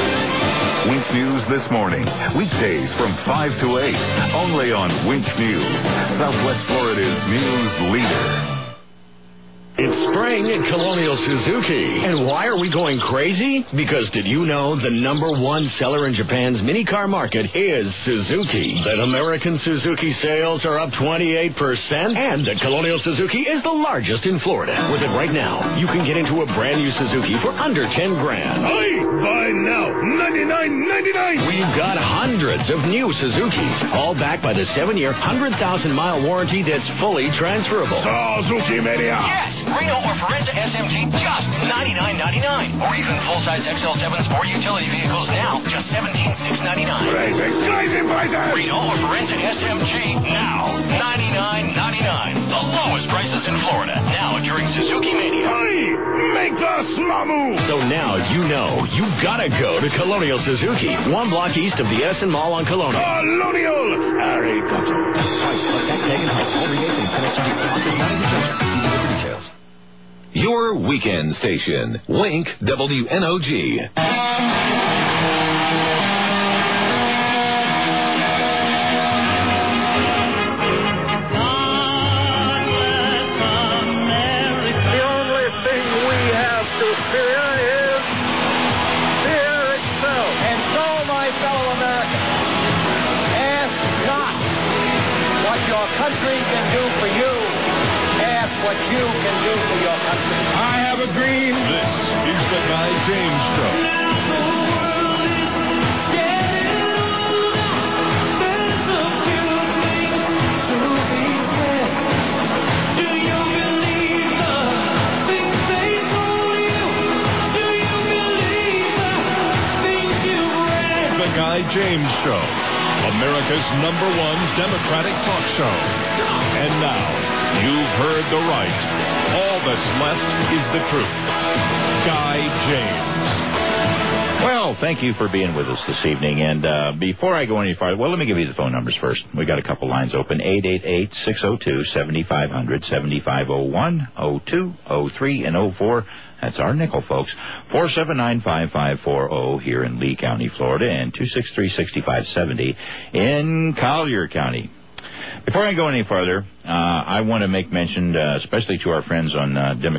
Wink News this morning, weekdays from 5 to 8, only on Wink News, Southwest Florida's news leader. It's spring at Colonial Suzuki. And why are we going crazy? Because did you know the #1 seller in Japan's mini car market is Suzuki? That American Suzuki sales are up 28%? And that Colonial Suzuki is the largest in Florida. With it right now, you can get into a brand new Suzuki for under $10,000. Hey, buy now, $99.99. We've got hundreds of new Suzukis, all backed by the 7-year, 100,000-mile warranty that's fully transferable. Suzuki Mania! Yes! Reno or Forenza SMG, just $99.99. Or even full-size XL7 sport utility vehicles now, just $17,699. Crazy prices! Reno or Forenza SMG, now, $99.99. The lowest prices in Florida, now during Suzuki Mania. Hey, make us mamu! So now you know you've got to go to Colonial Suzuki, 1 block east of the Edison Mall on Colonial. Colonial! Arigato. Your weekend station, Wink WNOG. Country can do for you. Ask what you can do for your country. I have a dream. This is the Guy James Show. The Guy James Show, America's #1 Democratic talk show. And now, you've heard the right. All that's left is the truth. Guy James. Well, thank you for being with us this evening. And before I go any farther, well, let me give you the phone numbers first. We got a couple lines open. 888-602-7500, 7501, 02, 03, and 04. That's our nickel, folks. 479-5540 here in Lee County, Florida, and 263-6570 in Collier County. Before I go any further, I want to make mention, especially to our friends on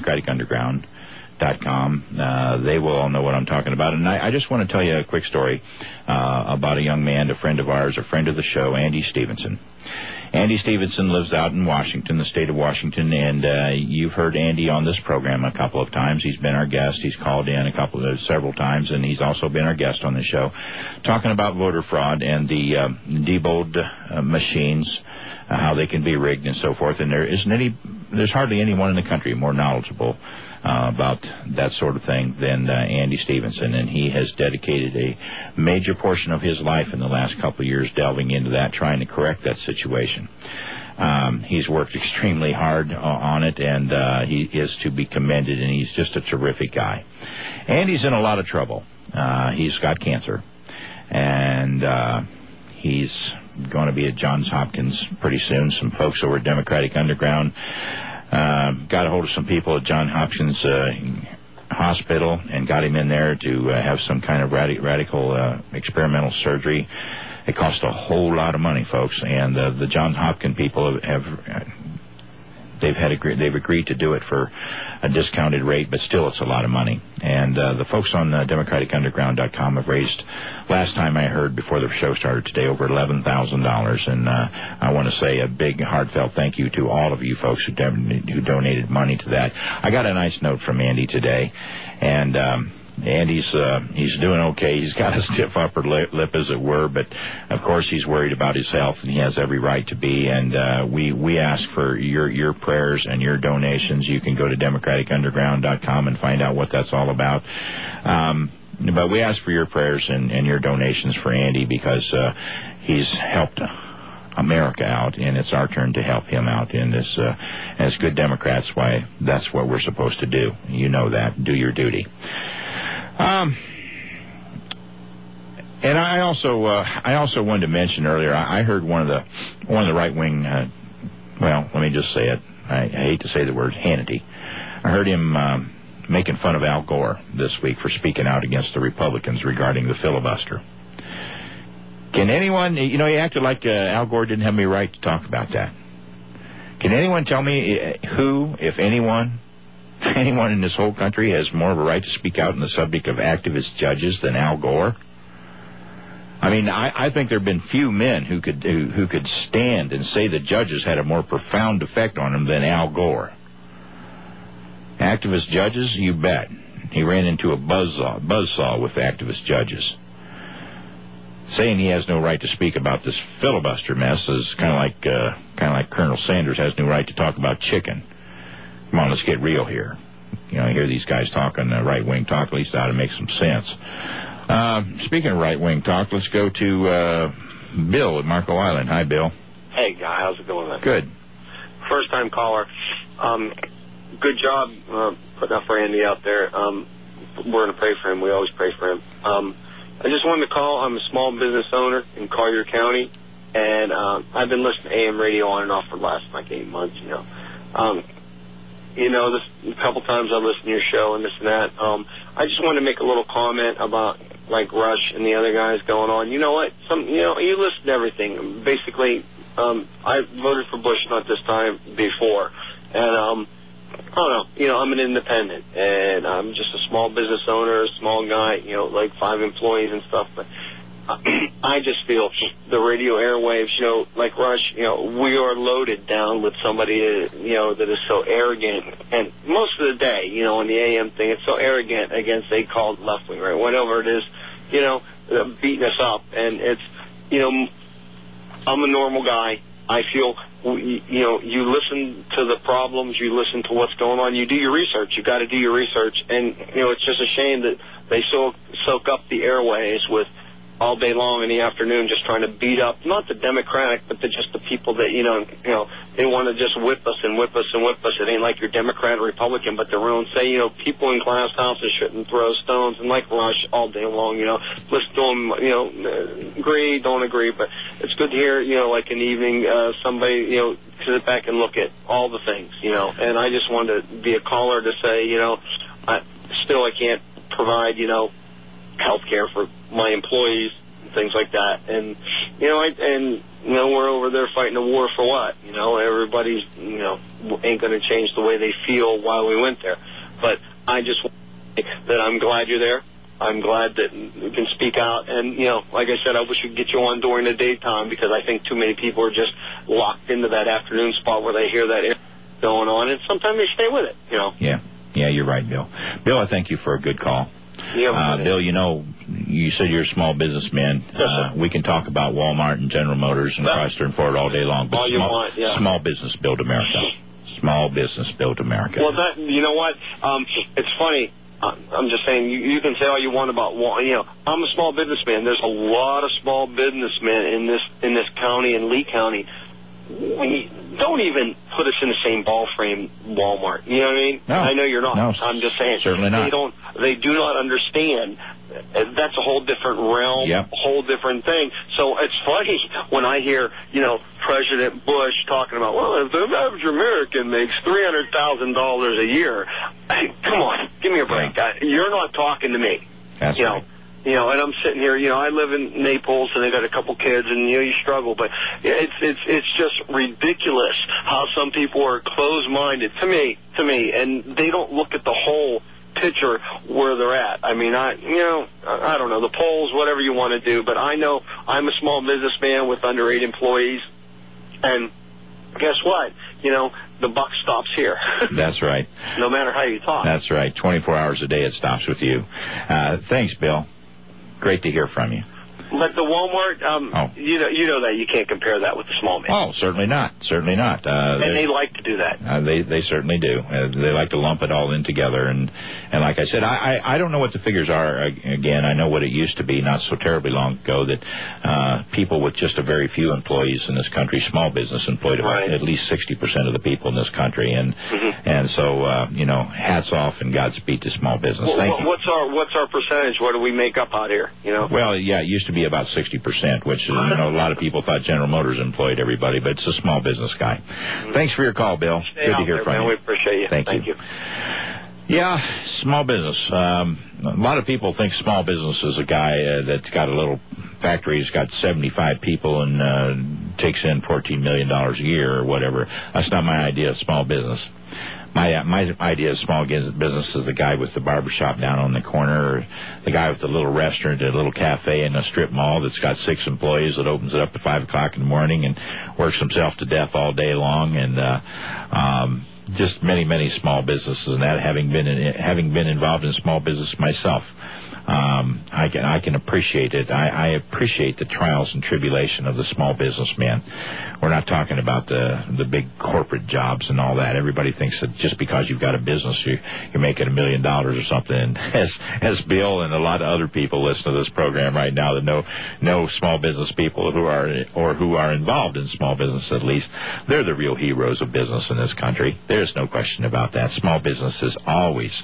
DemocraticUnderground.com. They will all know what I'm talking about. And I just want to tell you a quick story about a young man, a friend of ours, a friend of the show, Andy Stevenson. Andy Stevenson lives out in Washington, the state of Washington, and you've heard Andy on this program a couple of times. He's been our guest. He's called in several times, and he's also been our guest on the show, talking about voter fraud and the Diebold machines, how they can be rigged and so forth. And there's hardly anyone in the country more knowledgeable about that sort of thing than Andy Stevenson, and he has dedicated a major portion of his life in the last couple of years delving into that, trying to correct that situation. He's worked extremely hard on it, and he is to be commended, and he's just a terrific guy. Andy's in a lot of trouble. He's got cancer, and he's going to be at Johns Hopkins pretty soon. Some folks over at Democratic Underground got a hold of some people at Johns Hopkins Hospital and got him in there to have some kind of radical experimental surgery It costs a whole lot of money, folks, and the Johns Hopkins people they've agreed to do it for a discounted rate, but still it's a lot of money. And the folks on DemocraticUnderground.com have raised, last time I heard before the show started today, over $11,000. And I want to say a big, heartfelt thank you to all of you folks who donated money to that. I got a nice note from Andy today, and Andy's he's doing okay. He's got a stiff upper lip, as it were, but of course he's worried about his health, and he has every right to be. And we ask for your prayers and your donations. You can go to DemocraticUnderground.com and find out what that's all about. But we ask for your prayers and your donations for Andy, because he's helped America out, and it's our turn to help him out. And as good Democrats, why, that's what we're supposed to do. You know that. Do your duty. And I also wanted to mention earlier, I heard one of the right wing, well, let me just say it. I hate to say the word, Hannity. I heard him making fun of Al Gore this week for speaking out against the Republicans regarding the filibuster. Can anyone, he acted like Al Gore didn't have any right to talk about that. Can anyone tell me who, if anyone in this whole country has more of a right to speak out on the subject of activist judges than Al Gore? I mean, I think there have been few men who could stand and say the judges had a more profound effect on him than Al Gore. Activist judges, you bet. He ran into a buzzsaw with activist judges. Saying he has no right to speak about this filibuster mess is kind of like Colonel Sanders has no right to talk about chicken. Come on, let's get real here. I hear these guys talking right-wing talk. At least it ought to make some sense. Speaking of right-wing talk, let's go to Bill at Marco Island. Hi, Bill. Hey, Guy. How's it going, man? Good. First-time caller. Good job putting up for Andy out there. We're going to pray for him. We always pray for him. I just wanted to call. I'm a small business owner in Collier County, and I've been listening to AM radio on and off for the last, 8 months, this a couple times I listened to your show and this and that. I just wanted to make a little comment about, Rush and the other guys going on. You know what? You listen to everything. Basically, I voted for Bush not this time, before. And, I don't know. I'm an independent, and I'm just a small business owner, a small guy, 5 employees and stuff. But I just feel the radio airwaves, like Rush, we are loaded down with somebody, that is so arrogant. And most of the day, on the AM thing, it's so arrogant against, they call it left wing, right? Whatever it is, beating us up. And it's, I'm a normal guy. I feel, you listen to the problems, you listen to what's going on, you do your research. You got to do your research. And, it's just a shame that they soak up the airways with all day long in the afternoon just trying to beat up, not the Democratic, but just the people that, they want to just whip us and whip us and whip us. It ain't like you're Democrat or Republican, but their own say, people in glass houses shouldn't throw stones, and like Rush all day long, listen to them, agree, don't agree, but it's good to hear, like in the evening, somebody, sit back and look at all the things, and I just wanted to be a caller to say, I can't provide, health care for my employees and things like that. And, we're over there fighting a war for what? Everybody's, ain't going to change the way they feel while we went there. But I just want to say that I'm glad you're there. I'm glad that you can speak out. And, like I said, I wish we could get you on during the daytime, because I think too many people are just locked into that afternoon spot where they hear that going on, and sometimes they stay with it, Yeah, you're right, Bill. Bill, I thank you for a good call. Yeah, Bill, you said you're a small businessman. We can talk about Walmart and General Motors and Chrysler and Ford all day long, but small business build America. Small business build America. Well, you know what? It's funny. I'm just saying, you can say all you want about, I'm a small businessman. There's a lot of small businessmen in this county, in Lee County. Don't even put us in the same ball frame, Walmart. You know what I mean? No. I know you're not. No, I'm just saying. Certainly not. They do not understand. That's a whole different realm, yep. A whole different thing. So it's funny when I hear, President Bush talking about, well, if the average American makes $300,000 a year, come on, give me a break. You're not talking to me. That's right. You know, and I'm sitting here, you know, I live in Naples and they got a couple kids and, you know, you struggle, but it's just ridiculous how some people are closed-minded to me, and they don't look at the whole picture where they're at. I mean, I don't know, the polls, whatever you want to do, but I know I'm a small businessman with under 8 employees, and guess what? You know, the buck stops here. That's right. No matter how you talk. That's right. 24 hours a day it stops with you. Thanks, Bill. Great to hear from you. But the Walmart, you know that you can't compare that with the small man. Oh, certainly not. Certainly not. And they like to do that. They certainly do. They like to lump it all in together. And like I said, I don't know what the figures are. Again, I know what it used to be not so terribly long ago that people with just a very few employees in this country, small business, employed about at least 60% of the people in this country. And so, you know, hats off and Godspeed to small business. Thank you. What's our percentage? What do we make up out here? You know. Well, yeah, it used to be about 60%, which, you know, a lot of people thought General Motors employed everybody, but it's a small business guy. Than's for your call, Bill. Good to hear from you. We appreciate you. Thank you. Yeah, small business. A lot of people think small business is a guy that's got a little factory, he's got 75 people and takes in $14 million a year or whatever. That's not my idea of small business. My idea of small business is the guy with the barbershop down on the corner, or the guy with the little restaurant, a little cafe in a strip mall that's got 6 employees that opens it up at 5 o'clock in the morning and works himself to death all day long, and just many small businesses. And that, having been involved in small business myself, I can appreciate it. I appreciate the trials and tribulation of the small businessman. We're not talking about the big corporate jobs and all that. Everybody thinks that just because you've got a business, you're making $1 million or something. And as Bill and a lot of other people listen to this program right now that know small business people who are involved in small business, at least, they're the real heroes of business in this country. There's no question about that. Small business has always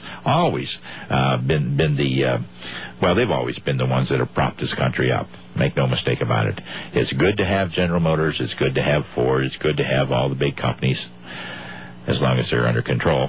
been the they've always been the ones that have propped this country up. Make no mistake about it. It's good to have General Motors. It's good to have Ford. It's good to have all the big companies, as long as they're under control,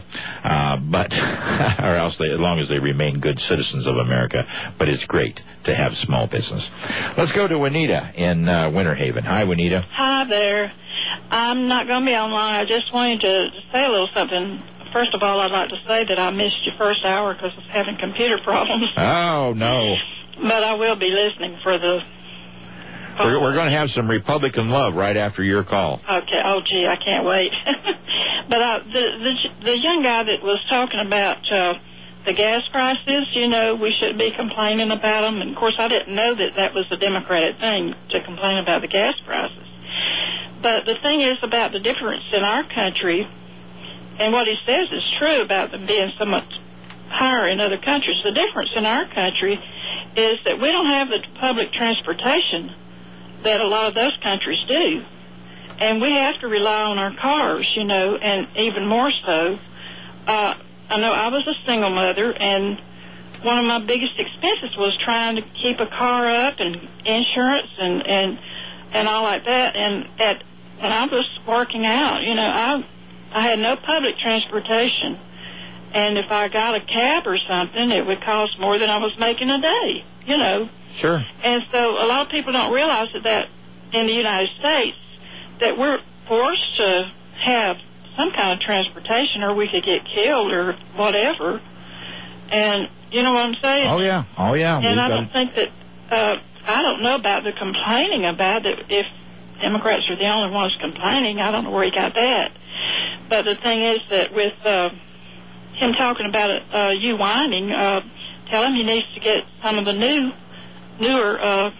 as long as they remain good citizens of America. But it's great to have small business. Let's go to Juanita in Winter Haven. Hi, Juanita. Hi there. I'm not going to be on long. I just wanted to say a little something. First of all, I'd like to say that I missed your first hour because I was having computer problems. Oh, no. But I will be listening for the... We're going to have some Republican love right after your call. Okay. Oh, gee, I can't wait. But the young guy that was talking about the gas prices, you know, we shouldn't be complaining about them. And, of course, I didn't know that was a Democratic thing to complain about the gas prices. But the thing is about the difference in our country, and what he says is true about them being so much higher in other countries. The difference in our country is that we don't have the public transportation that a lot of those countries do. And we have to rely on our cars, you know, and even more so. I know I was a single mother, and one of my biggest expenses was trying to keep a car up and insurance and all like that. And when I was working out, you know, I had no public transportation. And if I got a cab or something, it would cost more than I was making a day, you know. Sure. And so a lot of people don't realize that in the United States that we're forced to have some kind of transportation or we could get killed or whatever. And you know what I'm saying? Oh, yeah. And I don't think that, I don't know about the complaining about it. If Democrats are the only ones complaining, I don't know where he got that. But the thing is that with him talking about you whining, tell him he needs to get some of the newer,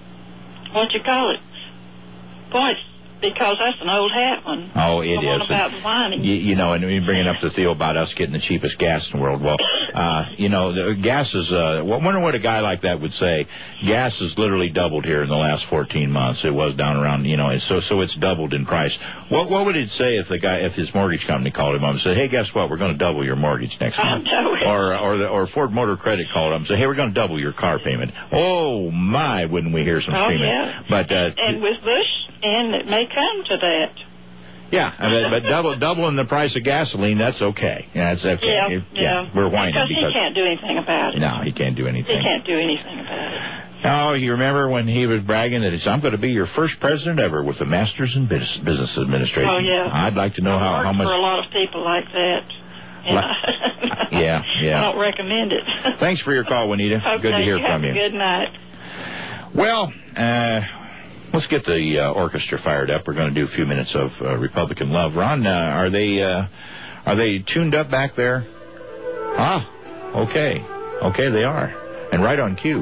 points, because that's an old hat one. Oh, it is. About whining. You know, and you're bringing up the Theo about us getting the cheapest gas in the world. Well, you know, the gas is, I wonder what a guy like that would say. Gas has literally doubled here in the last 14 months. It was down around, you know, so it's doubled in price. What would it say if his mortgage company called him up and said, hey, guess what, we're going to double your mortgage next month? Or Ford Motor Credit called him and said, hey, we're going to double your car payment. Oh, my, wouldn't we hear some screaming. Yeah. But, and with Bush, and it may come to that. Yeah, but doubling the price of gasoline, that's okay. Yeah, that's okay. Yeah. We're whining because he can't do anything about it. No, he can't do anything. He can't do anything about it. Oh, you remember when he was bragging that I'm going to be your first president ever with a master's in business administration? Oh, yeah. I'd like to know how much. For a lot of people like that. Yeah. I don't recommend it. Thanks for your call, Juanita. Okay, good to hear from you. Have a good night. Well, let's get the orchestra fired up. We're going to do a few minutes of Republican love. Ron, are they tuned up back there? Okay, they are, and right on cue.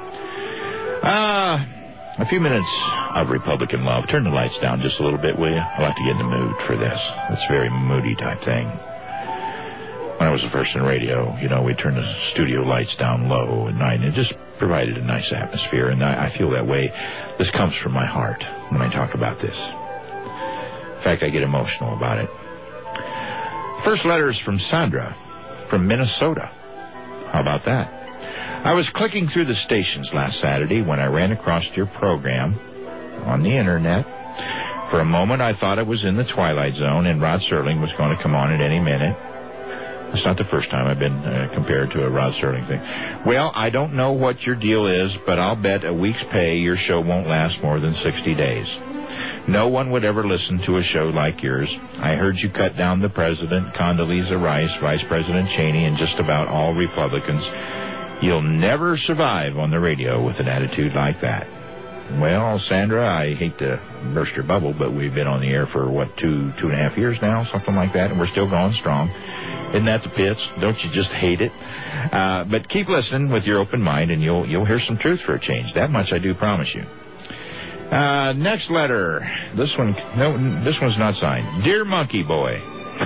A few minutes of Republican love. Turn the lights down just a little bit, will you? I like to get in the mood for this. It's a very moody type thing. When I was first in radio, we'd turn the studio lights down low at night, and it just provided a nice atmosphere, and I feel that way. This comes from my heart when I talk about this. In fact, I get emotional about it. First letter is from Sandra from Minnesota. How about that? I was clicking through the stations last Saturday when I ran across your program on the internet. For a moment, I thought I was in the Twilight Zone and Rod Serling was going to come on at any minute. It's not the first time I've been compared to a Rod Serling thing. Well, I don't know what your deal is, but I'll bet a week's pay your show won't last more than 60 days. No one would ever listen to a show like yours. I heard you cut down the president, Condoleezza Rice, Vice President Cheney, and just about all Republicans. You'll never survive on the radio with an attitude like that. Well, Sandra, I hate to burst your bubble, but we've been on the air for, two and a half years now, something like that, and we're still going strong. Isn't that the pits? Don't you just hate it? But keep listening with your open mind, and you'll hear some truth for a change. That much I do promise you. Next letter. This one's not signed. Dear Monkey Boy.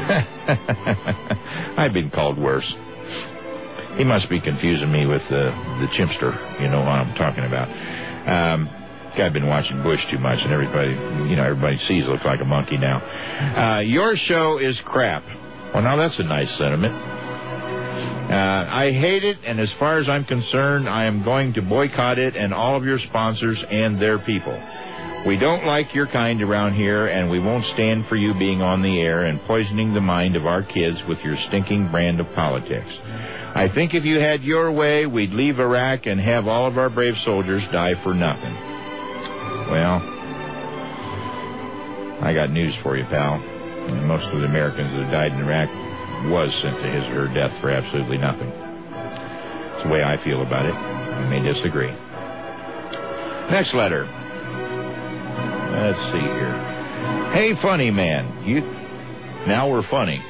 I've been called worse. He must be confusing me with the chimster, what I'm talking about. I've been watching Bush too much, and everybody sees it looks like a monkey now. Your show is crap. Well, now that's a nice sentiment. I hate it, and as far as I'm concerned, I am going to boycott it and all of your sponsors and their people. We don't like your kind around here, and we won't stand for you being on the air and poisoning the mind of our kids with your stinking brand of politics. I think if you had your way, we'd leave Iraq and have all of our brave soldiers die for nothing. Well, I got news for you, pal. Most of the Americans that died in Iraq was sent to his or her death for absolutely nothing. It's the way I feel about it. You may disagree. Next letter. Let's see here. Hey, funny man. Now we're funny.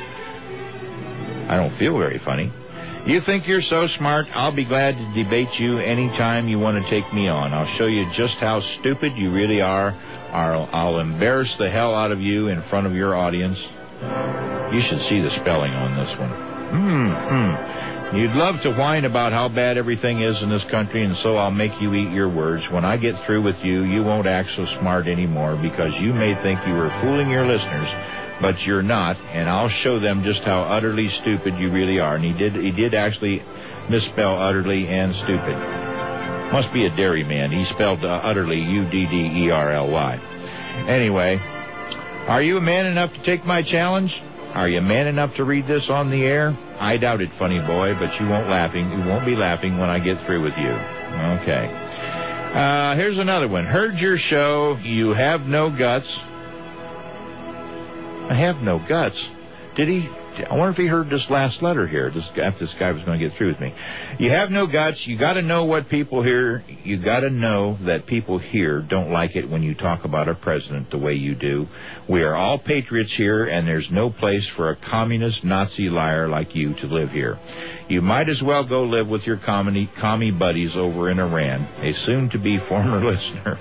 I don't feel very funny. You think you're so smart? I'll be glad to debate you anytime you want to take me on. I'll show you just how stupid you really are. I'll embarrass the hell out of you in front of your audience. You should see the spelling on this one. You'd love to whine about how bad everything is in this country, and so I'll make you eat your words. When I get through with you, you won't act so smart anymore because you may think you were fooling your listeners, but you're not, and I'll show them just how utterly stupid you really are. And he did actually misspell utterly and stupid. Must be a dairyman. He spelled utterly UDDERLY. Anyway, are you a man enough to take my challenge? Are you man enough to read this on the air? I doubt it, funny boy, but you won't be laughing when I get through with you. Okay. Here's another one. Heard your show. You have no guts. I have no guts. Did he? I wonder if he heard this last letter here. This guy was going to get through with me. You have no guts. You got to know what people hear. You got to know that people here don't like it when you talk about our president the way you do. We are all patriots here, and there's no place for a communist Nazi liar like you to live here. You might as well go live with your commie buddies over in Iran. A soon-to-be former listener.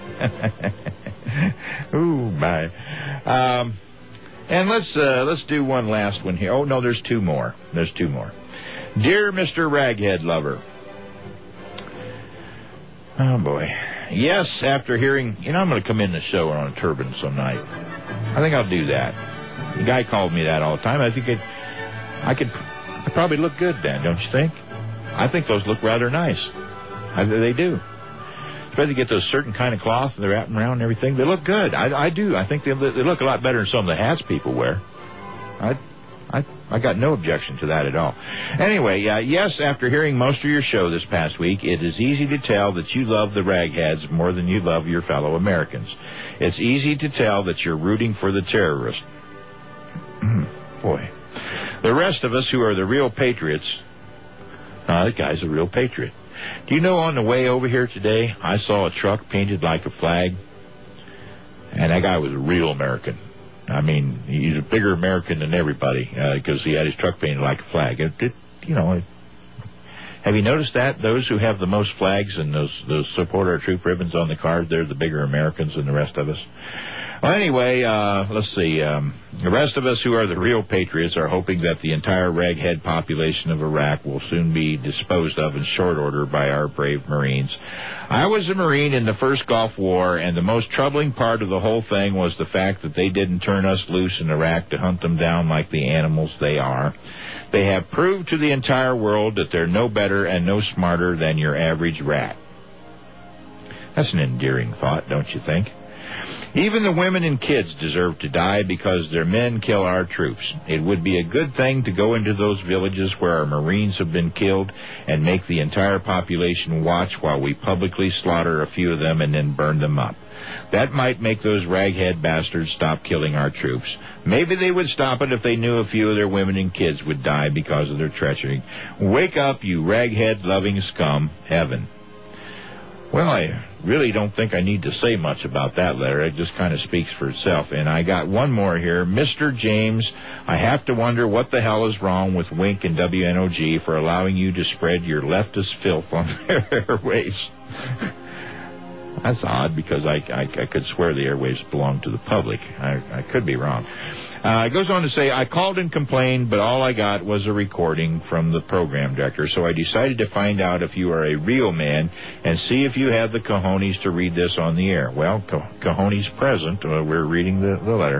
Ooh, bye. And let's do one last one here. Oh, no, there's two more. Dear Mr. Raghead Lover. Oh, boy. Yes, after hearing... I'm going to come in the show on a turban some night. I think I'll do that. The guy called me that all the time. I think I'd probably look good then, don't you think? I think those look rather nice. They do. But they get those certain kind of cloth, and they're wrapping around and everything. They look good. I do. I think they look a lot better than some of the hats people wear. I got no objection to that at all. Anyway, yes, after hearing most of your show this past week, it is easy to tell that you love the ragheads more than you love your fellow Americans. It's easy to tell that you're rooting for the terrorists. Boy. The rest of us who are the real patriots, that guy's a real patriot. Do you know on the way over here today, I saw a truck painted like a flag, and that guy was a real American. I mean, he's a bigger American than everybody because he had his truck painted like a flag. Have you noticed that? Those who have the most flags and those support our troop ribbons on the card, they're the bigger Americans than the rest of us. Well, anyway, let's see. The rest of us who are the real patriots are hoping that the entire raghead population of Iraq will soon be disposed of in short order by our brave Marines. I was a Marine in the first Gulf War, and the most troubling part of the whole thing was the fact that they didn't turn us loose in Iraq to hunt them down like the animals they are. They have proved to the entire world that they're no better and no smarter than your average rat. That's an endearing thought, don't you think? Even the women and kids deserve to die because their men kill our troops. It would be a good thing to go into those villages where our Marines have been killed and make the entire population watch while we publicly slaughter a few of them and then burn them up. That might make those raghead bastards stop killing our troops. Maybe they would stop it if they knew a few of their women and kids would die because of their treachery. Wake up, you raghead-loving scum. Heaven. Well, I really don't think I need to say much about that letter. It just kind of speaks for itself. And I got one more here. Mr. James, I have to wonder what the hell is wrong with Wink and WNOG for allowing you to spread your leftist filth on their airwaves. That's odd because I could swear the airwaves belong to the public. I could be wrong. It goes on to say, I called and complained, but all I got was a recording from the program director, so I decided to find out if you are a real man and see if you have the cojones to read this on the air. Well, cojones present. We're reading the letter.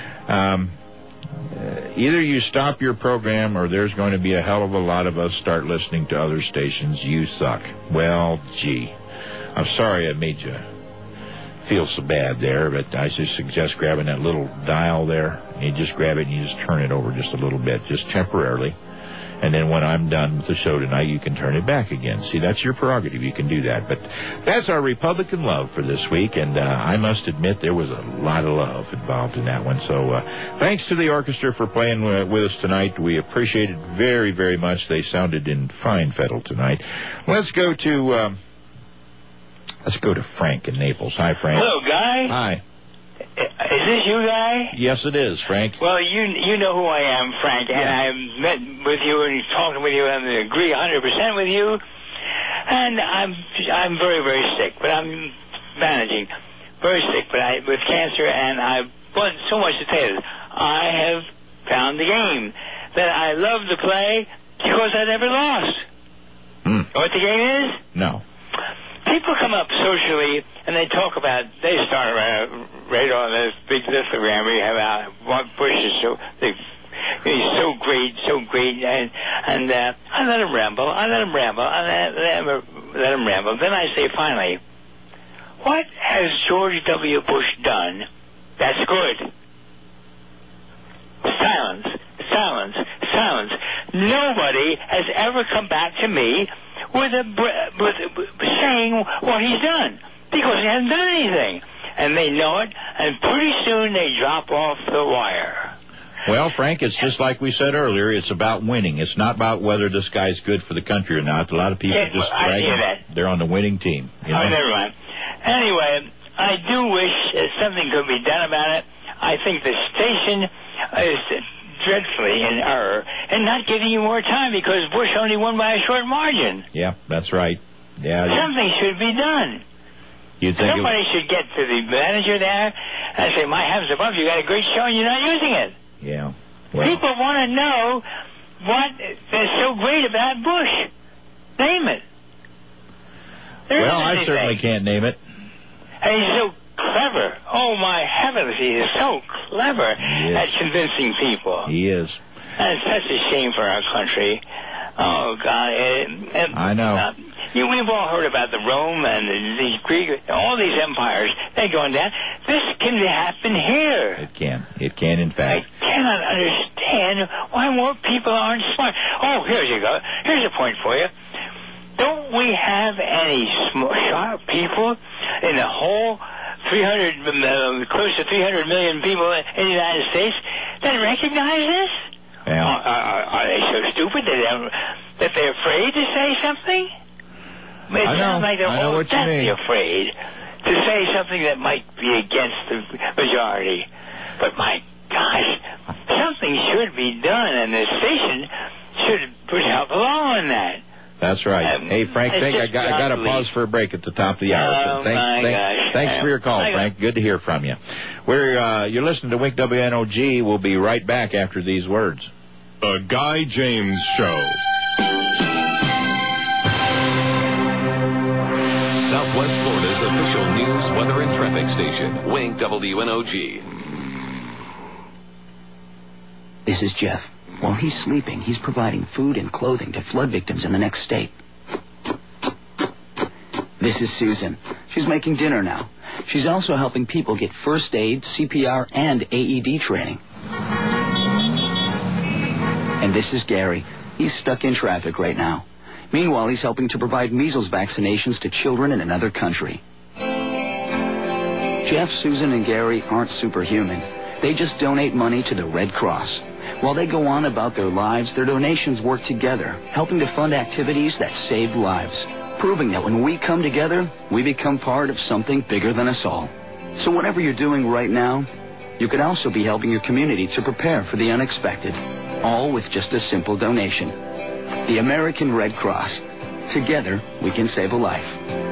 Either you stop your program or there's going to be a hell of a lot of us start listening to other stations. You suck. Well, gee. I'm sorry I made you feel so bad there, but I just suggest grabbing that little dial there. You just grab it and you just turn it over just a little bit, just temporarily. And then when I'm done with the show tonight, you can turn it back again. See, that's your prerogative. You can do that. But that's our Republican love for this week, and I must admit there was a lot of love involved in that one. So thanks to the orchestra for playing with us tonight. We appreciate it very, very much. They sounded in fine fettle tonight. Let's go to Frank in Naples. Hi, Frank. Hello, Guy. Hi. Is this you, Guy? Yes, it is, Frank. Well, you know who I am, Frank, and I've met with you and talked with you and agree 100% with you. And I'm very, very sick, but I'm managing. Very sick, but with cancer, and I want so much to tell you. I have found the game that I love to play because I never lost. Know what the game is? No. People come up socially and they talk about, they start right on this big listogram where you have what Bush is he's so great, and I let him ramble, Then I say finally, what has George W. Bush done that's good? Silence. Nobody has ever come back to me with saying what he's done, because he hasn't done anything. And they know it, and pretty soon they drop off the wire. Well, Frank, it's just like we said earlier. It's about winning. It's not about whether this guy's good for the country or not. A lot of people just brag they're on the winning team. You know? Oh, never mind. Anyway, I do wish something could be done about it. I think the station is dreadfully in error and not giving you more time because Bush only won by a short margin. Yeah, that's right. Yeah. Something should be done. Somebody should get to the manager there and say, my heavens above, you got a great show and you're not using it. Yeah. Well. People want to know what is so great about Bush. Name it. Well, I certainly can't name it. And he's so clever. Oh, my heavens, he is so clever at convincing people. He is. And it's such a shame for our country. Oh, God. I know. We've all heard about the Rome and the Greek, all these empires. They're going down. This can happen here. It can. It can, in fact. I cannot understand why more people aren't smart. Oh, here you go. Here's a point for you. Don't we have any sharp people in the whole close to 300 million people in the United States that recognize this? Yeah. Are they so stupid that they're afraid to say something? It sounds like they're all deathly afraid to say something that might be against the majority. But my gosh, something should be done, and the station should help along on that. That's right. Hey, Frank, I got to pause for a break at the top of the hour. So thanks for your call, Frank. Good to hear from you. You're listening to Wink WNOG. We'll be right back after these words. The Guy James Show. Southwest Florida's official news, weather, and traffic station. Wink WNOG. This is Jeff. While he's sleeping, he's providing food and clothing to flood victims in the next state. This is Susan. She's making dinner now. She's also helping people get first aid, CPR, and AED training. And this is Gary. He's stuck in traffic right now. Meanwhile, he's helping to provide measles vaccinations to children in another country. Jeff, Susan, and Gary aren't superhuman. They just donate money to the Red Cross. While they go on about their lives, their donations work together, helping to fund activities that save lives, proving that when we come together, we become part of something bigger than us all. So whatever you're doing right now, you could also be helping your community to prepare for the unexpected, all with just a simple donation. The American Red Cross. Together, we can save a life.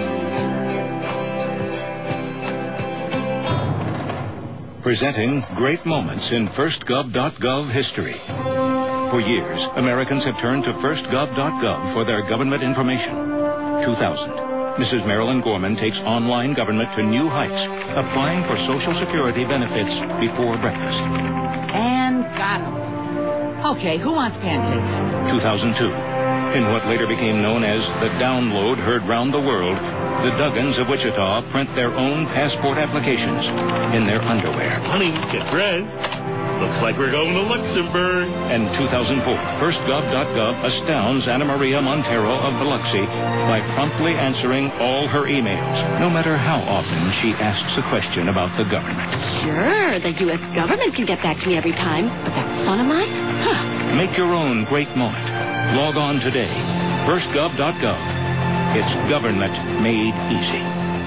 Presenting great moments in FirstGov.gov history. For years, Americans have turned to FirstGov.gov for their government information. 2000. Mrs. Marilyn Gorman takes online government to new heights, applying for Social Security benefits before breakfast. And got 'em. Okay, who wants pancakes? 2002. In what later became known as the download heard round the world, the Duggans of Wichita print their own passport applications in their underwear. Honey, get dressed. Looks like we're going to Luxembourg. And 2004, FirstGov.gov astounds Anna Maria Montero of Biloxi by promptly answering all her emails, no matter how often she asks a question about the government. Sure, the U.S. government can get back to me every time, but that son of mine? Huh. Make your own great moment. Log on today. FirstGov.gov. It's government made easy.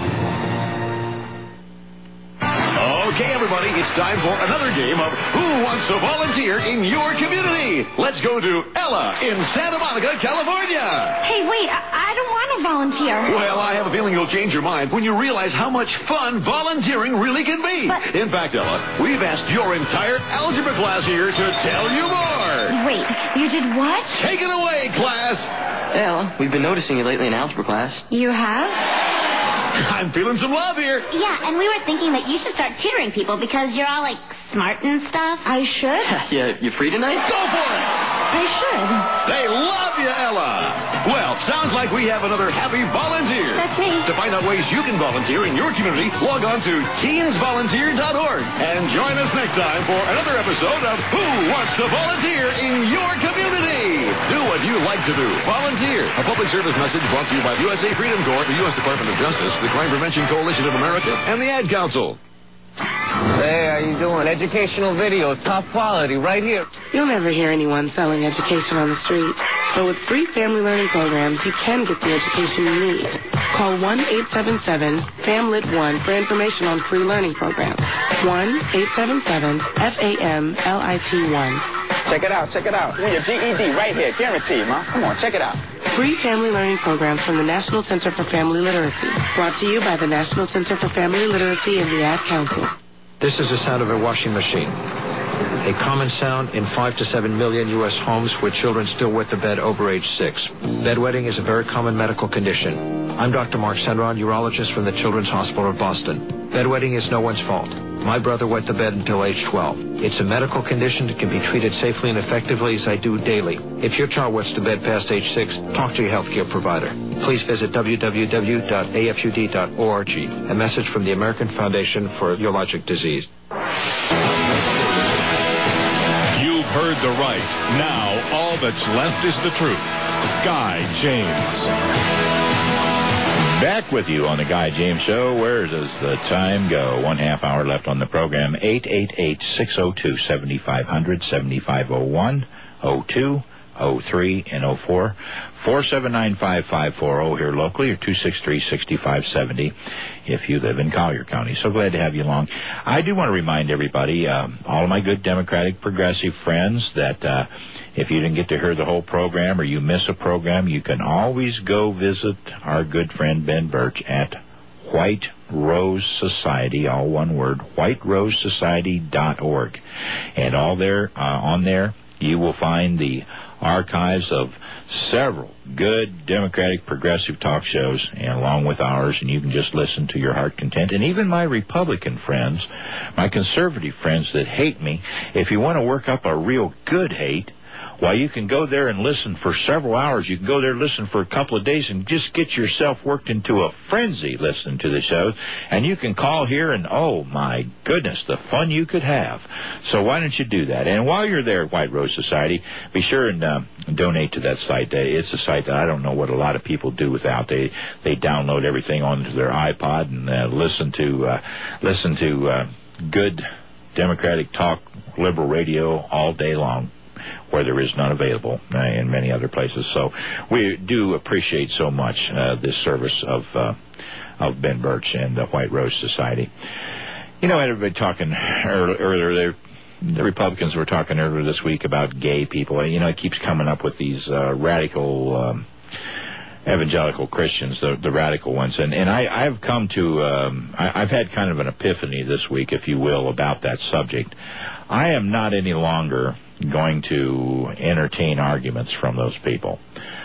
Okay, everybody, it's time for another game of Who Wants to Volunteer in Your Community? Let's go to Ella in Santa Monica, California. Hey, wait, I don't want to volunteer. Well, I have a feeling you'll change your mind when you realize how much fun volunteering really can be. But... In fact, Ella, we've asked your entire algebra class here to tell you more. Wait, you did what? Take it away, class. Ella, we've been noticing you lately in algebra class. You have? I'm feeling some love here. Yeah, and we were thinking that you should start tutoring people because you're all, like, smart and stuff. I should? Yeah, you free tonight? Go for it! I should. They love you, Ella. Well, sounds like we have another happy volunteer. That's me. To find out ways you can volunteer in your community, log on to teensvolunteer.org and join us next time for another episode of Who Wants to Volunteer in Your Community? Do what you like to do. Volunteer. A public service message brought to you by the USA Freedom Corps, the U.S. Department of Justice, the Crime Prevention Coalition of America, and the Ad Council. Hey, how you doing? Educational videos, top quality, right here. You'll never hear anyone selling education on the street. But with free family learning programs, you can get the education you need. Call 1-877-FAMLIT1 for information on free learning programs. 1-877-FAMLIT1. Check it out, check it out. Your GED right here, guaranteed, Ma. Come on, check it out. Free family learning programs from the National Center for Family Literacy. Brought to you by the National Center for Family Literacy and the Ad Council. This is the sound of a washing machine. A common sound in 5 to 7 million U.S. homes with children still wet the bed over age 6. Bedwetting is a very common medical condition. I'm Dr. Mark Senrod, urologist from the Children's Hospital of Boston. Bedwetting is no one's fault. My brother wet the bed until age 12. It's a medical condition that can be treated safely and effectively as I do daily. If your child wets the bed past age 6, talk to your healthcare provider. Please visit www.afud.org. A message from the American Foundation for Urologic Disease. You've heard the right. Now, all that's left is the truth. Guy James. Back with you on the Guy James Show. Where does the time go? 1/2 hour left on the program. 888-602-7500, 7501, 02, 03, and 04. 479-5540 here locally, or 263-6570 if you live in Collier County. So glad to have you along. I do want to remind everybody, all of my good Democratic progressive friends, that if you didn't get to hear the whole program or you miss a program, you can always go visit our good friend Ben Birch at White Rose Society, all one word, whiterosesociety.org. And all there, on there, you will find the archives of several good Democratic progressive talk shows, and along with ours, and you can just listen to your heart content. And even my Republican friends, my conservative friends that hate me, if you want to work up a real good hate, well, you can go there and listen for several hours. You can go there and listen for a couple of days and just get yourself worked into a frenzy listening to the shows. And you can call here and, oh, my goodness, the fun you could have. So why don't you do that? And while you're there at White Rose Society, be sure and donate to that site. It's a site that I don't know what a lot of people do without. They download everything onto their iPod and listen to good Democratic talk, liberal radio all day long, where there is none available in many other places. So we do appreciate so much this service of Ben Birch and the White Rose Society. You know, everybody talking earlier, the Republicans were talking earlier this week about gay people. You know, it keeps coming up with these radical evangelical Christians, the radical ones. And I've come to, I've had kind of an epiphany this week, if you will, about that subject. I am not any longer going to entertain arguments from those people.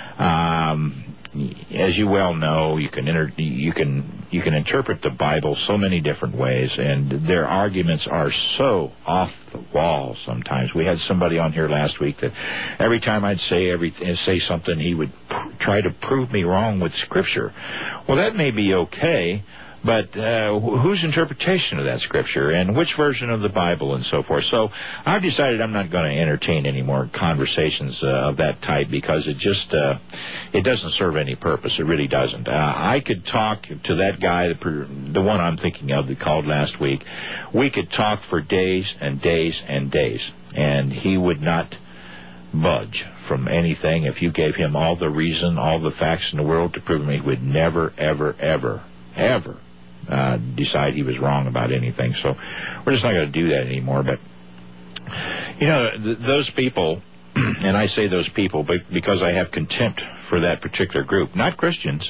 As you well know, you can interpret the Bible so many different ways, and their arguments are so off the wall sometimes. We had somebody on here last week that every time I'd say something, he would try to prove me wrong with Scripture. Well, that may be okay, but whose interpretation of that Scripture and which version of the Bible and so forth? So I've decided I'm not going to entertain any more conversations of that type, because it just it doesn't serve any purpose. It really doesn't. I could talk to that guy, the one I'm thinking of that called last week. We could talk for days and days and days, and he would not budge from anything. If you gave him all the reason, all the facts in the world to prove me, he would never, ever, ever, ever decide he was wrong about anything. So we're just not going to do that anymore. But, you know, those people, and I say those people because I have contempt for that particular group, not Christians.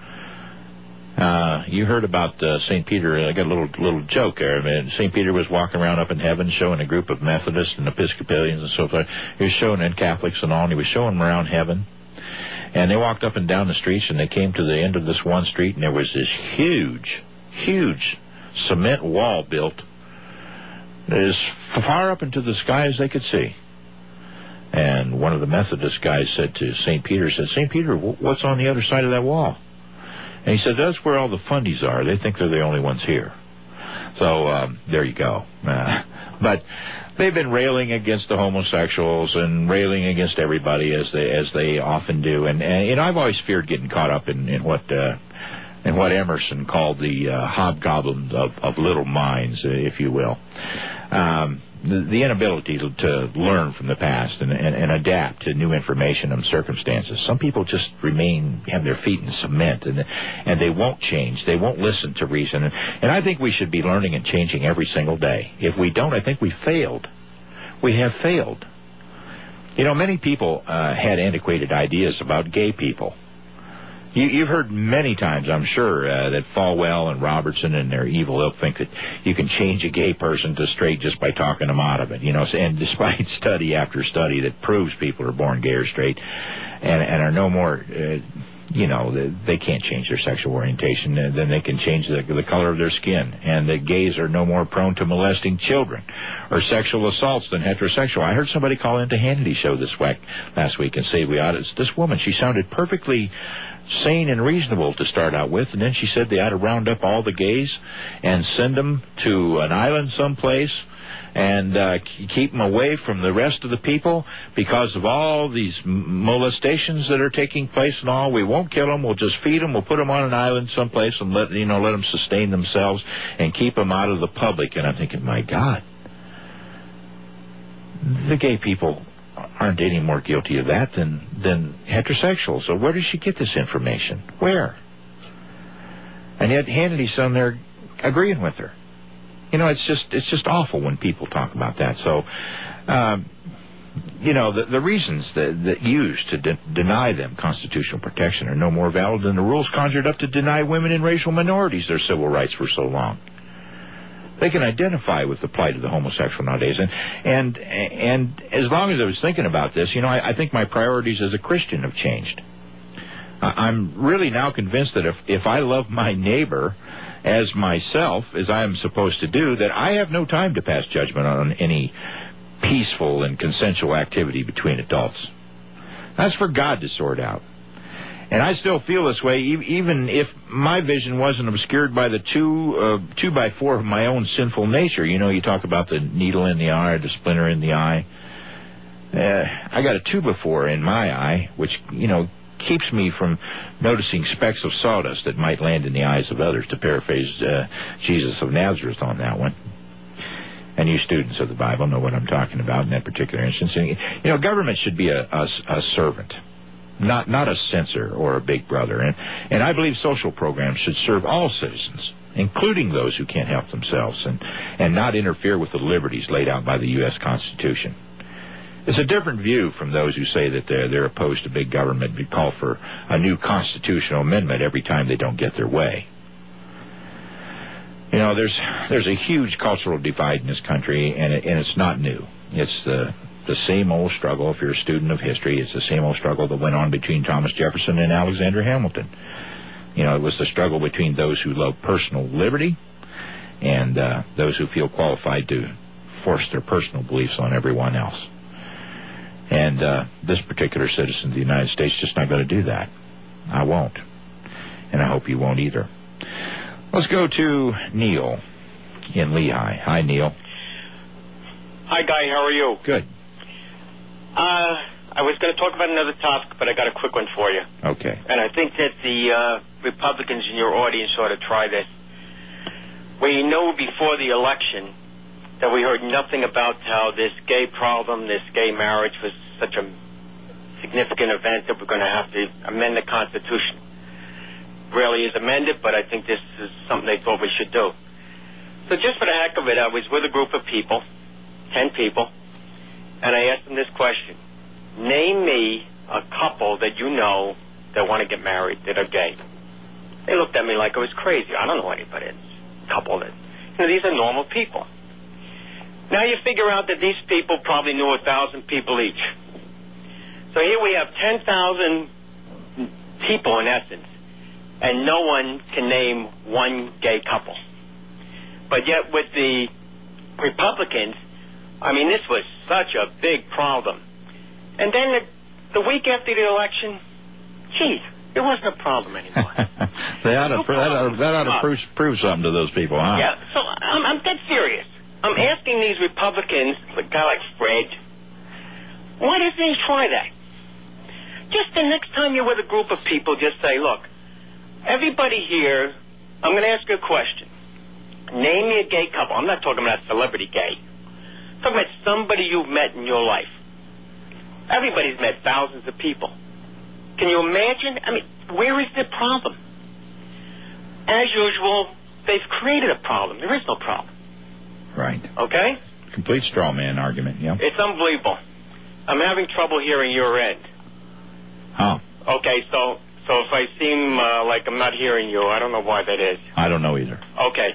You heard about St. Peter. I got a little joke there. I mean, St. Peter was walking around up in heaven showing a group of Methodists and Episcopalians and so forth. He was showing, and Catholics and all, and he was showing them around heaven. And they walked up and down the streets, and they came to the end of this one street, and there was this huge cement wall built as far up into the sky as they could see. And one of the Methodist guys said to St. Peter, St. Peter, what's on the other side of that wall? And he said, that's where all the fundies are. They think they're the only ones here. So there you go. But they've been railing against the homosexuals and railing against everybody as they often do. And you know, I've always feared getting caught up in what Emerson called the hobgoblin of little minds, if you will. The inability to learn from the past and adapt to new information and circumstances. Some people just have their feet in cement, and they won't change. They won't listen to reason. And I think we should be learning and changing every single day. If we don't, I think we failed. We have failed. You know, many people had antiquated ideas about gay people. You've heard many times, I'm sure, that Falwell and Robertson and their evil ilk think that you can change a gay person to straight just by talking them out of it. You know, and despite study after study that proves people are born gay or straight and are no more they can't change their sexual orientation. Then they can change the color of their skin. And that gays are no more prone to molesting children or sexual assaults than heterosexual. I heard somebody call into Hannity's show last week and say this woman, she sounded perfectly sane and reasonable to start out with, and then she said they ought to round up all the gays and send them to an island someplace and keep them away from the rest of the people because of all these molestations that are taking place and all. We won't kill them. We'll just feed them. We'll put them on an island someplace and let them sustain themselves and keep them out of the public. And I'm thinking, my God, the gay people aren't any more guilty of that than heterosexuals. So where does she get this information? Where? And yet Hannity's on there agreeing with her. It's just awful when people talk about that. So, the reasons that used to deny them constitutional protection are no more valid than the rules conjured up to deny women and racial minorities their civil rights for so long. They can identify with the plight of the homosexual nowadays. And as long as I was thinking about this, I think my priorities as a Christian have changed. I'm really now convinced that if I love my neighbor as myself, as I am supposed to do, that I have no time to pass judgment on any peaceful and consensual activity between adults. That's for God to sort out. And I still feel this way, even if my vision wasn't obscured by the 2x4 of my own sinful nature. You talk about the needle in the eye, or the splinter in the eye. I got a 2x4 in my eye, which, keeps me from noticing specks of sawdust that might land in the eyes of others, to paraphrase Jesus of Nazareth on that one. And you students of the Bible know what I'm talking about in that particular instance. And, government should be a servant, not a censor or a big brother. And I believe social programs should serve all citizens, including those who can't help themselves, and not interfere with the liberties laid out by the U.S. Constitution. It's a different view from those who say that they're opposed to big government and call for a new constitutional amendment every time they don't get their way. There's a huge cultural divide in this country, and it's not new. It's the same old struggle. If you're a student of history, it's the same old struggle that went on between Thomas Jefferson and Alexander Hamilton. It was the struggle between those who love personal liberty and those who feel qualified to force their personal beliefs on everyone else. And this particular citizen of the United States is just not going to do that. I won't. And I hope you won't either. Let's go to Neil in Lehigh. Hi, Neil. Hi, Guy. How are you? Good. I was going to talk about another topic, but I got a quick one for you. Okay. And I think that the Republicans in your audience ought to try this. We know before the election that we heard nothing about how this gay problem, this gay marriage was such a significant event that we're going to have to amend the Constitution. Rarely is amended, but I think this is something they thought we should do. So just for the heck of it, I was with a group of people, 10 people, and I asked them this question. Name me a couple that you know that want to get married that are gay. They looked at me like I was crazy. I don't know anybody. It's a couple that, these are normal people. Now you figure out that these people probably knew 1,000 people each. So here we have 10,000 people in essence, and no one can name one gay couple. But yet with the Republicans, this was such a big problem. And then the week after the election, it wasn't a problem anymore. That ought to prove something to those people, huh? Yeah, so I'm dead serious. I'm asking these Republicans, a guy like Fred, why doesn't he try that? Just the next time you're with a group of people, just say, look, everybody here, I'm going to ask you a question. Name me a gay couple. I'm not talking about celebrity gay. I'm talking about somebody you've met in your life. Everybody's met thousands of people. Can you imagine? Where is the problem? As usual, they've created a problem. There is no problem. Right. Okay? Complete straw man argument, yeah. It's unbelievable. I'm having trouble hearing your end. Oh. Okay, so if I seem like I'm not hearing you, I don't know why that is. I don't know either. Okay.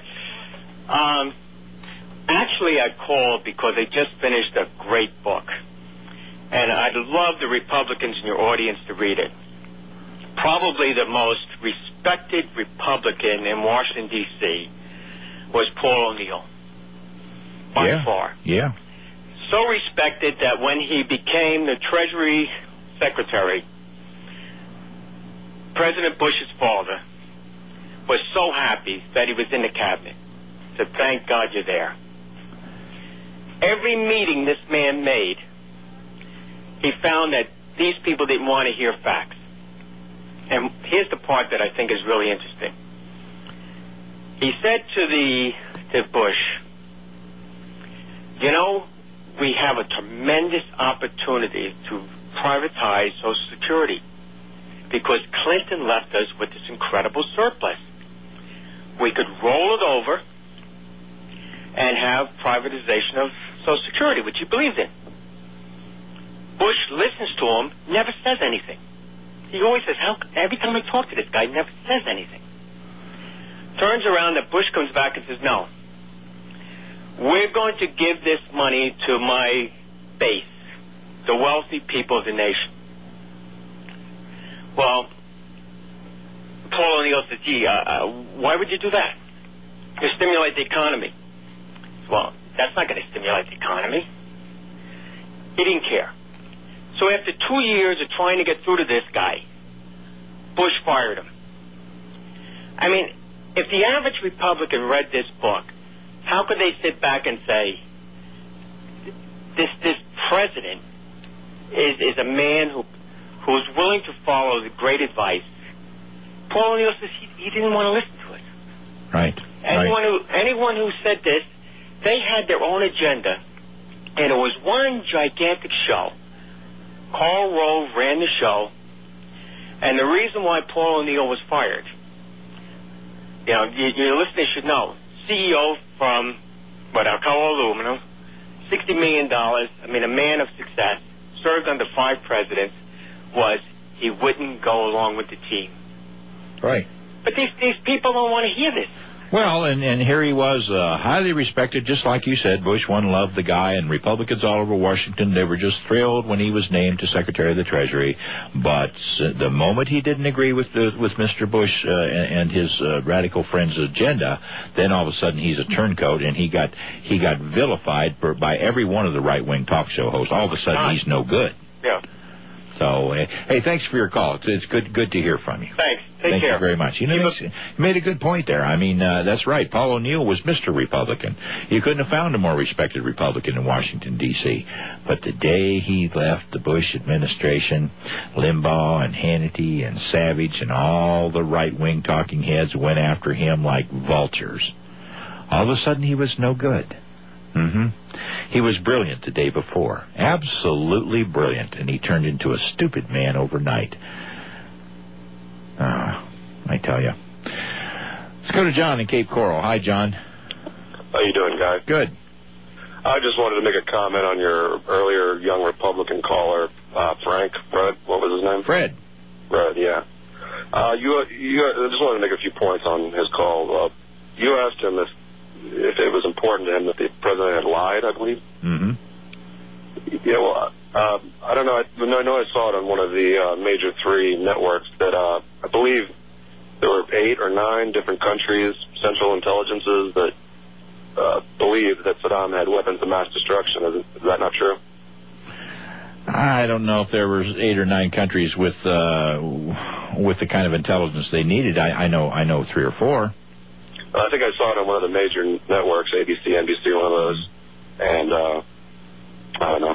Actually, I called because they just finished a great book. And I'd love the Republicans in your audience to read it. probably the most respected Republican in Washington, D.C. was Paul O'Neill, by far. Yeah. So respected that when he became the Treasury Secretary, President Bush's father was so happy that he was in the cabinet. Said, thank God you're there. Every meeting this man made, he found that these people didn't want to hear facts. And here's the part that I think is really interesting. He said to Bush, you know, we have a tremendous opportunity to privatize Social Security because Clinton left us with this incredible surplus. We could roll it over and have privatization of Social Security, which he believed in. Bush listens to him, never says anything. He always says, every time I talk to this guy, he never says anything. Turns around and Bush comes back and says, no, we're going to give this money to my base, the wealthy people of the nation. Well, Paul O'Neill said, gee, why would you do that? To stimulate the economy. Well, that's not going to stimulate the economy. He didn't care. So after 2 years of trying to get through to this guy, Bush fired him. I mean, if the average Republican read this book, how could they sit back and say, this president is a man who's willing to follow the great advice? Paul O'Neill says he didn't want to listen to it. Right. Anyone who said this, they had their own agenda, and it was one gigantic show. Karl Rove ran the show, and the reason why Paul O'Neill was fired, you know, your listeners should know, CEO from Alcoa Aluminum, $60 million, I mean, a man of success, served under 5 presidents, was he wouldn't go along with the team. Right. But these people don't want to hear this. Well, and here he was, highly respected, just like you said. Bush one loved the guy, and Republicans all over Washington, they were just thrilled when he was named to Secretary of the Treasury. But the moment he didn't agree with Mr. Bush and his radical friends' agenda, then all of a sudden he's a turncoat, and he got vilified by every one of the right-wing talk show hosts. All of a sudden he's no good. Yeah. So, hey, thanks for your call. It's good to hear from you. Thanks. Thank care. you very much. You know, you made a good point there. I mean, that's right. Paul O'Neill was Mr. Republican. You couldn't have found a more respected Republican in Washington, D.C. But the day he left the Bush administration, Limbaugh and Hannity and Savage and all the right-wing talking heads went after him like vultures. All of a sudden, he was no good. He was brilliant the day before. Absolutely brilliant. And he turned into a stupid man overnight. I tell you. Let's go to John in Cape Coral. Hi, John. How you doing, guys? Good. I just wanted to make a comment on your earlier young Republican caller, Fred. What was his name? Fred, yeah. I just wanted to make a few points on his call. You asked him if it was important to him that the president had lied, I believe. Yeah, well, I don't know. I know I saw it on one of the major 3 networks that I believe there were 8 or 9 different countries, central intelligences, that believed that Saddam had weapons of mass destruction. Is that not true? I don't know if there were 8 or 9 countries with the kind of intelligence they needed. I know 3 or 4. I think I saw it on one of the major networks, ABC, NBC, one of those, and I don't know.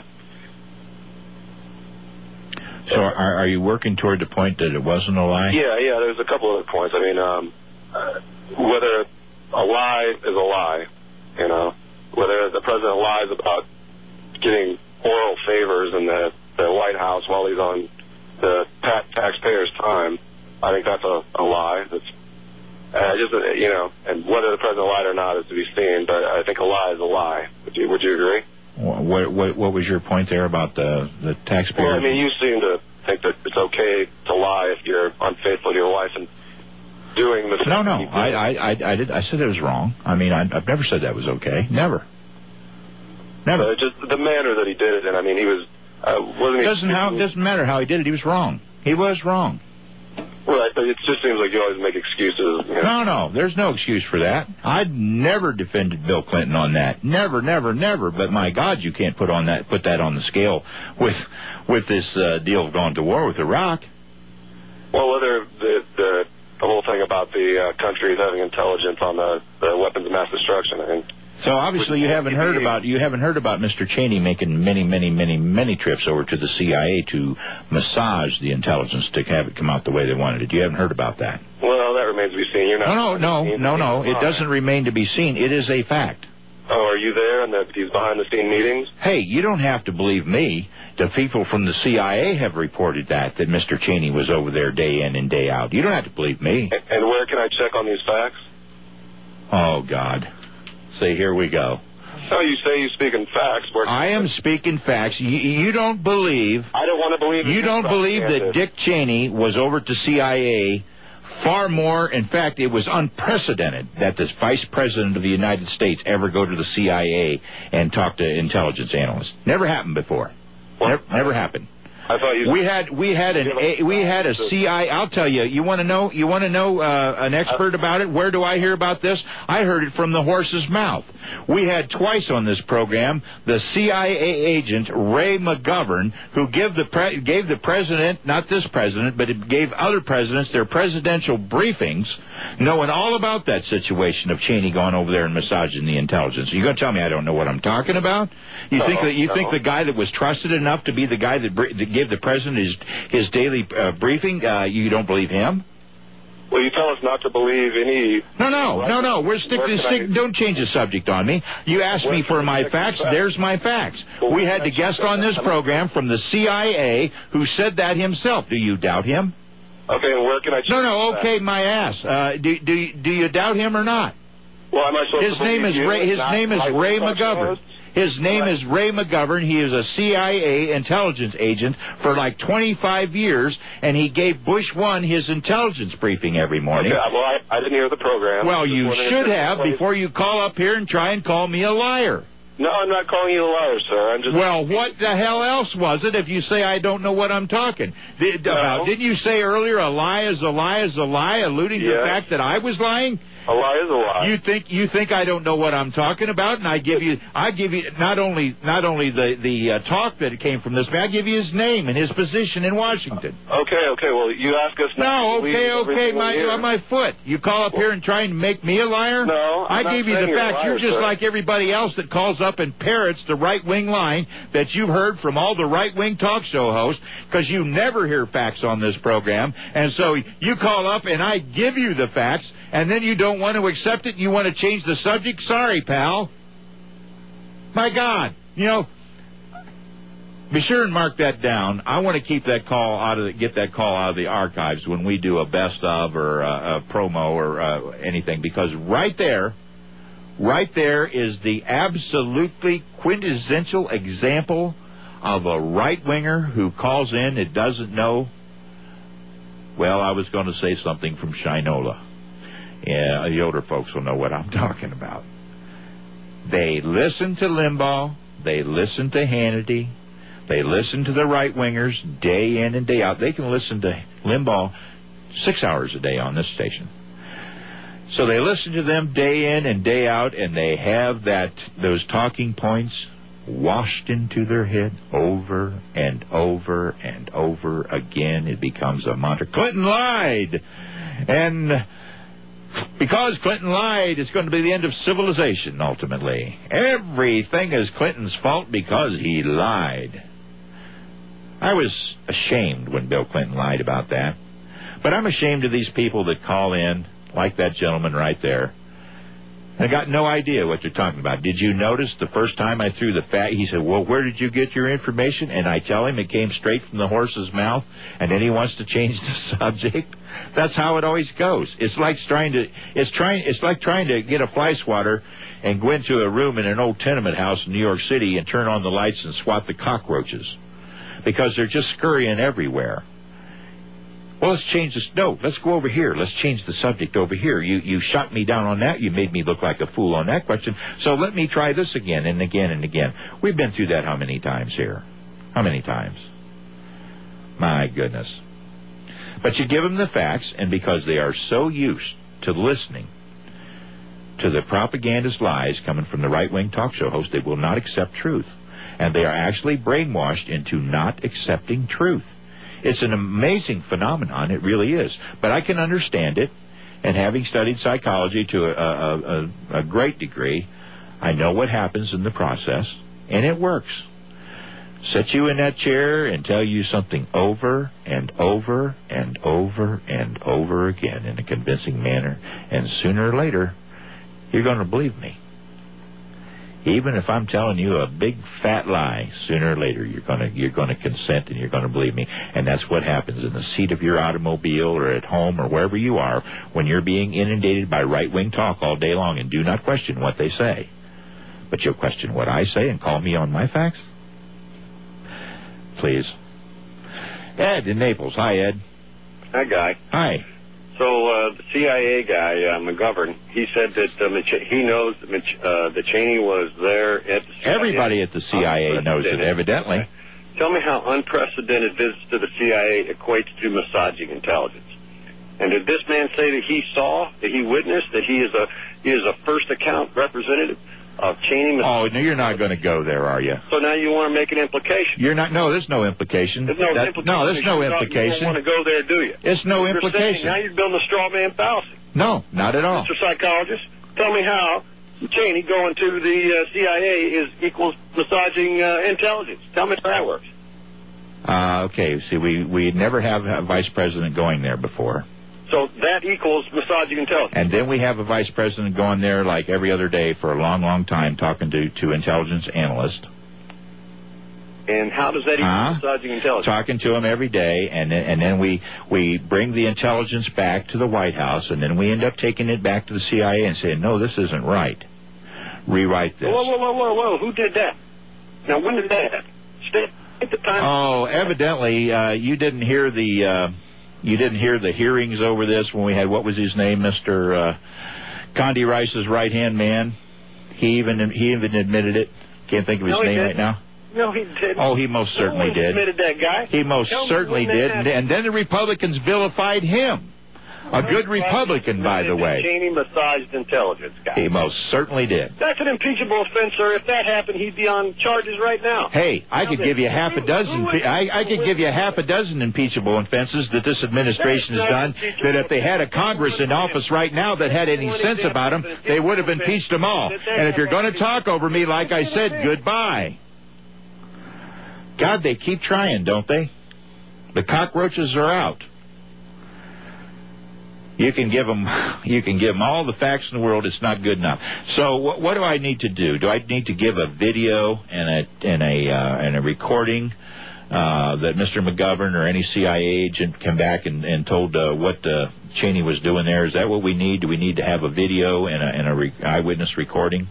So are you working toward the point that it wasn't a lie? Yeah, there's a couple other points. I mean, whether a lie is a lie, you know, whether the president lies about getting oral favors in the White House while he's on the taxpayers' time, I think that's a lie. That's you know, and whether the president lied or not is to be seen, but I think a lie is a lie. Would you agree? What was your point there about the taxpayers? Well, I mean, you seem to think that it's okay to lie if you're unfaithful to your wife and doing the... No, I said it was wrong. I mean, I've never said that was okay. Never. Just the manner that he did it, and I mean, he was... Doesn't matter how he did it. He was wrong. He was wrong. It just seems like you always make excuses. You know? No, there's no excuse for that. I'd never defended Bill Clinton on that. Never. But my God, you can't put that on the scale with this deal of going to war with Iraq. Well, whether the whole thing about the countries having intelligence on the weapons of mass destruction, I think. So obviously you haven't heard about Mr. Cheney making many trips over to the CIA to massage the intelligence to have it come out the way they wanted it. You haven't heard about that? Well, that remains to be seen. You're not. No. It doesn't remain to be seen. It is a fact. Oh, are you there and these behind-the-scene meetings? Hey, you don't have to believe me. The people from the CIA have reported that Mr. Cheney was over there day in and day out. You don't have to believe me. And where can I check on these facts? Oh, God. Say, here we go. So you say you speak in facts. I am speaking facts. You don't believe... I don't want to believe... You don't believe that Dick Cheney was over to CIA far more... In fact, it was unprecedented that this vice president of the United States ever go to the CIA and talk to intelligence analysts. Never happened before. Never happened. I thought you... We had a CIA. I'll tell you. You want to know? An expert about it? Where do I hear about this? I heard it from the horse's mouth. We had twice on this program the CIA agent Ray McGovern, who gave the president, not this president, but it gave other presidents their presidential briefings, knowing all about that situation of Cheney going over there and massaging the intelligence. Are you going to tell me I don't know what I'm talking about? You think the guy that was trusted enough to be the guy that gave the president his daily briefing, you don't believe him? Well, you tell us not to believe any... No. Don't change the subject on me. You asked me for my facts. There's my facts. We had the guest on this program from the CIA who said that himself. Do you doubt him? Okay, and where can I... Okay, my ass. Do you doubt him or not? Well, am I supposed to believe you? His name is Ray McGovern. His name is Ray McGovern. He is a CIA intelligence agent for like 25 years, and he gave Bush 1 his intelligence briefing every morning. Okay, well, I didn't hear the program. Well, you should have before you call up here and try and call me a liar. No, I'm not calling you a liar, sir. I'm just... Well, what the hell else was it if you say I don't know what I'm talking about? Didn't you say earlier a lie is a lie is a lie, alluding to the fact that I was lying? A lie is a lie. You think I don't know what I'm talking about, and I give you not only the talk that came from this man, I give you his name and his position in Washington. Okay. Well, you ask us not to believe my foot. You call up here and try and make me a liar? No, I gave you the facts. You're just like everybody else that calls up and parrots the right-wing line that you've heard from all the right-wing talk show hosts, because you never hear facts on this program, and so you call up and I give you the facts, and then you don't want to accept it, you want to change the subject? Sorry, pal. My God. Be sure and mark that down. I want to keep that call get that call out of the archives when we do a best of or a promo or anything, because right there is the absolutely quintessential example of a right-winger who calls in and doesn't know. Well, I was going to say something from Shinola. Yeah, the older folks will know what I'm talking about. They listen to Limbaugh. They listen to Hannity. They listen to the right-wingers day in and day out. They can listen to Limbaugh 6 hours a day on this station. So they listen to them day in and day out, and they have those talking points washed into their head over and over and over again. It becomes a mantra. Clinton lied! And because Clinton lied, it's going to be the end of civilization, ultimately. Everything is Clinton's fault because he lied. I was ashamed when Bill Clinton lied about that. But I'm ashamed of these people that call in, like that gentleman right there. I got no idea what they're talking about. Did you notice the first time I threw the fact? He said, well, where did you get your information? And I tell him it came straight from the horse's mouth, and then he wants to change the subject. That's how it always goes. It's like trying to get a fly swatter and go into a room in an old tenement house in New York City and turn on the lights and swat the cockroaches, because they're just scurrying everywhere. Well, let's change this. No, let's go over here. Let's change the subject over here. You shot me down on that. You made me look like a fool on that question. So let me try this again and again and again. We've been through that how many times here? How many times? My goodness. But you give them the facts, and because they are so used to listening to the propagandist lies coming from the right-wing talk show host, they will not accept truth. And they are actually brainwashed into not accepting truth. It's an amazing phenomenon. It really is. But I can understand it. And having studied psychology to a great degree, I know what happens in the process. And it works. Sit you in that chair and tell you something over and over and over and over again in a convincing manner. And sooner or later, you're going to believe me. Even if I'm telling you a big fat lie, sooner or later you're going to consent and you're going to believe me. And that's what happens in the seat of your automobile or at home or wherever you are when you're being inundated by right-wing talk all day long. And do not question what they say. But you'll question what I say and call me on my facts? Please. Ed in Naples. Hi, Ed. Hi, Guy. Hi. So the CIA guy, McGovern, he said that he knows that Cheney was there at the CIA. Everybody at the CIA knows it, evidently. Okay. Tell me how unprecedented visits to the CIA equates to massaging intelligence. And did this man say that he saw, that he witnessed, that he is a first account representative of Cheney? Oh, no, you're not going to go there, are you? So now you want to make an implication? You're not. No, there's no implication. There's no implication. No, there's no You implication. don't want to go there, do you? It's no You're implication. saying, now you're building a straw man fallacy. No, not at all. Mr. Psychologist, tell me how Cheney going to the CIA equals massaging intelligence. Tell me how that works. Okay, see, we never have a vice president going there before. So that equals massaging intelligence. And then we have a vice president going there like every other day for a long, long time talking to intelligence analysts. And how does that equal massaging intelligence? Talking to them every day, and then we bring the intelligence back to the White House, and then we end up taking it back to the CIA and saying, no, this isn't right. Rewrite this. Whoa. Who did that? Now, when did that happen? At the time? Oh, evidently, you didn't hear the hearings over this when we had, what was his name, Mr. Condi Rice's right-hand man. He even admitted it. Can't think of his name right now. No, he didn't. Oh, he most certainly did. Admitted that guy. He most certainly did. And then the Republicans vilified him. A good Republican, by the way. Cheney massaged intelligence guy. He most certainly did. That's an impeachable offense, sir. If that happened, he'd be on charges right now. Hey, I could give you half a dozen. I could give you half a dozen impeachable offenses that this administration has done. That if they had a Congress in office right now that had any sense about them, they would have impeached them all. And if you're going to talk over me, like I said, goodbye. God, they keep trying, don't they? The cockroaches are out. You can give them all the facts in the world. It's not good enough. So what do I need to do? Do I need to give a video and a recording that Mr. McGovern or any CIA agent came back and told what Cheney was doing there? Is that what we need? Do we need to have a video and a eyewitness recording?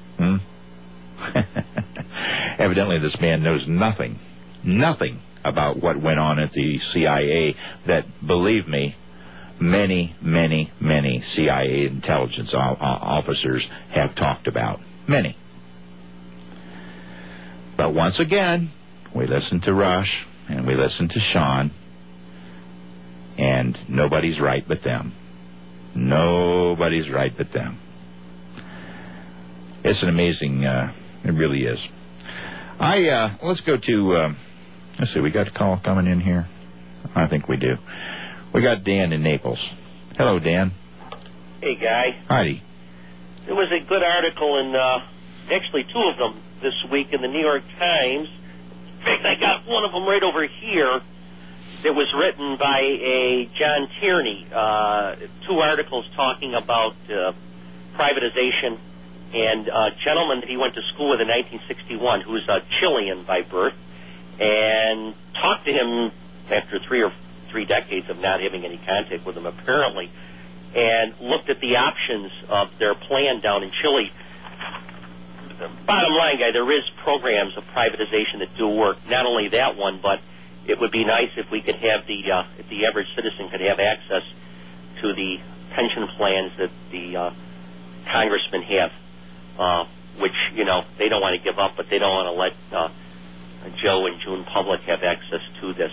Evidently, this man knows nothing about what went on at the CIA. That, believe me, many CIA intelligence officers have talked about. Many. But once again, we listen to Rush and we listen to Sean, and nobody's right but them. Nobody's right but them. It's an amazing, it really is. Let's go to, let's see, we got a call coming in here? I think we do. We got Dan in Naples. Hello, Dan. Hey, Guy. Heidi. There was a good article in, actually two of them this week in the New York Times. In fact, I got one of them right over here that was written by a John Tierney. Two articles talking about privatization, and a gentleman that he went to school with in 1961 who was a Chilean by birth, and talked to him after three decades of not having any contact with him, apparently, and looked at the options of their plan down in Chile. Bottom line, Guy, there is programs of privatization that do work. Not only that one, but it would be nice if we could have if the average citizen could have access to the pension plans that the congressmen have, which, they don't want to give up, but they don't want to let Joe and June public have access to this.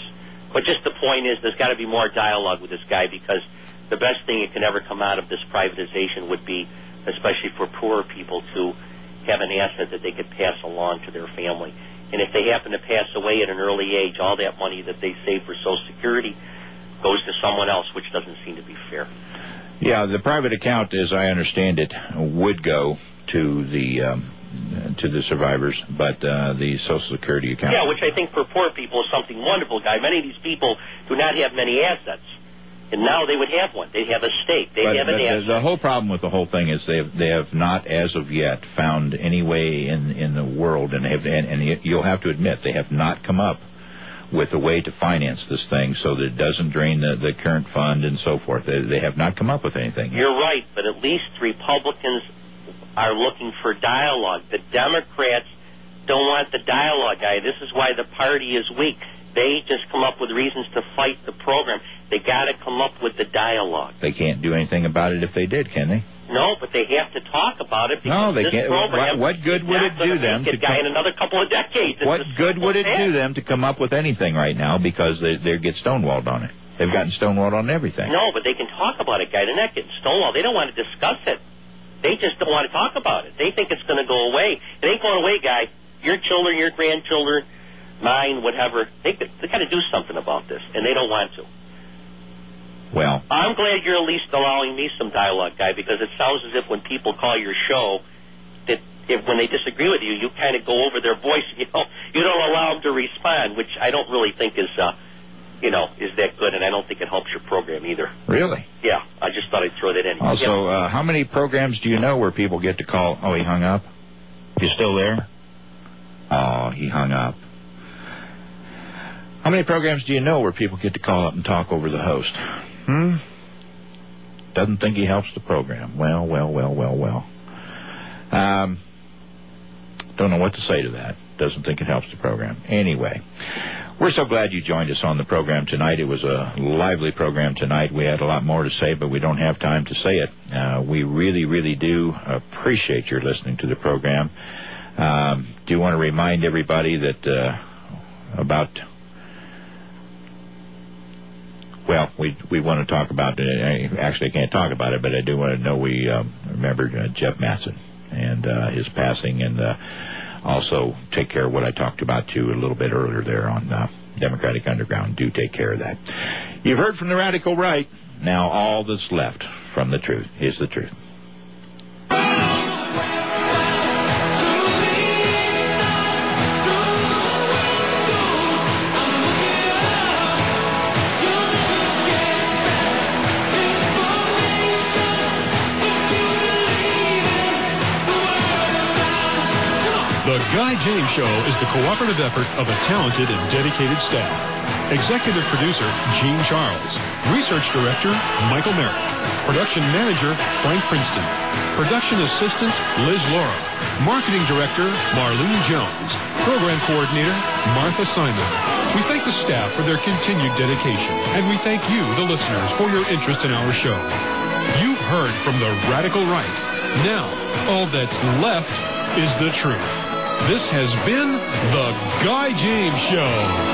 But just the point is, there's got to be more dialogue with this guy, because the best thing that can ever come out of this privatization would be, especially for poorer people, to have an asset that they could pass along to their family. And if they happen to pass away at an early age, all that money that they save for Social Security goes to someone else, which doesn't seem to be fair. Yeah, the private account, as I understand it, would go to the survivors, but the Social Security account. Yeah, which I think for poor people is something wonderful, Guy. Many of these people do not have many assets, and now they would have one. They'd have a stake. They'd have an asset. The whole problem with the whole thing is they have not, as of yet, found any way in the world, and you'll have to admit, they have not come up with a way to finance this thing so that it doesn't drain the current fund and so forth. They have not come up with anything. You're right, but at least Republicans are looking for dialogue. The Democrats don't want the dialogue, Guy. This is why the party is weak. They just come up with reasons to fight the program. They got to come up with the dialogue. They can't do anything about it if they did, can they? No, but they have to talk about it. No, they this can't. Program what good would it do them to in another couple of decades? What good would it do them to come up with anything right now, because they get stonewalled on it? They've gotten stonewalled on everything. No, but they can talk about it, Guy. They're not getting stonewalled. They don't want to discuss it. They just don't want to talk about it. They think it's going to go away. It ain't going away, Guy. Your children, your grandchildren, mine, whatever, they got to do something about this, and they don't want to. Well, I'm glad you're at least allowing me some dialogue, Guy, because it sounds as if when people call your show, that when they disagree with you, you kind of go over their voice. You don't allow them to respond, which I don't really think is that good, and I don't think it helps your program either. Really? Yeah, I just thought I'd throw that in. Also, how many programs do you know where people get to call? Oh, he hung up? You still there? Oh, he hung up. How many programs do you know where people get to call up and talk over the host? Doesn't think he helps the program. Well. Don't know what to say to that. Doesn't think it helps the program. Anyway, we're so glad you joined us on the program tonight. It was a lively program tonight. We had a lot more to say, but we don't have time to say it. We really, really do appreciate your listening to the program. Do want to remind everybody that about... Well, we want to talk about it. Actually, I can't talk about it, but I do want to know we remembered Jeff Matson and his passing, and also take care of what I talked about, too, a little bit earlier there on Democratic Underground. Do take care of that. You've heard from the radical right. Now all that's left from the truth is the truth. The Guy James Show is the cooperative effort of a talented and dedicated staff. Executive producer, Gene Charles. Research director, Michael Merrick. Production manager, Frank Princeton. Production assistant, Liz Laura. Marketing director, Marlene Jones. Program coordinator, Martha Simon. We thank the staff for their continued dedication, and we thank you, the listeners, for your interest in our show. You've heard from the radical right. Now, all that's left is the truth. This has been The Guy James Show.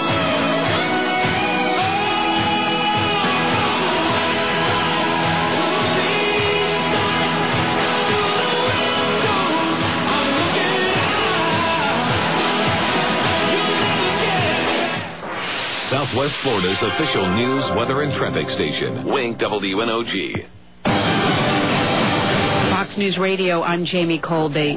Southwest Florida's official news, weather, and traffic station. Wink WNOG. Fox News Radio, I'm Jamie Colby.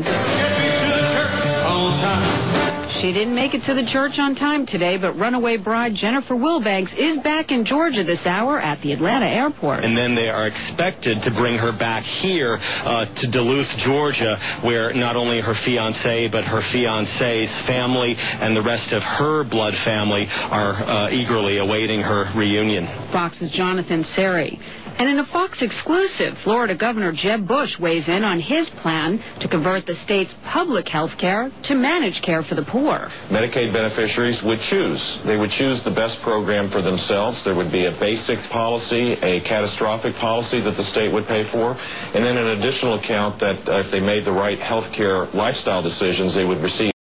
She didn't make it to the church on time today, but runaway bride Jennifer Wilbanks is back in Georgia this hour at the Atlanta airport. And then they are expected to bring her back here to Duluth, Georgia, where not only her fiancé, but her fiancé's family and the rest of her blood family are eagerly awaiting her reunion. Fox's Jonathan Seri. And in a Fox exclusive, Florida Governor Jeb Bush weighs in on his plan to convert the state's public health care to managed care for the poor. Medicaid beneficiaries would choose. They would choose the best program for themselves. There would be a basic policy, a catastrophic policy that the state would pay for, and then an additional account that if they made the right health care lifestyle decisions, they would receive